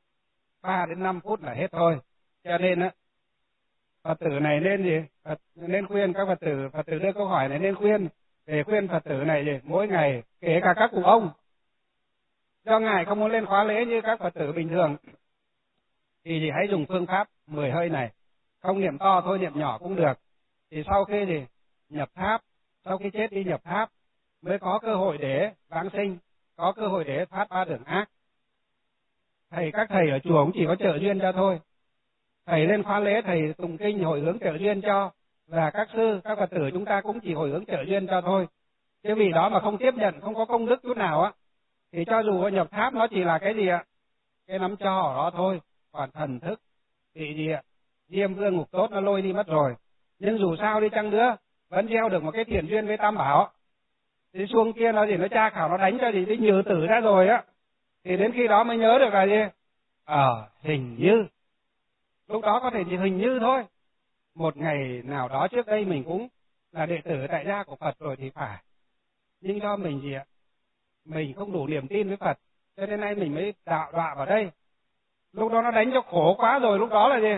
A: ba đến năm phút là hết thôi. Cho nên á, Phật tử này nên gì? Phật, nên khuyên các Phật tử, Phật tử đưa câu hỏi này nên khuyên, để khuyên Phật tử này gì? Mỗi ngày, kể cả các cụ ông, do Ngài không muốn lên khóa lễ như các Phật tử bình thường, thì gì hãy dùng phương pháp mười hơi này, không niệm to thôi, niệm nhỏ cũng được. Thì sau khi gì nhập tháp, sau khi chết đi nhập tháp, mới có cơ hội để vãng sinh, có cơ hội để thoát ba đường ác. Thầy các thầy ở chùa cũng chỉ có trợ duyên cho thôi. Thầy lên khóa lễ, thầy tụng kinh hồi hướng trợ duyên cho, và các sư, các Phật tử chúng ta cũng chỉ hồi hướng trợ duyên cho thôi. Chứ vì đó mà không tiếp nhận, không có công đức chút nào á, thì cho dù nhập tháp nó chỉ là cái gì ạ? Cái nắm cho ở đó thôi. Còn thần thức thì gì ạ? Diêm vương ngục tốt nó lôi đi mất rồi. Nhưng dù sao đi chăng nữa, vẫn gieo được một cái thiện duyên với Tam Bảo. Thì xuông kia nó gì, nó tra khảo, nó đánh cho gì đi nhừ tử ra rồi á, thì đến khi đó mới nhớ được là gì? Ờ, hình như. Lúc đó có thể chỉ hình như thôi. Một ngày nào đó trước đây mình cũng là đệ tử tại gia của Phật rồi thì phải. Nhưng do mình gì ạ? Mình không đủ niềm tin với Phật, cho nên nay mình mới đạo đọa vào đây. Lúc đó nó đánh cho khổ quá rồi, lúc đó là gì?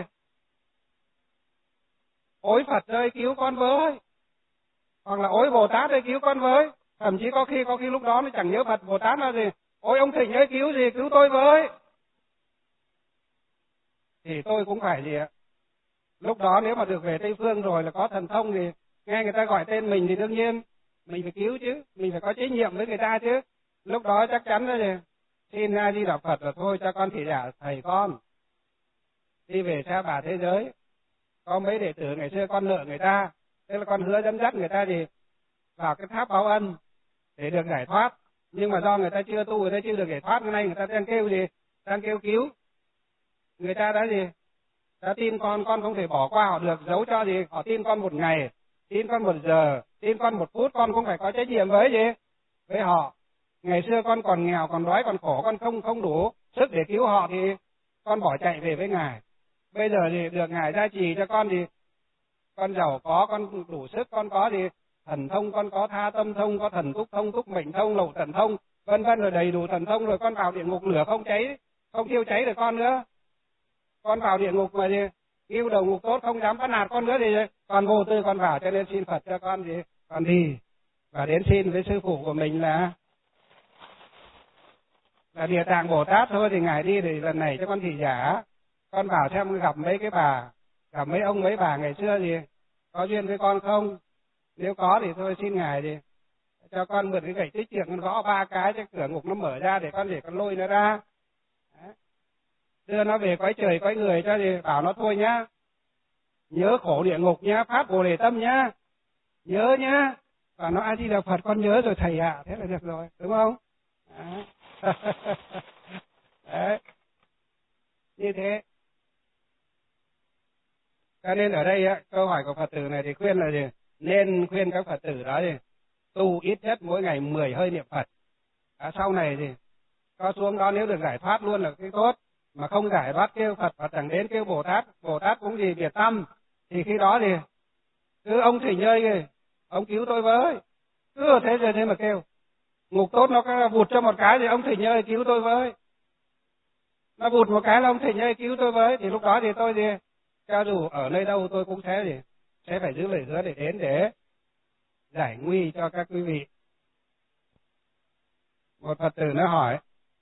A: Ôi Phật ơi cứu con với, hoặc là ôi Bồ Tát ơi cứu con với. Thậm chí có khi có khi lúc đó nó chẳng nhớ Phật Bồ Tát là gì, ôi ông Thịnh ơi cứu gì, cứu tôi với. Thì tôi cũng phải gì ạ? Lúc đó nếu mà được về Tây Phương rồi là có thần thông thì nghe người ta gọi tên mình thì đương nhiên mình phải cứu chứ, mình phải có trách nhiệm với người ta chứ. Lúc đó chắc chắn là gì? Xin A Di Đà Phật là thôi cho con thị giả thầy con đi về xa bà thế giới. Có mấy đệ tử ngày xưa con nợ người ta, thế là con hứa dẫn dắt người ta gì vào cái tháp báo ân để được giải thoát. Nhưng mà do người ta chưa tu, người ta chưa được giải thoát, hôm nay người ta đang kêu gì? Đang kêu cứu. Người ta đã gì? Đã tin con, con không thể bỏ qua họ được, giấu cho gì? Họ tin con một ngày, tin con một giờ, tin con một phút, con cũng phải có trách nhiệm với gì? Với họ. Ngày xưa con còn nghèo, còn đói, còn khổ, con không không đủ sức để cứu họ thì con bỏ chạy về với Ngài. Bây giờ thì được Ngài gia trì cho con thì con giàu có, con đủ sức, con có thì thần thông, con có tha tâm thông, có thần túc thông, túc mệnh thông, lậu thần thông, vân vân, rồi đầy đủ thần thông, rồi con vào địa ngục lửa không cháy, không thiêu cháy được con nữa. Con vào địa ngục mà gì yêu đầu ngục tốt không dám bắt nạt con nữa thì con vô tư con vào. Cho nên xin Phật cho con gì con đi và đến xin với sư phụ của mình là là Địa Tạng Bồ Tát thôi. Thì Ngài đi thì lần này cho con thị giả, con vào xem gặp mấy cái bà, gặp mấy ông mấy bà ngày xưa gì có duyên với con không. Nếu có thì thôi xin Ngài thì cho con mượn cái gậy tích chuyện, con gõ ba cái cho cửa ngục nó mở ra để con để con lôi nó ra. Đấy. Đưa nó về cõi trời cõi người cho thì bảo nó thôi nhá, nhớ khổ địa ngục nhá, phát Bồ Đề tâm nhá, nhớ nhá. Và nó A Di Đà Phật con nhớ rồi thầy ạ, à. Thế là được rồi, đúng không? Đấy. Đấy. Như thế. Cho nên ở đây á, câu hỏi của Phật tử này thì khuyên là gì? Nên khuyên các Phật tử đó gì? Tu ít nhất mỗi ngày mười hơi niệm Phật. À, sau này thì có xuống đó nếu được giải thoát luôn là cái tốt. Mà không giải thoát kêu Phật, Phật chẳng đến, kêu Bồ Tát, Bồ Tát cũng gì biệt tâm. Thì khi đó thì cứ ông Thỉnh ơi kìa, ông cứu tôi với. Cứ thế rồi thế mà kêu. Ngục tốt nó vụt cho một cái thì ông Thỉnh ơi cứu tôi với. Nó vụt một cái là ông Thỉnh ơi cứu tôi với. Thì lúc đó thì tôi gì? Cho dù ở nơi đâu tôi cũng sẽ gì? Sẽ phải giữ lời hứa để đến để giải nguy cho các quý vị. Một Phật tử nó hỏi: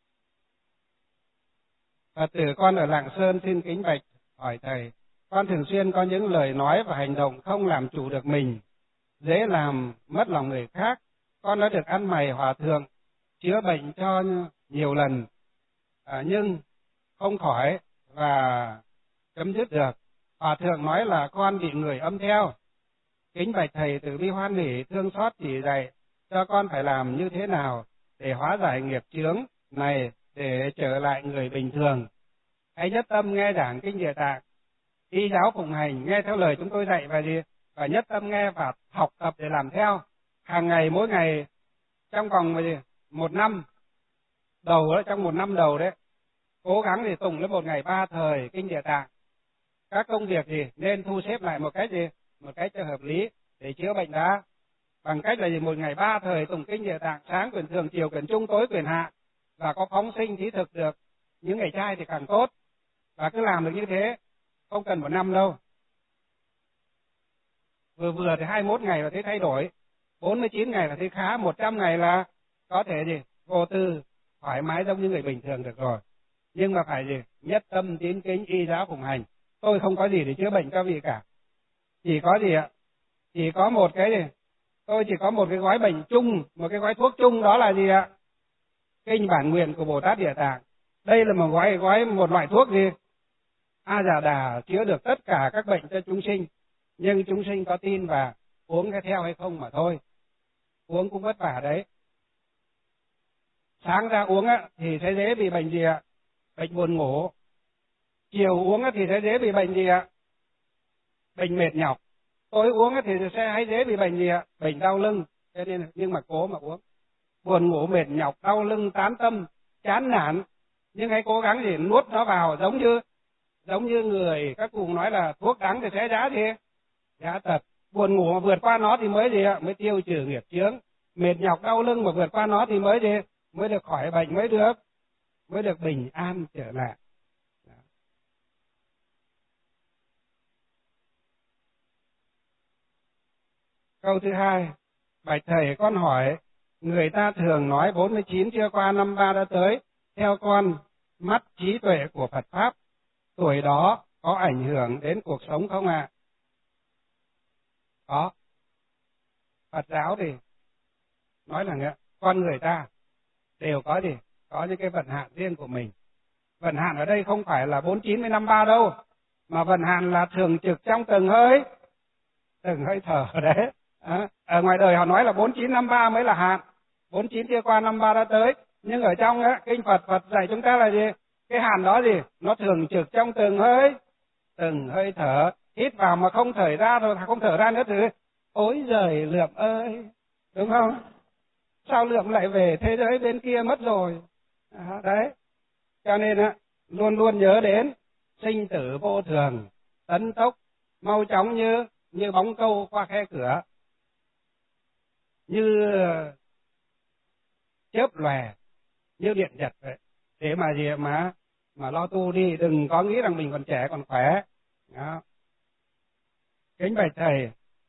A: Phật tử con ở Lạng Sơn xin kính bạch hỏi thầy, con thường xuyên có những lời nói và hành động không làm chủ được mình, dễ làm mất lòng người khác. Con đã được ăn mày hòa thượng chữa bệnh cho nhiều lần, à, nhưng không khỏi và chấm dứt được. Hòa thượng nói là con bị người âm theo. Kính bạch thầy từ bi hoan hỷ thương xót chỉ dạy cho con phải làm như thế nào để hóa giải nghiệp chướng này để trở lại người bình thường. Hãy nhất tâm nghe giảng kinh Địa Tạng, y giáo phụng hành, nghe theo lời chúng tôi dạy và gì và nhất tâm nghe và học tập để làm theo. Hàng ngày mỗi ngày trong vòng một năm đầu đó, trong một năm đầu đấy, cố gắng thì tụng lên một ngày ba thời kinh Địa Tạng. Các công việc gì nên thu xếp lại một cách gì một cách cho hợp lý để chữa bệnh đã, bằng cách là gì một ngày ba thời tụng kinh Địa Tạng, sáng quyền thường, chiều quyền trung, tối quyền hạ, và có phóng sinh thí thực được những ngày trai thì càng tốt. Và cứ làm được như thế, không cần một năm đâu. Vừa vừa thì hai mươi mốt ngày là thấy thay đổi, bốn mươi chín ngày là thấy khá, một trăm ngày là có thể gì vô tư, thoải mái giống như người bình thường được rồi. Nhưng mà phải gì nhất tâm tín kính y giáo phụng hành. Tôi không có gì để chữa bệnh cho vị cả. Chỉ có gì ạ? Chỉ có một cái gì? Tôi chỉ có một cái gói bệnh chung, một cái gói thuốc chung, đó là gì ạ? Kinh bản nguyện của Bồ Tát Địa Tạng. Đây là một gói gói một loại thuốc gì? A Già Đà chữa được tất cả các bệnh cho chúng sinh, nhưng chúng sinh có tin và uống cái theo hay không mà thôi. Uống cũng vất vả đấy. Sáng ra uống á thì sẽ dễ bị bệnh gì ạ? Bệnh buồn ngủ. Chiều uống á thì sẽ dễ bị bệnh gì ạ? Bệnh mệt nhọc. Tối uống á thì sẽ hay dễ bị bệnh gì ạ? Bệnh đau lưng. Cho nên nhưng mà cố mà uống. Buồn ngủ, mệt nhọc, đau lưng, tán tâm, chán nản, nhưng hãy cố gắng gì nuốt nó vào, giống như giống như người các cụ nói là thuốc đắng thì sẽ giá gì? Giá tật. Buồn ngủ mà vượt qua nó thì mới gì ạ? Mới tiêu trừ nghiệp chướng. Mệt nhọc đau lưng mà vượt qua nó thì mới gì? Mới được khỏi bệnh, mới được mới được bình an trở lại. Câu thứ hai, bạch thầy con hỏi, người ta thường nói bốn mươi chín chưa qua năm ba đã tới, theo con mắt trí tuệ của Phật Pháp, tuổi đó có ảnh hưởng đến cuộc sống không ạ? À? Có. Phật giáo thì nói là con người ta đều có gì? Có những cái vận hạn riêng của mình. Vận hạn ở đây không phải là bốn chín với năm ba đâu, mà vận hạn là thường trực trong từng hơi, từng hơi thở đấy. À, ở ngoài đời họ nói là bốn chín năm ba mới là hạn, bốn chín chưa qua năm ba đã tới, nhưng ở trong á, kinh Phật Phật dạy chúng ta là gì? Cái hạn đó gì? Nó thường trực trong từng hơi, từng hơi thở. Hít vào mà không thở ra rồi không thở ra nữa thì ối giời Lượm ơi, đúng không? Sao Lượm lại về thế giới bên kia mất rồi? À, đấy. Cho nên á, luôn luôn nhớ đến sinh tử vô thường, tấn tốc, mau chóng như như bóng câu qua khe cửa, như chớp lòe, như điện giật vậy. Thế mà gì mà mà lo tu đi, đừng có nghĩ rằng mình còn trẻ còn khỏe. Đó. Kính bạch thầy,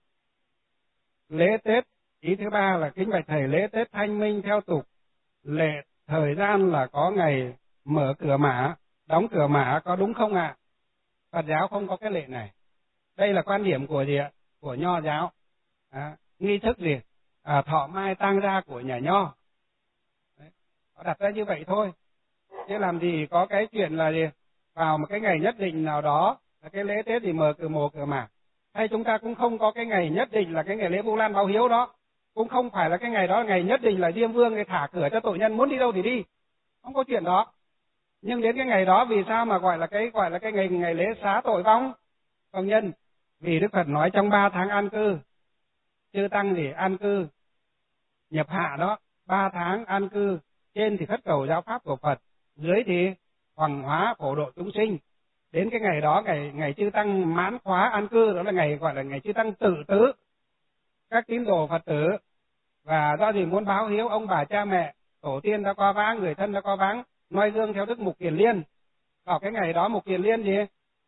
A: lễ Tết, ý thứ ba là kính bạch thầy, lễ Tết Thanh Minh theo tục lệ thời gian là có ngày mở cửa mã, đóng cửa mã có đúng không ạ? À? Phật giáo không có cái lệ này. Đây là quan điểm của gì ạ? Của Nho giáo. À, nghi thức gì? À, thọ mai tang ra của nhà Nho. Đấy. Họ đặt ra như vậy thôi. Chứ làm gì có cái chuyện là gì? Vào một cái ngày nhất định nào đó, là cái lễ Tết thì mở cửa mồ cửa mã. Hay chúng ta cũng không có cái ngày nhất định là cái ngày lễ Vu Lan báo hiếu đó. Cũng không phải là cái ngày đó ngày nhất định là Diêm Vương để thả cửa cho tội nhân muốn đi đâu thì đi. Không có chuyện đó. Nhưng đến cái ngày đó vì sao mà gọi là cái gọi là cái ngày ngày lễ xá tội vong vong nhân? Vì Đức Phật nói trong ba tháng an cư, chư tăng thì an cư nhập hạ đó, ba tháng an cư, trên thì khất cầu giáo pháp của Phật, dưới thì hoàng hóa phổ độ chúng sinh. Đến cái ngày đó, ngày ngày chư tăng mãn khóa an cư, đó là ngày gọi là ngày chư tăng tự tứ, các tín đồ Phật tử, và do gì muốn báo hiếu ông bà cha mẹ, tổ tiên đã qua vãng, người thân đã qua vãng, noi gương theo đức Mục Kiền Liên. Vào cái ngày đó Mục Kiền Liên gì?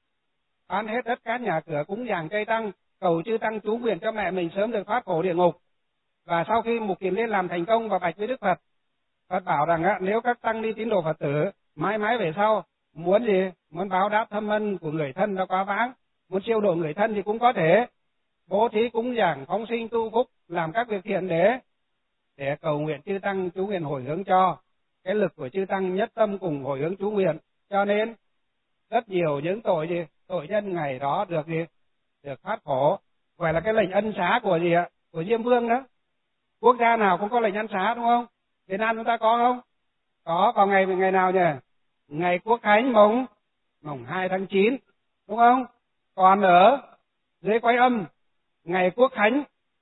A: Bán hết tất cả nhà cửa cúng dường chay tăng, cầu chư tăng chú nguyện cho mẹ mình sớm được thoát khổ địa ngục. Và sau khi Mục Kiền Liên làm thành công và bạch với Đức Phật, Phật bảo rằng á, nếu các tăng ni tín đồ Phật tử mãi mãi về sau muốn gì? Muốn báo đáp thâm ân của người thân đã quá vãng, muốn siêu độ người thân thì cũng có thể bố thí cúng dường, phóng sinh tu phúc, làm các việc thiện để để cầu nguyện chư tăng chú nguyện hồi hướng cho. Cái lực của chư tăng nhất tâm cùng hồi hướng chú nguyện. Cho nên rất nhiều những tội gì? Tội nhân ngày đó được gì? Được thoát khổ. Gọi là cái lệnh ân xá của gì ạ? Của Diêm Vương đó. Quốc gia nào cũng có lệnh ân xá đúng không? Việt Nam chúng ta có không? Có. Vào ngày ngày nào nhỉ? Ngày Quốc Khánh mùng mùng hai tháng chín, đúng không? Còn ở dưới Quái Âm, ngày Quốc Khánh,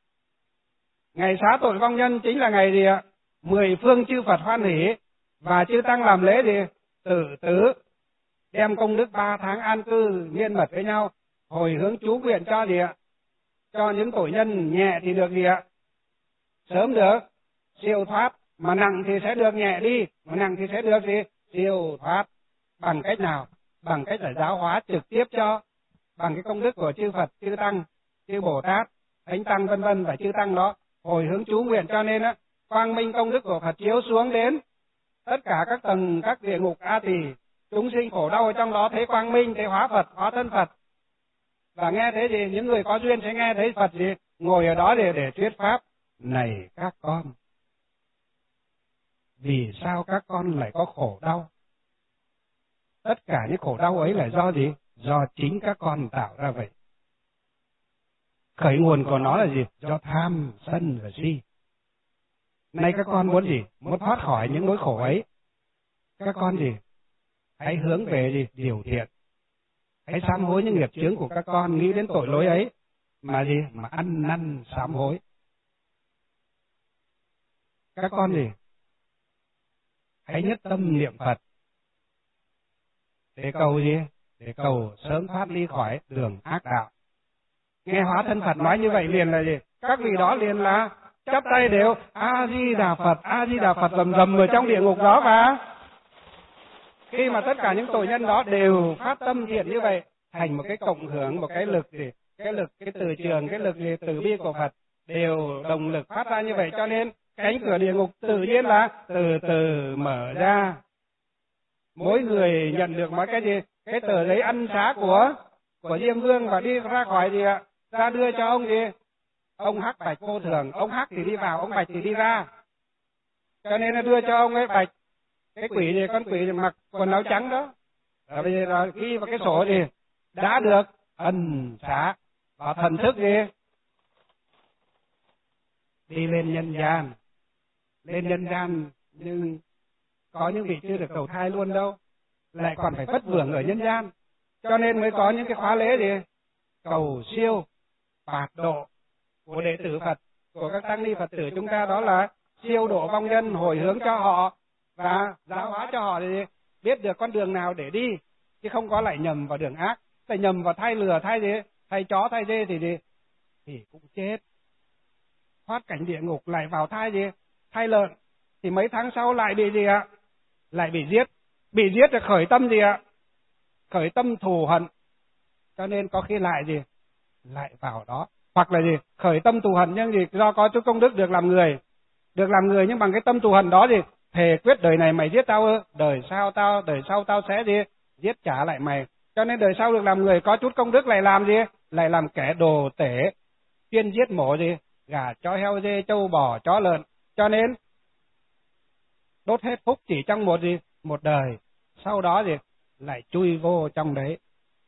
A: ngày xá tội vong nhân chính là ngày gì ạ? Mười phương chư Phật hoan hỷ và chư tăng làm lễ gì? Tử tứ, đem công đức ba tháng an cư miên mật với nhau, hồi hướng chú nguyện cho gì ạ? Cho những tội nhân nhẹ thì được gì ạ? Sớm được siêu thoát, mà nặng thì sẽ được nhẹ đi, mà nặng thì sẽ được gì? Siêu thoát. Bằng cách nào? bằng cách là giáo hóa trực tiếp cho, bằng cái công đức của chư Phật, chư Tăng, chư Bồ Tát, Thánh Tăng vân vân và chư Tăng đó hồi hướng chú nguyện, cho nên á quang minh công đức của Phật chiếu xuống đến tất cả các tầng các địa ngục A Tỳ, chúng sinh khổ đau ở trong đó thấy quang minh, thấy hóa Phật, hóa thân Phật. Và nghe thế gì, những người có duyên sẽ nghe thấy Phật gì ngồi ở đó để để thuyết pháp. Này các con, vì sao các con lại có khổ đau? Tất cả những khổ đau ấy là do gì? Do chính các con tạo ra vậy. Khởi nguồn của nó là gì? Do tham, sân và si. Nay các con muốn gì? Muốn thoát khỏi những nỗi khổ ấy. Các con gì? Hãy hướng về gì? Điều thiện. Hãy sám hối những nghiệp chướng của các con, nghĩ đến tội lỗi ấy. Mà gì? Mà ăn năn sám hối. Các con gì? Hãy nhất tâm niệm Phật. Để cầu gì? Để cầu sớm thoát ly khỏi đường ác đạo. Nghe hóa thân Phật nói như vậy liền là gì? Các vị đó liền là chắp tay đều A-di-đà Phật, A-di-đà Phật rầm rầm ở trong địa ngục đó. Và khi mà tất cả những tội nhân đó đều phát tâm thiện như vậy, thành một cái cộng hưởng, một cái lực gì? Cái lực, cái từ trường, cái lực gì? Từ bi của Phật đều đồng lực phát ra như vậy, cho nên cánh cửa địa ngục tự nhiên là từ từ mở ra. Mỗi người nhận được mấy cái gì? Cái tờ giấy ân xá của của Diêm Vương và đi ra khỏi gì ạ? Ra đưa cho ông gì? Ông Hắc Bạch Vô Thường, ông Hắc thì đi vào, ông Bạch thì đi ra. Cho nên là đưa cho ông ấy Bạch, cái quỷ gì, con quỷ gì mặc quần áo trắng đó. Rồi bây giờ ghi vào cái sổ gì? Đã được ân xá và thần thức gì? Đi lên nhân gian. Lên nhân gian nhưng có những vị chưa được cầu thai luôn đâu, lại còn phải vất vưởng ở nhân gian, cho nên mới có những cái khóa lễ gì cầu siêu bạt độ của đệ tử Phật, của các tăng ni Phật tử chúng ta, đó là siêu độ vong nhân, hồi hướng cho họ và giáo hóa cho họ để biết được con đường nào để đi, chứ không có lại nhầm vào đường ác, lại nhầm vào thay lừa thay gì thay chó thay dê thì gì thì cũng chết, thoát cảnh địa ngục, lại vào thai gì thay lợn thì mấy tháng sau lại bị gì ạ? Lại bị giết. Bị giết là khởi tâm gì ạ? Khởi tâm thù hận. Cho nên có khi lại gì? Lại vào đó. Hoặc là gì? Khởi tâm thù hận nhưng gì? Do có chút công đức được làm người. Được làm người nhưng bằng cái tâm thù hận đó gì? Thề quyết đời này mày giết tao ư? Đời sau tao, đời sau tao sẽ gì? Giết trả lại mày. Cho nên đời sau được làm người có chút công đức lại làm gì? Lại làm kẻ đồ tể. Chuyên giết mổ gì? Gà, chó, heo, dê, trâu, bò, chó, lợn. Cho nên đốt hết phúc chỉ trong một gì? Một đời. Sau đó gì? Lại chui vô trong đấy.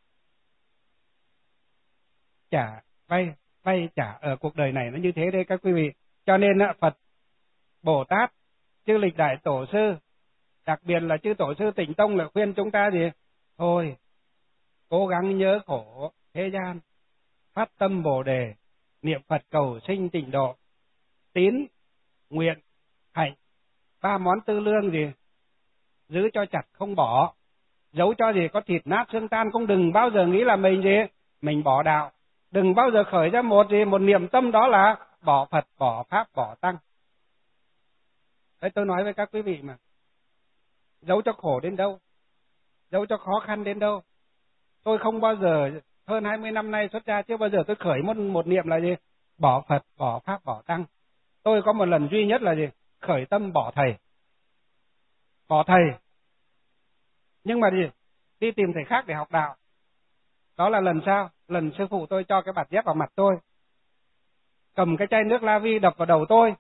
A: Trả vay, vay trả ở cuộc đời này nó như thế đây các quý vị. Cho nên Phật, Bồ Tát, chư lịch đại tổ sư, đặc biệt là chư tổ sư Tịnh Tông là khuyên chúng ta gì? Thôi, cố gắng nhớ khổ thế gian, phát tâm Bồ Đề, niệm Phật cầu sinh tịnh độ, tín, nguyện, hạnh, ba món tư lương gì? Giữ cho chặt không bỏ, giấu cho gì có thịt nát xương tan, cũng đừng bao giờ nghĩ là mình gì? Mình bỏ đạo. Đừng bao giờ khởi ra một gì một niệm tâm đó là bỏ Phật, bỏ Pháp, bỏ Tăng. Đấy tôi nói với các quý vị mà. Giấu cho khổ đến đâu, giấu cho khó khăn đến đâu. Tôi không bao giờ, hơn hai mươi năm nay xuất gia chưa bao giờ tôi khởi một, một niệm là gì? Bỏ Phật, bỏ Pháp, bỏ Tăng. Tôi có một lần duy nhất là gì? Khởi tâm bỏ thầy. Bỏ thầy. Nhưng mà gì? Đi tìm thầy khác để học đạo. Đó là lần sau? Lần sư phụ tôi cho cái bạt dép vào mặt tôi, cầm cái chai nước La Vi đập vào đầu tôi.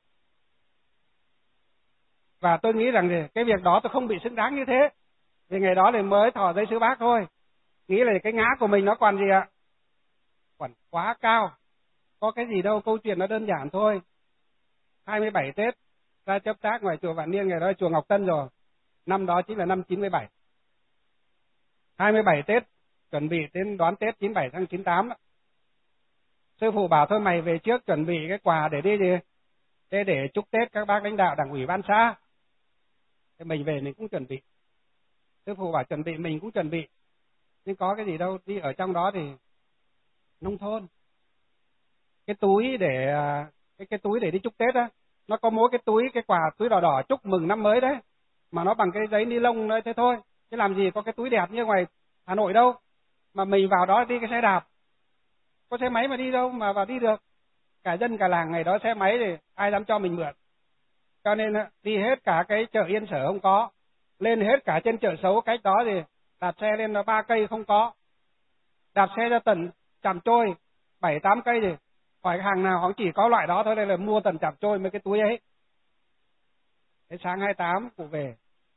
A: Và tôi nghĩ rằng gì? Cái việc đó tôi không bị xứng đáng như thế. Vì ngày đó thì mới thọ giấy sứ bác thôi. Nghĩ là cái ngã của mình nó còn gì ạ? Còn quá cao. Có cái gì đâu, câu chuyện nó đơn giản thôi. hai mươi bảy Tết ra chấp tác ngoài chùa Vạn Niên, ngày đó chùa Ngọc Tân rồi. Năm đó chính là năm chín mươi bảy. hai mươi bảy Tết chuẩn bị đến đón Tết chín mươi bảy tháng chín mươi tám đó. Sư phụ bảo thôi mày về trước chuẩn bị cái quà để đi gì? Để để chúc Tết các bác lãnh đạo Đảng ủy ban xã. Thì mình về mình cũng chuẩn bị. Sư phụ bảo chuẩn bị mình cũng chuẩn bị. Nhưng có cái gì đâu, đi ở trong đó thì nông thôn. Cái túi để cái cái túi để đi chúc Tết á, nó có mỗi cái túi cái quà túi đỏ đỏ chúc mừng năm mới đấy, mà nó bằng cái giấy ni lông đấy thế thôi. Chứ làm gì có cái túi đẹp như ngoài
B: Hà Nội đâu, mà mình vào đó đi cái xe đạp, có xe máy mà đi đâu mà vào đi được. Cả dân cả làng ngày đó xe máy thì ai dám cho mình mượn. Cho nên đi hết cả cái chợ Yên Sở không có, lên hết cả trên chợ Xấu cách đó thì đạp xe lên là ba cây không có, đạp xe ra tận Tràm Trôi bảy tám cây thì hỏi hàng nào họ chỉ có loại đó thôi, nên là mua tận Tràm Trôi mấy cái túi ấy. Thế sáng hai mươi tám cụ về,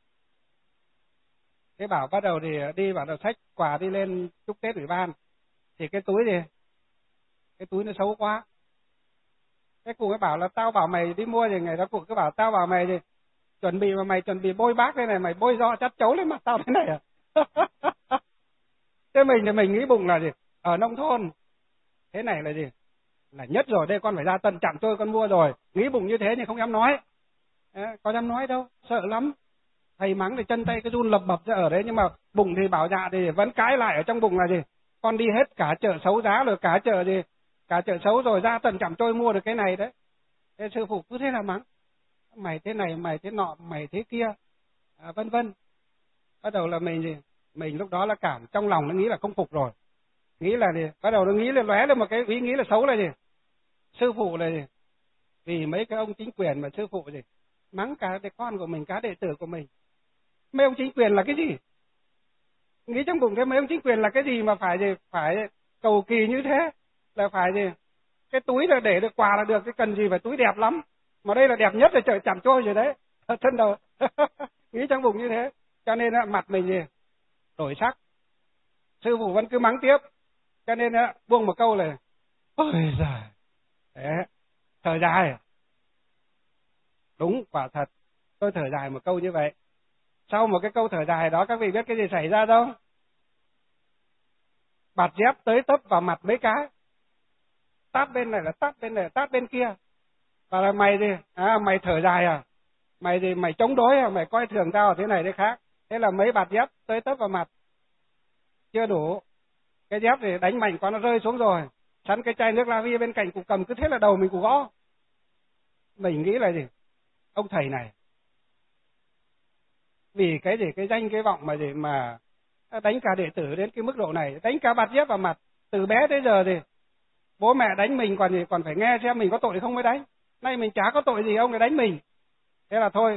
B: thế bảo bắt đầu thì đi bảo đầu xách quà đi lên chúc Tết ủy ban, thì cái túi thì cái túi nó xấu quá. Thế cụ mới bảo là tao bảo mày đi mua thì ngày đó cụ cứ bảo tao bảo mày thì chuẩn bị mà mày chuẩn bị bôi bác đây này, mày bôi do chắt chấu lên mặt tao thế này à? Thế mình thì mình nghĩ bụng là gì, ở nông thôn thế này là gì, là nhất rồi, đây con phải ra tận Trạm Trôi con mua rồi, nghĩ bụng như thế nhưng không dám nói. À, có dám nói đâu, sợ lắm. Thầy mắng thì chân tay cái run lập bập ra ở đấy, nhưng mà bụng thì bảo dạ thì vẫn cãi lại ở trong bụng là gì, con đi hết cả chợ Xấu giá rồi, cả chợ gì, cả chợ Xấu rồi ra tận Trạm Trôi mua được cái này đấy. Thế sư phụ cứ thế là mắng, mày thế này, mày thế nọ, mày thế kia, à, vân vân. Bắt đầu là mình gì, mình lúc đó là cảm trong lòng nó nghĩ là không phục rồi, nghĩ là gì, bắt đầu nó nghĩ là lóe lên một cái ý nghĩ là xấu là gì, sư phụ là gì, vì mấy cái ông chính quyền mà sư phụ gì mắng cả đệ con của mình, cả đệ tử của mình. Mấy ông chính quyền là cái gì? Nghĩ trong bụng cái mấy ông chính quyền là cái gì mà phải gì, phải cầu kỳ như thế, là phải gì, cái túi là để được quà là được, cái cần gì phải túi đẹp lắm, mà đây là đẹp nhất là chợ Tràm Trôi rồi đấy, thân đầu. Nghĩ trong bụng như thế, cho nên mặt mình gì đổi sắc. Sư phụ vẫn cứ mắng tiếp, cho nên buông một câu là ôi giời, đấy, thở dài. Đúng, quả thật, tôi thở dài một câu như vậy. Sau một cái câu thở dài đó, các vị biết cái gì xảy ra không? Bạt dép tới tấp vào mặt mấy cái, tát bên này là tát bên này, tát bên kia. Và là mày gì, à, mày thở dài à, mày gì, mày chống đối à, mày coi thường tao thế này thế khác. Thế là mấy bạt dép tới tấp vào mặt. Chưa đủ, cái dép thì đánh mạnh quá nó rơi xuống rồi, sẵn cái chai nước la vi bên cạnh cụ cầm, cứ thế là đầu mình cụ gõ. Mình nghĩ là gì, ông thầy này vì cái gì, cái danh cái vọng mà gì mà đánh cả đệ tử đến cái mức độ này, đánh cả bạt dép vào mặt. Từ bé tới giờ thì bố mẹ đánh mình còn gì, còn phải nghe xem mình có tội không mới đánh. Nay mình chả có tội gì, ông lại đánh mình. Thế là thôi,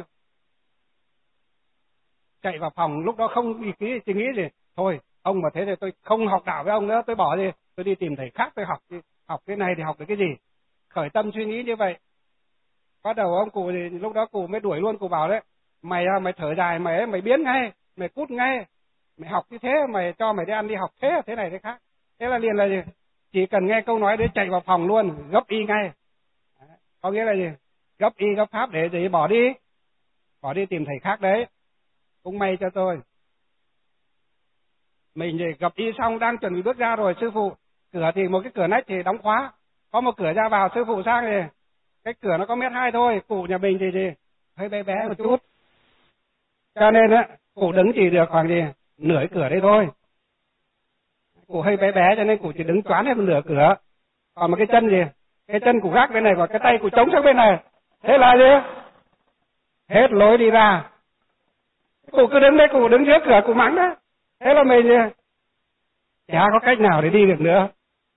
B: chạy vào phòng, lúc đó không ý ký chỉ nghĩ gì, thôi ông mà thế thì tôi không học đạo với ông nữa, tôi bỏ đi, tôi đi tìm thầy khác tôi học đi, học cái này thì học được cái gì. Khởi tâm suy nghĩ như vậy. Bắt đầu ông cụ thì lúc đó cụ mới đuổi luôn, cụ bảo đấy, mày mày thở dài, mày mày biến ngay, mày cút ngay, mày học như thế, mày cho mày đi ăn đi học thế thế này thế khác. Thế là liền là gì, chỉ cần nghe câu nói đấy chạy vào phòng luôn, gấp y ngay. Có nghĩa là gì, gấp y gấp pháp để gì, bỏ đi, bỏ đi tìm thầy khác đấy. Cũng may cho tôi, mình thì gặp y xong đang chuẩn bị bước ra rồi, sư phụ cửa thì một cái cửa nách thì đóng khóa, có một cửa ra vào, sư phụ sang thì cái cửa nó có mét hai thôi, cụ nhà mình thì gì hơi bé bé một chút, cho nên á cụ đứng chỉ được khoảng gì nửa cửa đây thôi, cụ hơi bé bé cho nên cụ chỉ đứng choán hết một nửa cửa, còn một cái chân gì, cái chân cụ gác bên này và cái tay cụ chống sang bên này, thế là gì hết lối đi ra. Cụ cứ đứng đấy, cụ đứng trước cửa cụ mắng đó. Thế là mình chả có cách nào để đi được nữa,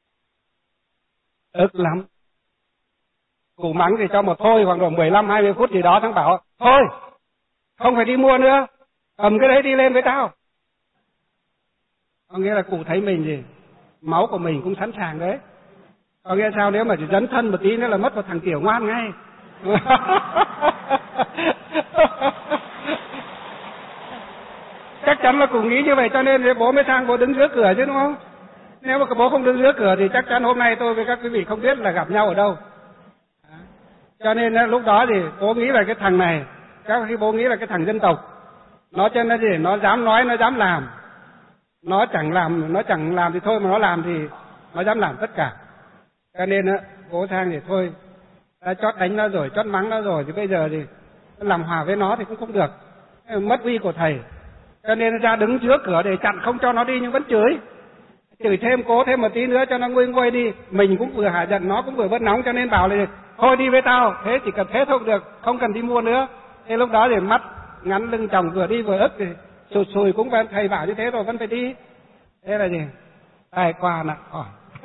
B: ức lắm. Cụ mắng thì cho một thôi khoảng độ mười lăm hai mươi phút gì đó, thằng bảo thôi không phải đi mua nữa, cầm cái đấy đi lên với tao. Có nghĩa là cụ thấy mình gì máu của mình cũng sẵn sàng đấy. Có nghĩa sao, nếu mà chỉ dấn thân một tí nữa là mất một thằng tiểu ngoan ngay. Chắc chắn là cụ nghĩ như vậy, cho nên bố mới sang bố đứng giữa cửa chứ, đúng không? Nếu mà bố không đứng giữa cửa thì chắc chắn hôm nay tôi với các quý vị không biết là gặp nhau ở đâu. Cho nên lúc đó thì bố nghĩ là cái thằng này, các khi bố nghĩ là cái thằng dân tộc, nó cho nên gì, nó dám nói, nó dám làm, nó chẳng làm, nó chẳng làm thì thôi, mà nó làm thì nó dám làm tất cả. Cho nên bố sang thì thôi, đã chót đánh nó rồi, chót mắng nó rồi, thì bây giờ thì làm hòa với nó thì cũng không được, mất uy của thầy. Cho nên ra đứng trước cửa để chặn không cho nó đi, nhưng vẫn chửi, chửi thêm, cố thêm một tí nữa cho nó nguôi nguôi đi. Mình cũng vừa hả giận, nó cũng vừa bớt nóng, cho nên bảo là thôi đi với tao, thế chỉ cần thế thôi được, không cần đi mua nữa. Thế lúc đó thì mắt ngắn lưng chồng, vừa đi vừa ức thì sụt sùi, cũng thầy bảo như thế rồi vẫn phải đi. Thế là gì? Tai qua nặng khỏi.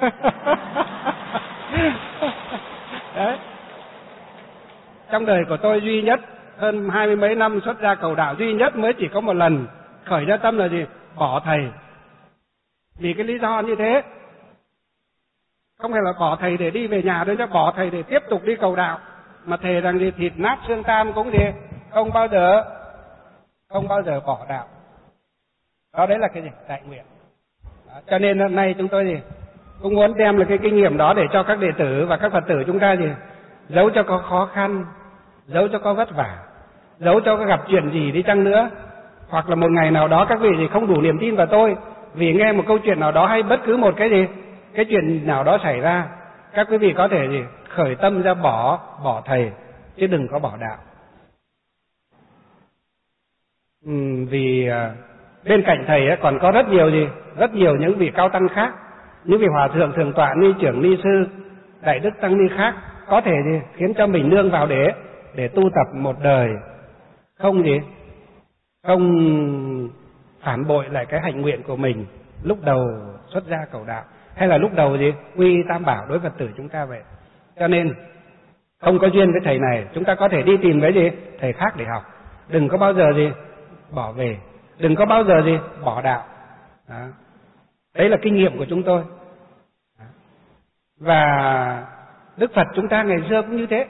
B: Đấy. Trong đời của tôi duy nhất hơn hai mươi mấy năm xuất gia cầu đạo, duy nhất mới chỉ có một lần khởi ra tâm là gì? Bỏ thầy. Vì cái lý do như thế. Không phải là bỏ thầy để đi về nhà đâu, chứ bỏ thầy để tiếp tục đi cầu đạo. Mà thề rằng gì thịt nát xương tan cũng gì không bao giờ không bao giờ bỏ đạo. Đó đấy là cái gì? Đại nguyện. Đó, cho nên hôm nay chúng tôi gì cũng muốn đem là cái kinh nghiệm đó để cho các đệ tử và các Phật tử chúng ta gì dẫu cho có khó khăn, dẫu cho có vất vả, dẫu cho có gặp chuyện gì đi chăng nữa, hoặc là một ngày nào đó các vị gì không đủ niềm tin vào tôi vì nghe một câu chuyện nào đó hay bất cứ một cái gì cái chuyện nào đó xảy ra, các quý vị có thể gì khởi tâm ra bỏ bỏ thầy chứ đừng có bỏ đạo. Ừ, vì bên cạnh thầy ấy còn có rất nhiều gì rất nhiều những vị cao tăng khác, những vị hòa thượng thượng tọa ni trưởng ni sư đại đức tăng ni khác có thể gì khiến cho mình nương vào để để tu tập một đời, không gì không phản bội lại cái hạnh nguyện của mình lúc đầu xuất gia cầu đạo hay là lúc đầu gì quy tam bảo đối Phật tử chúng ta vậy. Cho nên không có duyên với thầy này, chúng ta có thể đi tìm với gì thầy khác để học, đừng có bao giờ gì bỏ về, đừng có bao giờ gì bỏ đạo. Đó. Đấy là kinh nghiệm của chúng tôi. Đó. Và Đức Phật chúng ta ngày xưa cũng như thế.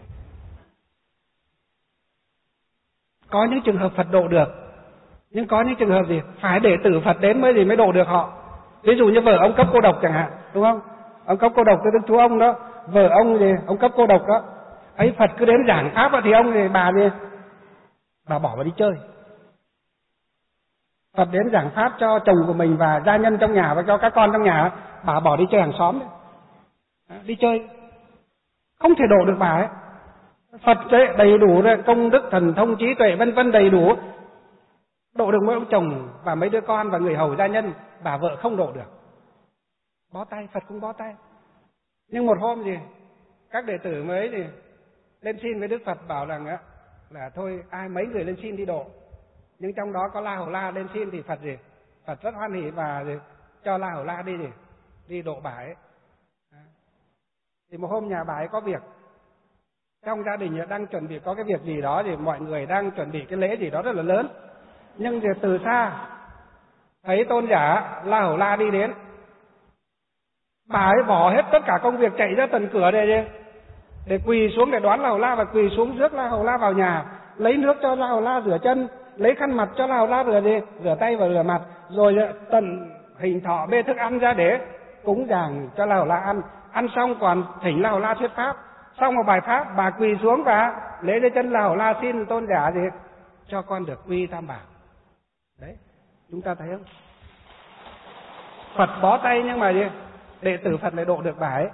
B: Có những trường hợp Phật độ được, nhưng có những trường hợp gì phải đệ tử Phật đến mới gì mới độ được họ. Ví dụ như vợ ông cấp cô độc chẳng hạn, đúng không? Ông cấp cô độc tới Đức Chúa ông đó, vợ ông gì ông cấp cô độc đó, ấy Phật cứ đến giảng pháp thì ông thì bà gì bà bỏ vào đi chơi. Phật đến giảng pháp cho chồng của mình và gia nhân trong nhà và cho các con trong nhà, bà bỏ đi chơi hàng xóm đấy. Đi chơi không thể độ được bà ấy. Phật đầy đủ công đức thần thông trí tuệ vân vân đầy đủ, độ được mỗi ông chồng và mấy đứa con và người hầu gia nhân, bà vợ không độ được. Bó tay, Phật cũng bó tay. Nhưng một hôm gì các đệ tử mới thì lên xin với Đức Phật bảo rằng á là thôi ai mấy người lên xin đi độ. Nhưng trong đó có La Hầu La lên xin thì Phật gì Phật rất hoan hỉ và gì, cho La Hầu La đi gì đi độ bà ấy. Thì một hôm nhà bà ấy có việc, trong gia đình đang chuẩn bị có cái việc gì đó thì mọi người đang chuẩn bị cái lễ gì đó rất là lớn, nhưng thì từ xa thấy tôn giả La Hầu La đi đến, bà ấy bỏ hết tất cả công việc chạy ra tận cửa để để quỳ xuống để đón La Hầu La và quỳ xuống rước La Hầu La vào nhà, lấy nước cho La Hầu La rửa chân, lấy khăn mặt cho La Hầu La rửa gì rửa tay và rửa mặt, rồi tận hình thọ bê thức ăn ra để cúng dường cho La Hầu La ăn. Ăn xong còn thỉnh La Hầu La thuyết pháp, xong một bài pháp bà quỳ xuống và lễ dưới chân La Hầu La xin tôn giả gì cho con được quy tam bảo. Đấy, chúng ta thấy không? Phật bó tay nhưng mà gì đệ tử Phật lại độ được bà ấy.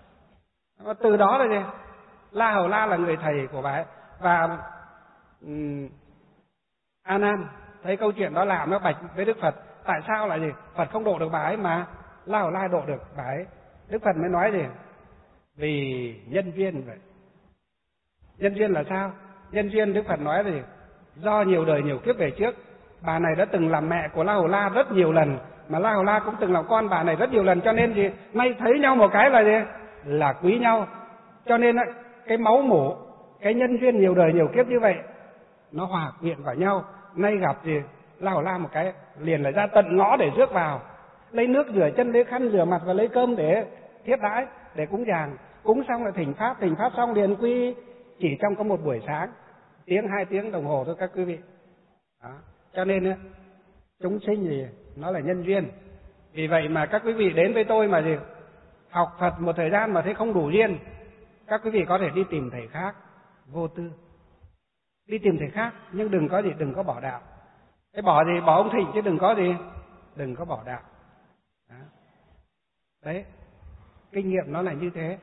B: Từ đó là gì La Hầu La là người thầy của bà ấy. Và um, A Nan thấy câu chuyện đó làm nó bạch với Đức Phật, tại sao lại gì Phật không độ được bà ấy mà La Hầu La độ được bà ấy. Đức Phật mới nói gì vì nhân duyên vậy. Nhân duyên là sao? Nhân duyên Đức Phật nói gì do nhiều đời nhiều kiếp về trước, bà này đã từng làm mẹ của La Hầu La rất nhiều lần, mà La Hầu La cũng từng làm con bà này rất nhiều lần, cho nên gì nay thấy nhau một cái là gì là quý nhau. Cho nên cái máu mủ, cái nhân duyên nhiều đời nhiều kiếp như vậy nó hòa quyện vào nhau. Nay gặp gì La Hầu La một cái liền là ra tận ngõ để rước vào, lấy nước rửa chân, lấy khăn rửa mặt và lấy cơm để thiết đãi để cúng dường. Cúng xong là thỉnh pháp, thỉnh pháp xong liền quy, chỉ trong có một buổi sáng, tiếng hai tiếng đồng hồ thôi các quý vị. Đó. Cho nên chúng sinh gì nó là nhân duyên. Vì vậy mà các quý vị đến với tôi mà gì học Phật một thời gian mà thấy không đủ duyên, các quý vị có thể đi tìm thầy khác vô tư, đi tìm thầy khác, nhưng đừng có gì đừng có bỏ đạo. Cái bỏ gì bỏ ông Thịnh chứ đừng có gì đừng có bỏ đạo. Đó. Đấy, kinh nghiệm nó là như thế.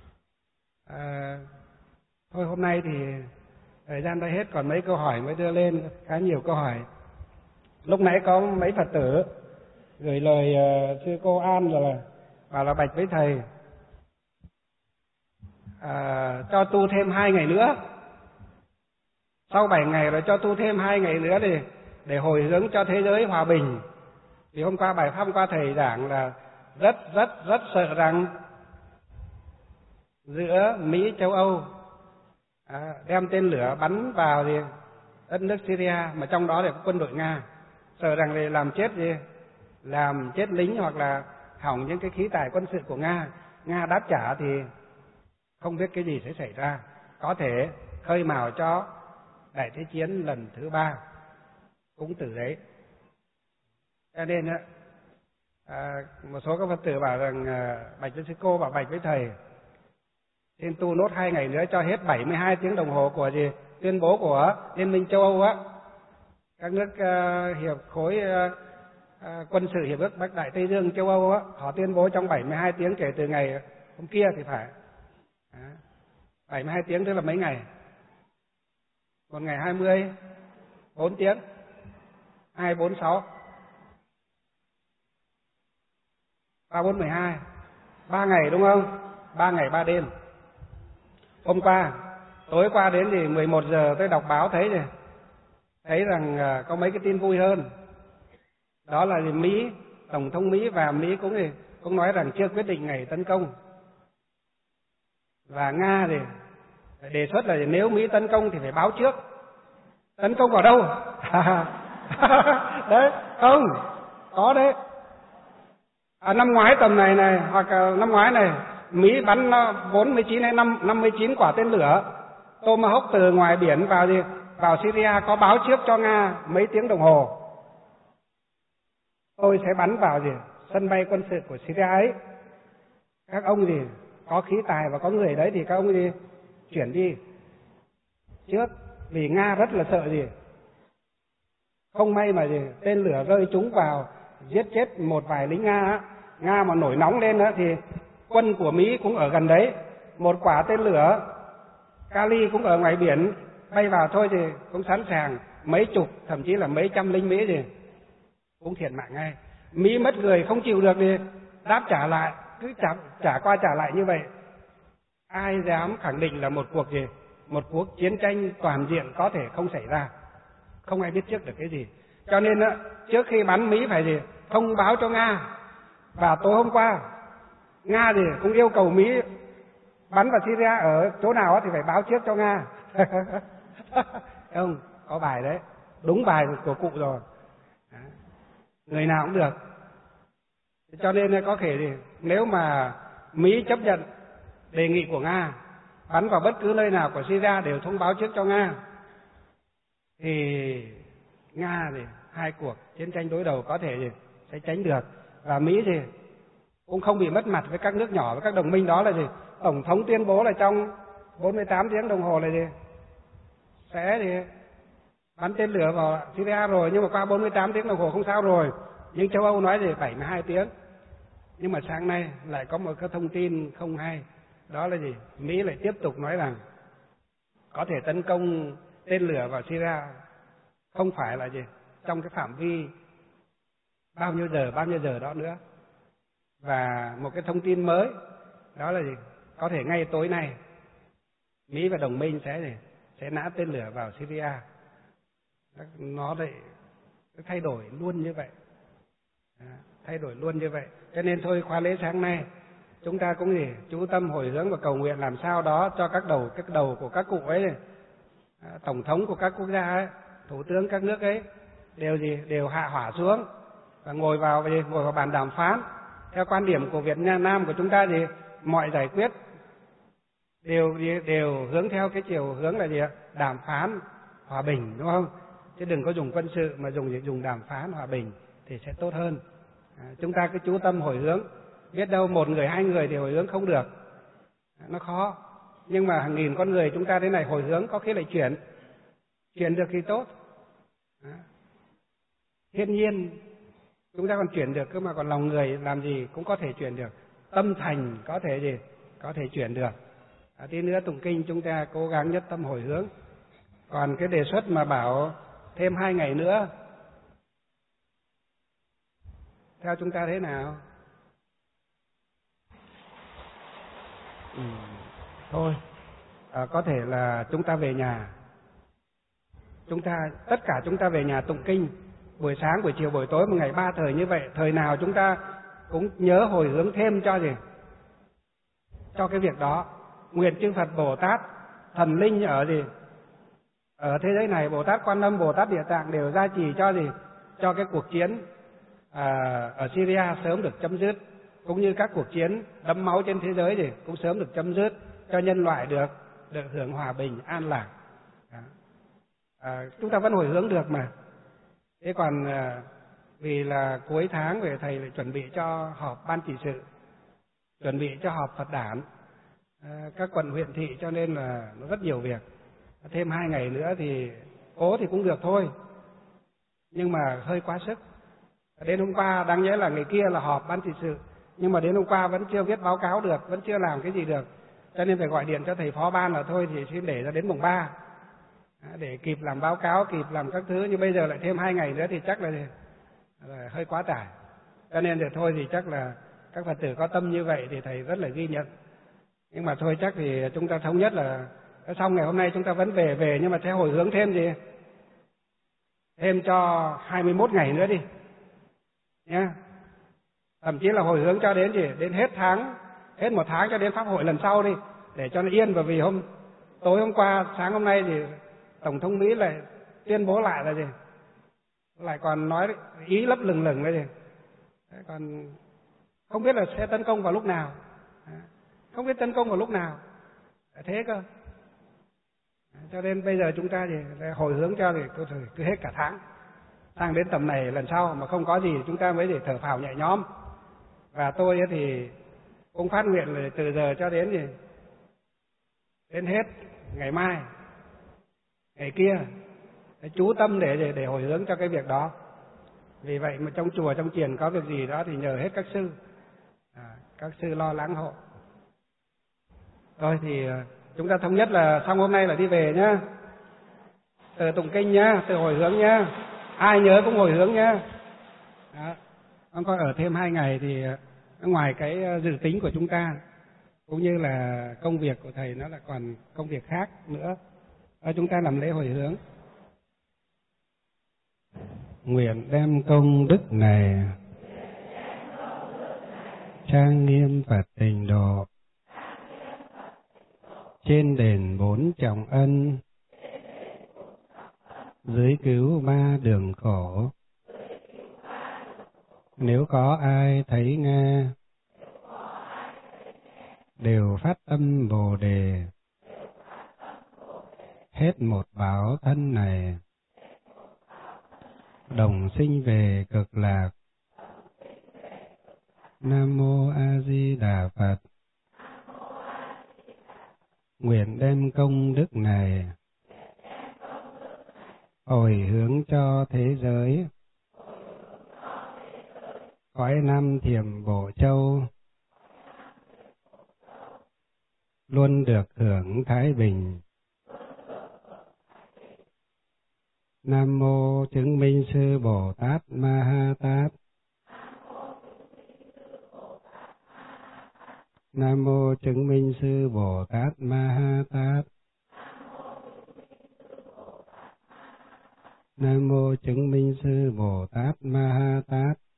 B: À, thôi hôm nay thì thời gian đã hết, còn mấy câu hỏi mới đưa lên, khá nhiều câu hỏi. Lúc nãy có mấy Phật tử gửi lời uh, sư cô An rồi là bảo là bạch với thầy à, cho tu thêm hai ngày nữa, sau bảy ngày rồi cho tu thêm hai ngày nữa để để hồi hướng cho thế giới hòa bình. Vì hôm qua bài pháp hôm qua thầy giảng là rất rất rất sợ rằng giữa Mỹ châu Âu à, đem tên lửa bắn vào thì đất nước Syria, mà trong đó là có quân đội Nga, sợ rằng để làm chết gì làm chết lính hoặc là hỏng những cái khí tài quân sự của Nga. Nga đáp trả thì không biết cái gì sẽ xảy ra, có thể khơi mào cho đại thế chiến lần thứ ba cũng từ đấy. Cho nên á, à, một số các Phật tử bảo rằng à, bạch với sư cô, bảo bạch với thầy, xin tu nốt hai ngày nữa cho hết bảy mươi hai tiếng đồng hồ của gì tuyên bố của Liên minh châu Âu á, các nước uh, hiệp khối uh, uh, quân sự hiệp ước Bắc Đại Tây Dương châu Âu á, họ tuyên bố trong bảy mươi hai tiếng kể từ ngày hôm kia thì phải. À, bảy mươi hai tiếng tức là mấy ngày? Một ngày hai mươi bốn tiếng, hai bốn sáu, ba bốn mười hai, ba ngày đúng không? Ba ngày ba đêm. Hôm qua, tối qua đến thì mười một giờ tôi đọc báo thấy rồi, thấy rằng uh, có mấy cái tin vui hơn. Đó là Mỹ, Tổng thống Mỹ và Mỹ cũng thì cũng nói rằng chưa quyết định ngày tấn công. Và Nga thì đề xuất là nếu Mỹ tấn công thì phải báo trước. Tấn công vào đâu? Đấy, không, có đấy. À, năm ngoái tầm này này, hoặc uh, năm ngoái này, Mỹ bắn bốn mươi chín hay năm mươi chín quả tên lửa Tomahawk từ ngoài biển vào gì vào Syria, có báo trước cho Nga mấy tiếng đồng hồ. Tôi sẽ bắn vào gì sân bay quân sự của Syria ấy. Các ông gì có khí tài và có người đấy thì các ông gì chuyển đi trước, vì Nga rất là sợ gì không may mà gì tên lửa rơi trúng vào giết chết một vài lính Nga á. Nga mà nổi nóng lên đó thì quân của Mỹ cũng ở gần đấy, một quả tên lửa Kali cũng ở ngoài biển bay vào thôi thì cũng sẵn sàng mấy chục thậm chí là mấy trăm lính Mỹ thì cũng thiệt mạng ngay. Mỹ mất người không chịu được thì đáp trả lại, cứ trả, trả qua trả lại như vậy. Ai dám khẳng định là một cuộc gì một cuộc chiến tranh toàn diện có thể không xảy ra, không ai biết trước được cái gì. Cho nên á, trước khi bắn Mỹ phải gì thông báo cho Nga. Và tối hôm qua Nga thì cũng yêu cầu Mỹ bắn vào Syria ở chỗ nào thì phải báo trước cho Nga. Không, có bài đấy, đúng bài của cụ rồi. Người nào cũng được. Cho nên có thể thì nếu mà Mỹ chấp nhận đề nghị của Nga bắn vào bất cứ nơi nào của Syria đều thông báo trước cho Nga, thì Nga thì hai cuộc chiến tranh đối đầu có thể thì sẽ tránh được. Và Mỹ thì cũng không bị mất mặt với các nước nhỏ, với các đồng minh. Đó là gì? Tổng thống tuyên bố là trong bốn mươi tám tiếng đồng hồ là gì sẽ thì bắn tên lửa vào Syria rồi, nhưng mà qua bốn mươi tám tiếng đồng hồ không sao rồi. Nhưng châu Âu nói gì bảy mươi hai tiếng. Nhưng mà sáng nay lại có một cái thông tin không hay. Đó là gì? Mỹ lại tiếp tục nói rằng có thể tấn công tên lửa vào Syria không phải là gì trong cái phạm vi bao nhiêu giờ bao nhiêu giờ đó nữa. Và một cái thông tin mới đó là gì? Có thể ngay tối nay Mỹ và đồng minh sẽ gì? sẽ nã tên lửa vào Syria. Nó lại thay đổi luôn như vậy, thay đổi luôn như vậy. Cho nên thôi, khóa lễ sáng nay chúng ta cũng gì chú tâm hồi hướng và cầu nguyện làm sao đó cho các đầu các đầu của các cụ ấy, tổng thống của các quốc gia ấy, thủ tướng các nước ấy đều gì đều hạ hỏa xuống và ngồi vào gì ngồi vào bàn đàm phán. Theo quan điểm của Việt Nam của chúng ta thì mọi giải quyết đều đều hướng theo cái chiều hướng là gì ạ? Đàm phán hòa bình, đúng không? Chứ đừng có dùng quân sự mà dùng dùng đàm phán hòa bình thì sẽ tốt hơn. À, chúng ta cứ chú tâm hồi hướng, biết đâu một người hai người thì hồi hướng không được, à, nó khó. Nhưng mà hàng nghìn con người chúng ta thế này hồi hướng có khi lại chuyển, chuyển được thì tốt. À, thiên nhiên chúng ta còn chuyển được cơ mà, còn lòng người làm gì cũng có thể chuyển được. Tâm thành có thể gì có thể chuyển được. À, tí nữa tụng kinh chúng ta cố gắng nhất tâm hồi hướng. Còn cái đề xuất mà bảo thêm hai ngày nữa, theo chúng ta thế nào? Ừ, thôi, à, có thể là chúng ta về nhà, chúng ta tất cả chúng ta về nhà tụng kinh buổi sáng, buổi chiều, buổi tối, một ngày ba thời như vậy, thời nào chúng ta cũng nhớ hồi hướng thêm cho gì? Cho cái việc đó. Nguyện chư Phật Bồ Tát, thần linh ở gì? Ở thế giới này, Bồ Tát Quan Âm, Bồ Tát Địa Tạng đều gia trì cho gì? Cho cái cuộc chiến à, ở Syria sớm được chấm dứt, cũng như các cuộc chiến đẫm máu trên thế giới thì cũng sớm được chấm dứt, cho nhân loại được được hưởng hòa bình an lạc. À, chúng ta vẫn hồi hướng được mà. Thế còn à, vì là cuối tháng về thầy lại chuẩn bị cho họp ban trị sự, chuẩn bị cho họp Phật đản à, các quận huyện thị, cho nên là nó rất nhiều việc. Thêm hai ngày nữa thì cố thì cũng được thôi, nhưng mà hơi quá sức. Đến hôm qua đáng nhẽ là ngày kia là họp ban trị sự, nhưng mà đến hôm qua vẫn chưa viết báo cáo được, vẫn chưa làm cái gì được, cho nên phải gọi điện cho thầy phó ban là thôi thì xin để ra đến mùng ba để kịp làm báo cáo, kịp làm các thứ. Nhưng bây giờ lại thêm hai ngày nữa thì chắc là, là hơi quá tải, cho nên thì thôi thì chắc là các Phật tử có tâm như vậy thì thầy rất là ghi nhận. Nhưng mà thôi chắc thì chúng ta thống nhất là xong ngày hôm nay chúng ta vẫn về về nhưng mà sẽ hồi hướng thêm gì, thêm cho hai mươi mốt ngày nữa đi nhé. Thậm chí là hồi hướng cho đến gì, đến hết tháng, hết một tháng cho đến pháp hội lần sau đi, để cho nó yên. Bởi vì hôm tối hôm qua, sáng hôm nay thì Tổng thống Mỹ lại tuyên bố lại là gì, lại còn nói ý lấp lửng lửng đấy gì, còn không biết là sẽ tấn công vào lúc nào, không biết tấn công vào lúc nào, thế cơ. Cho nên bây giờ chúng ta thì hồi hướng cho thì cứ hết cả tháng, sang đến tầm này lần sau mà không có gì chúng ta mới để thở phào nhẹ nhõm. Và tôi thì cũng phát nguyện là từ giờ cho đến gì, đến hết ngày mai, ngày kia, chú tâm để, để để hồi hướng cho cái việc đó. Vì vậy mà trong chùa, trong chiền có việc gì đó thì nhờ hết các sư, à, các sư lo lắng hộ. Thôi thì chúng ta thống nhất là xong hôm nay là đi về nhá, từ tụng kinh nhá, từ hồi hướng nhá, ai nhớ cũng hồi hướng nhá. Đó. Ông có ở thêm hai ngày thì ngoài cái dự tính của chúng ta cũng như là công việc của thầy, nó là còn công việc khác nữa. Đó, chúng ta làm lễ hồi hướng. Nguyện đem công đức này trang nghiêm Phật Tịnh Độ, trên đền bốn trọng ân, dưới cứu ba đường khổ. Nếu có ai thấy nghe, đều phát tâm Bồ Đề, hết một báo thân này, đồng sinh về cực lạc. Nam Mô A Di Đà Phật. Nguyện đem công đức này hồi hướng cho thế giới, cõi Nam Thiểm Bộ Châu luôn được hưởng thái bình. Nam Mô Chứng Minh Sư Bồ Tát Ma Ha Tát. Nam Mô Chứng Minh Sư Bồ Tát Ma Ha Tát. Nam Mô Chứng Minh Sư Bồ Tát Ma Ha Tát.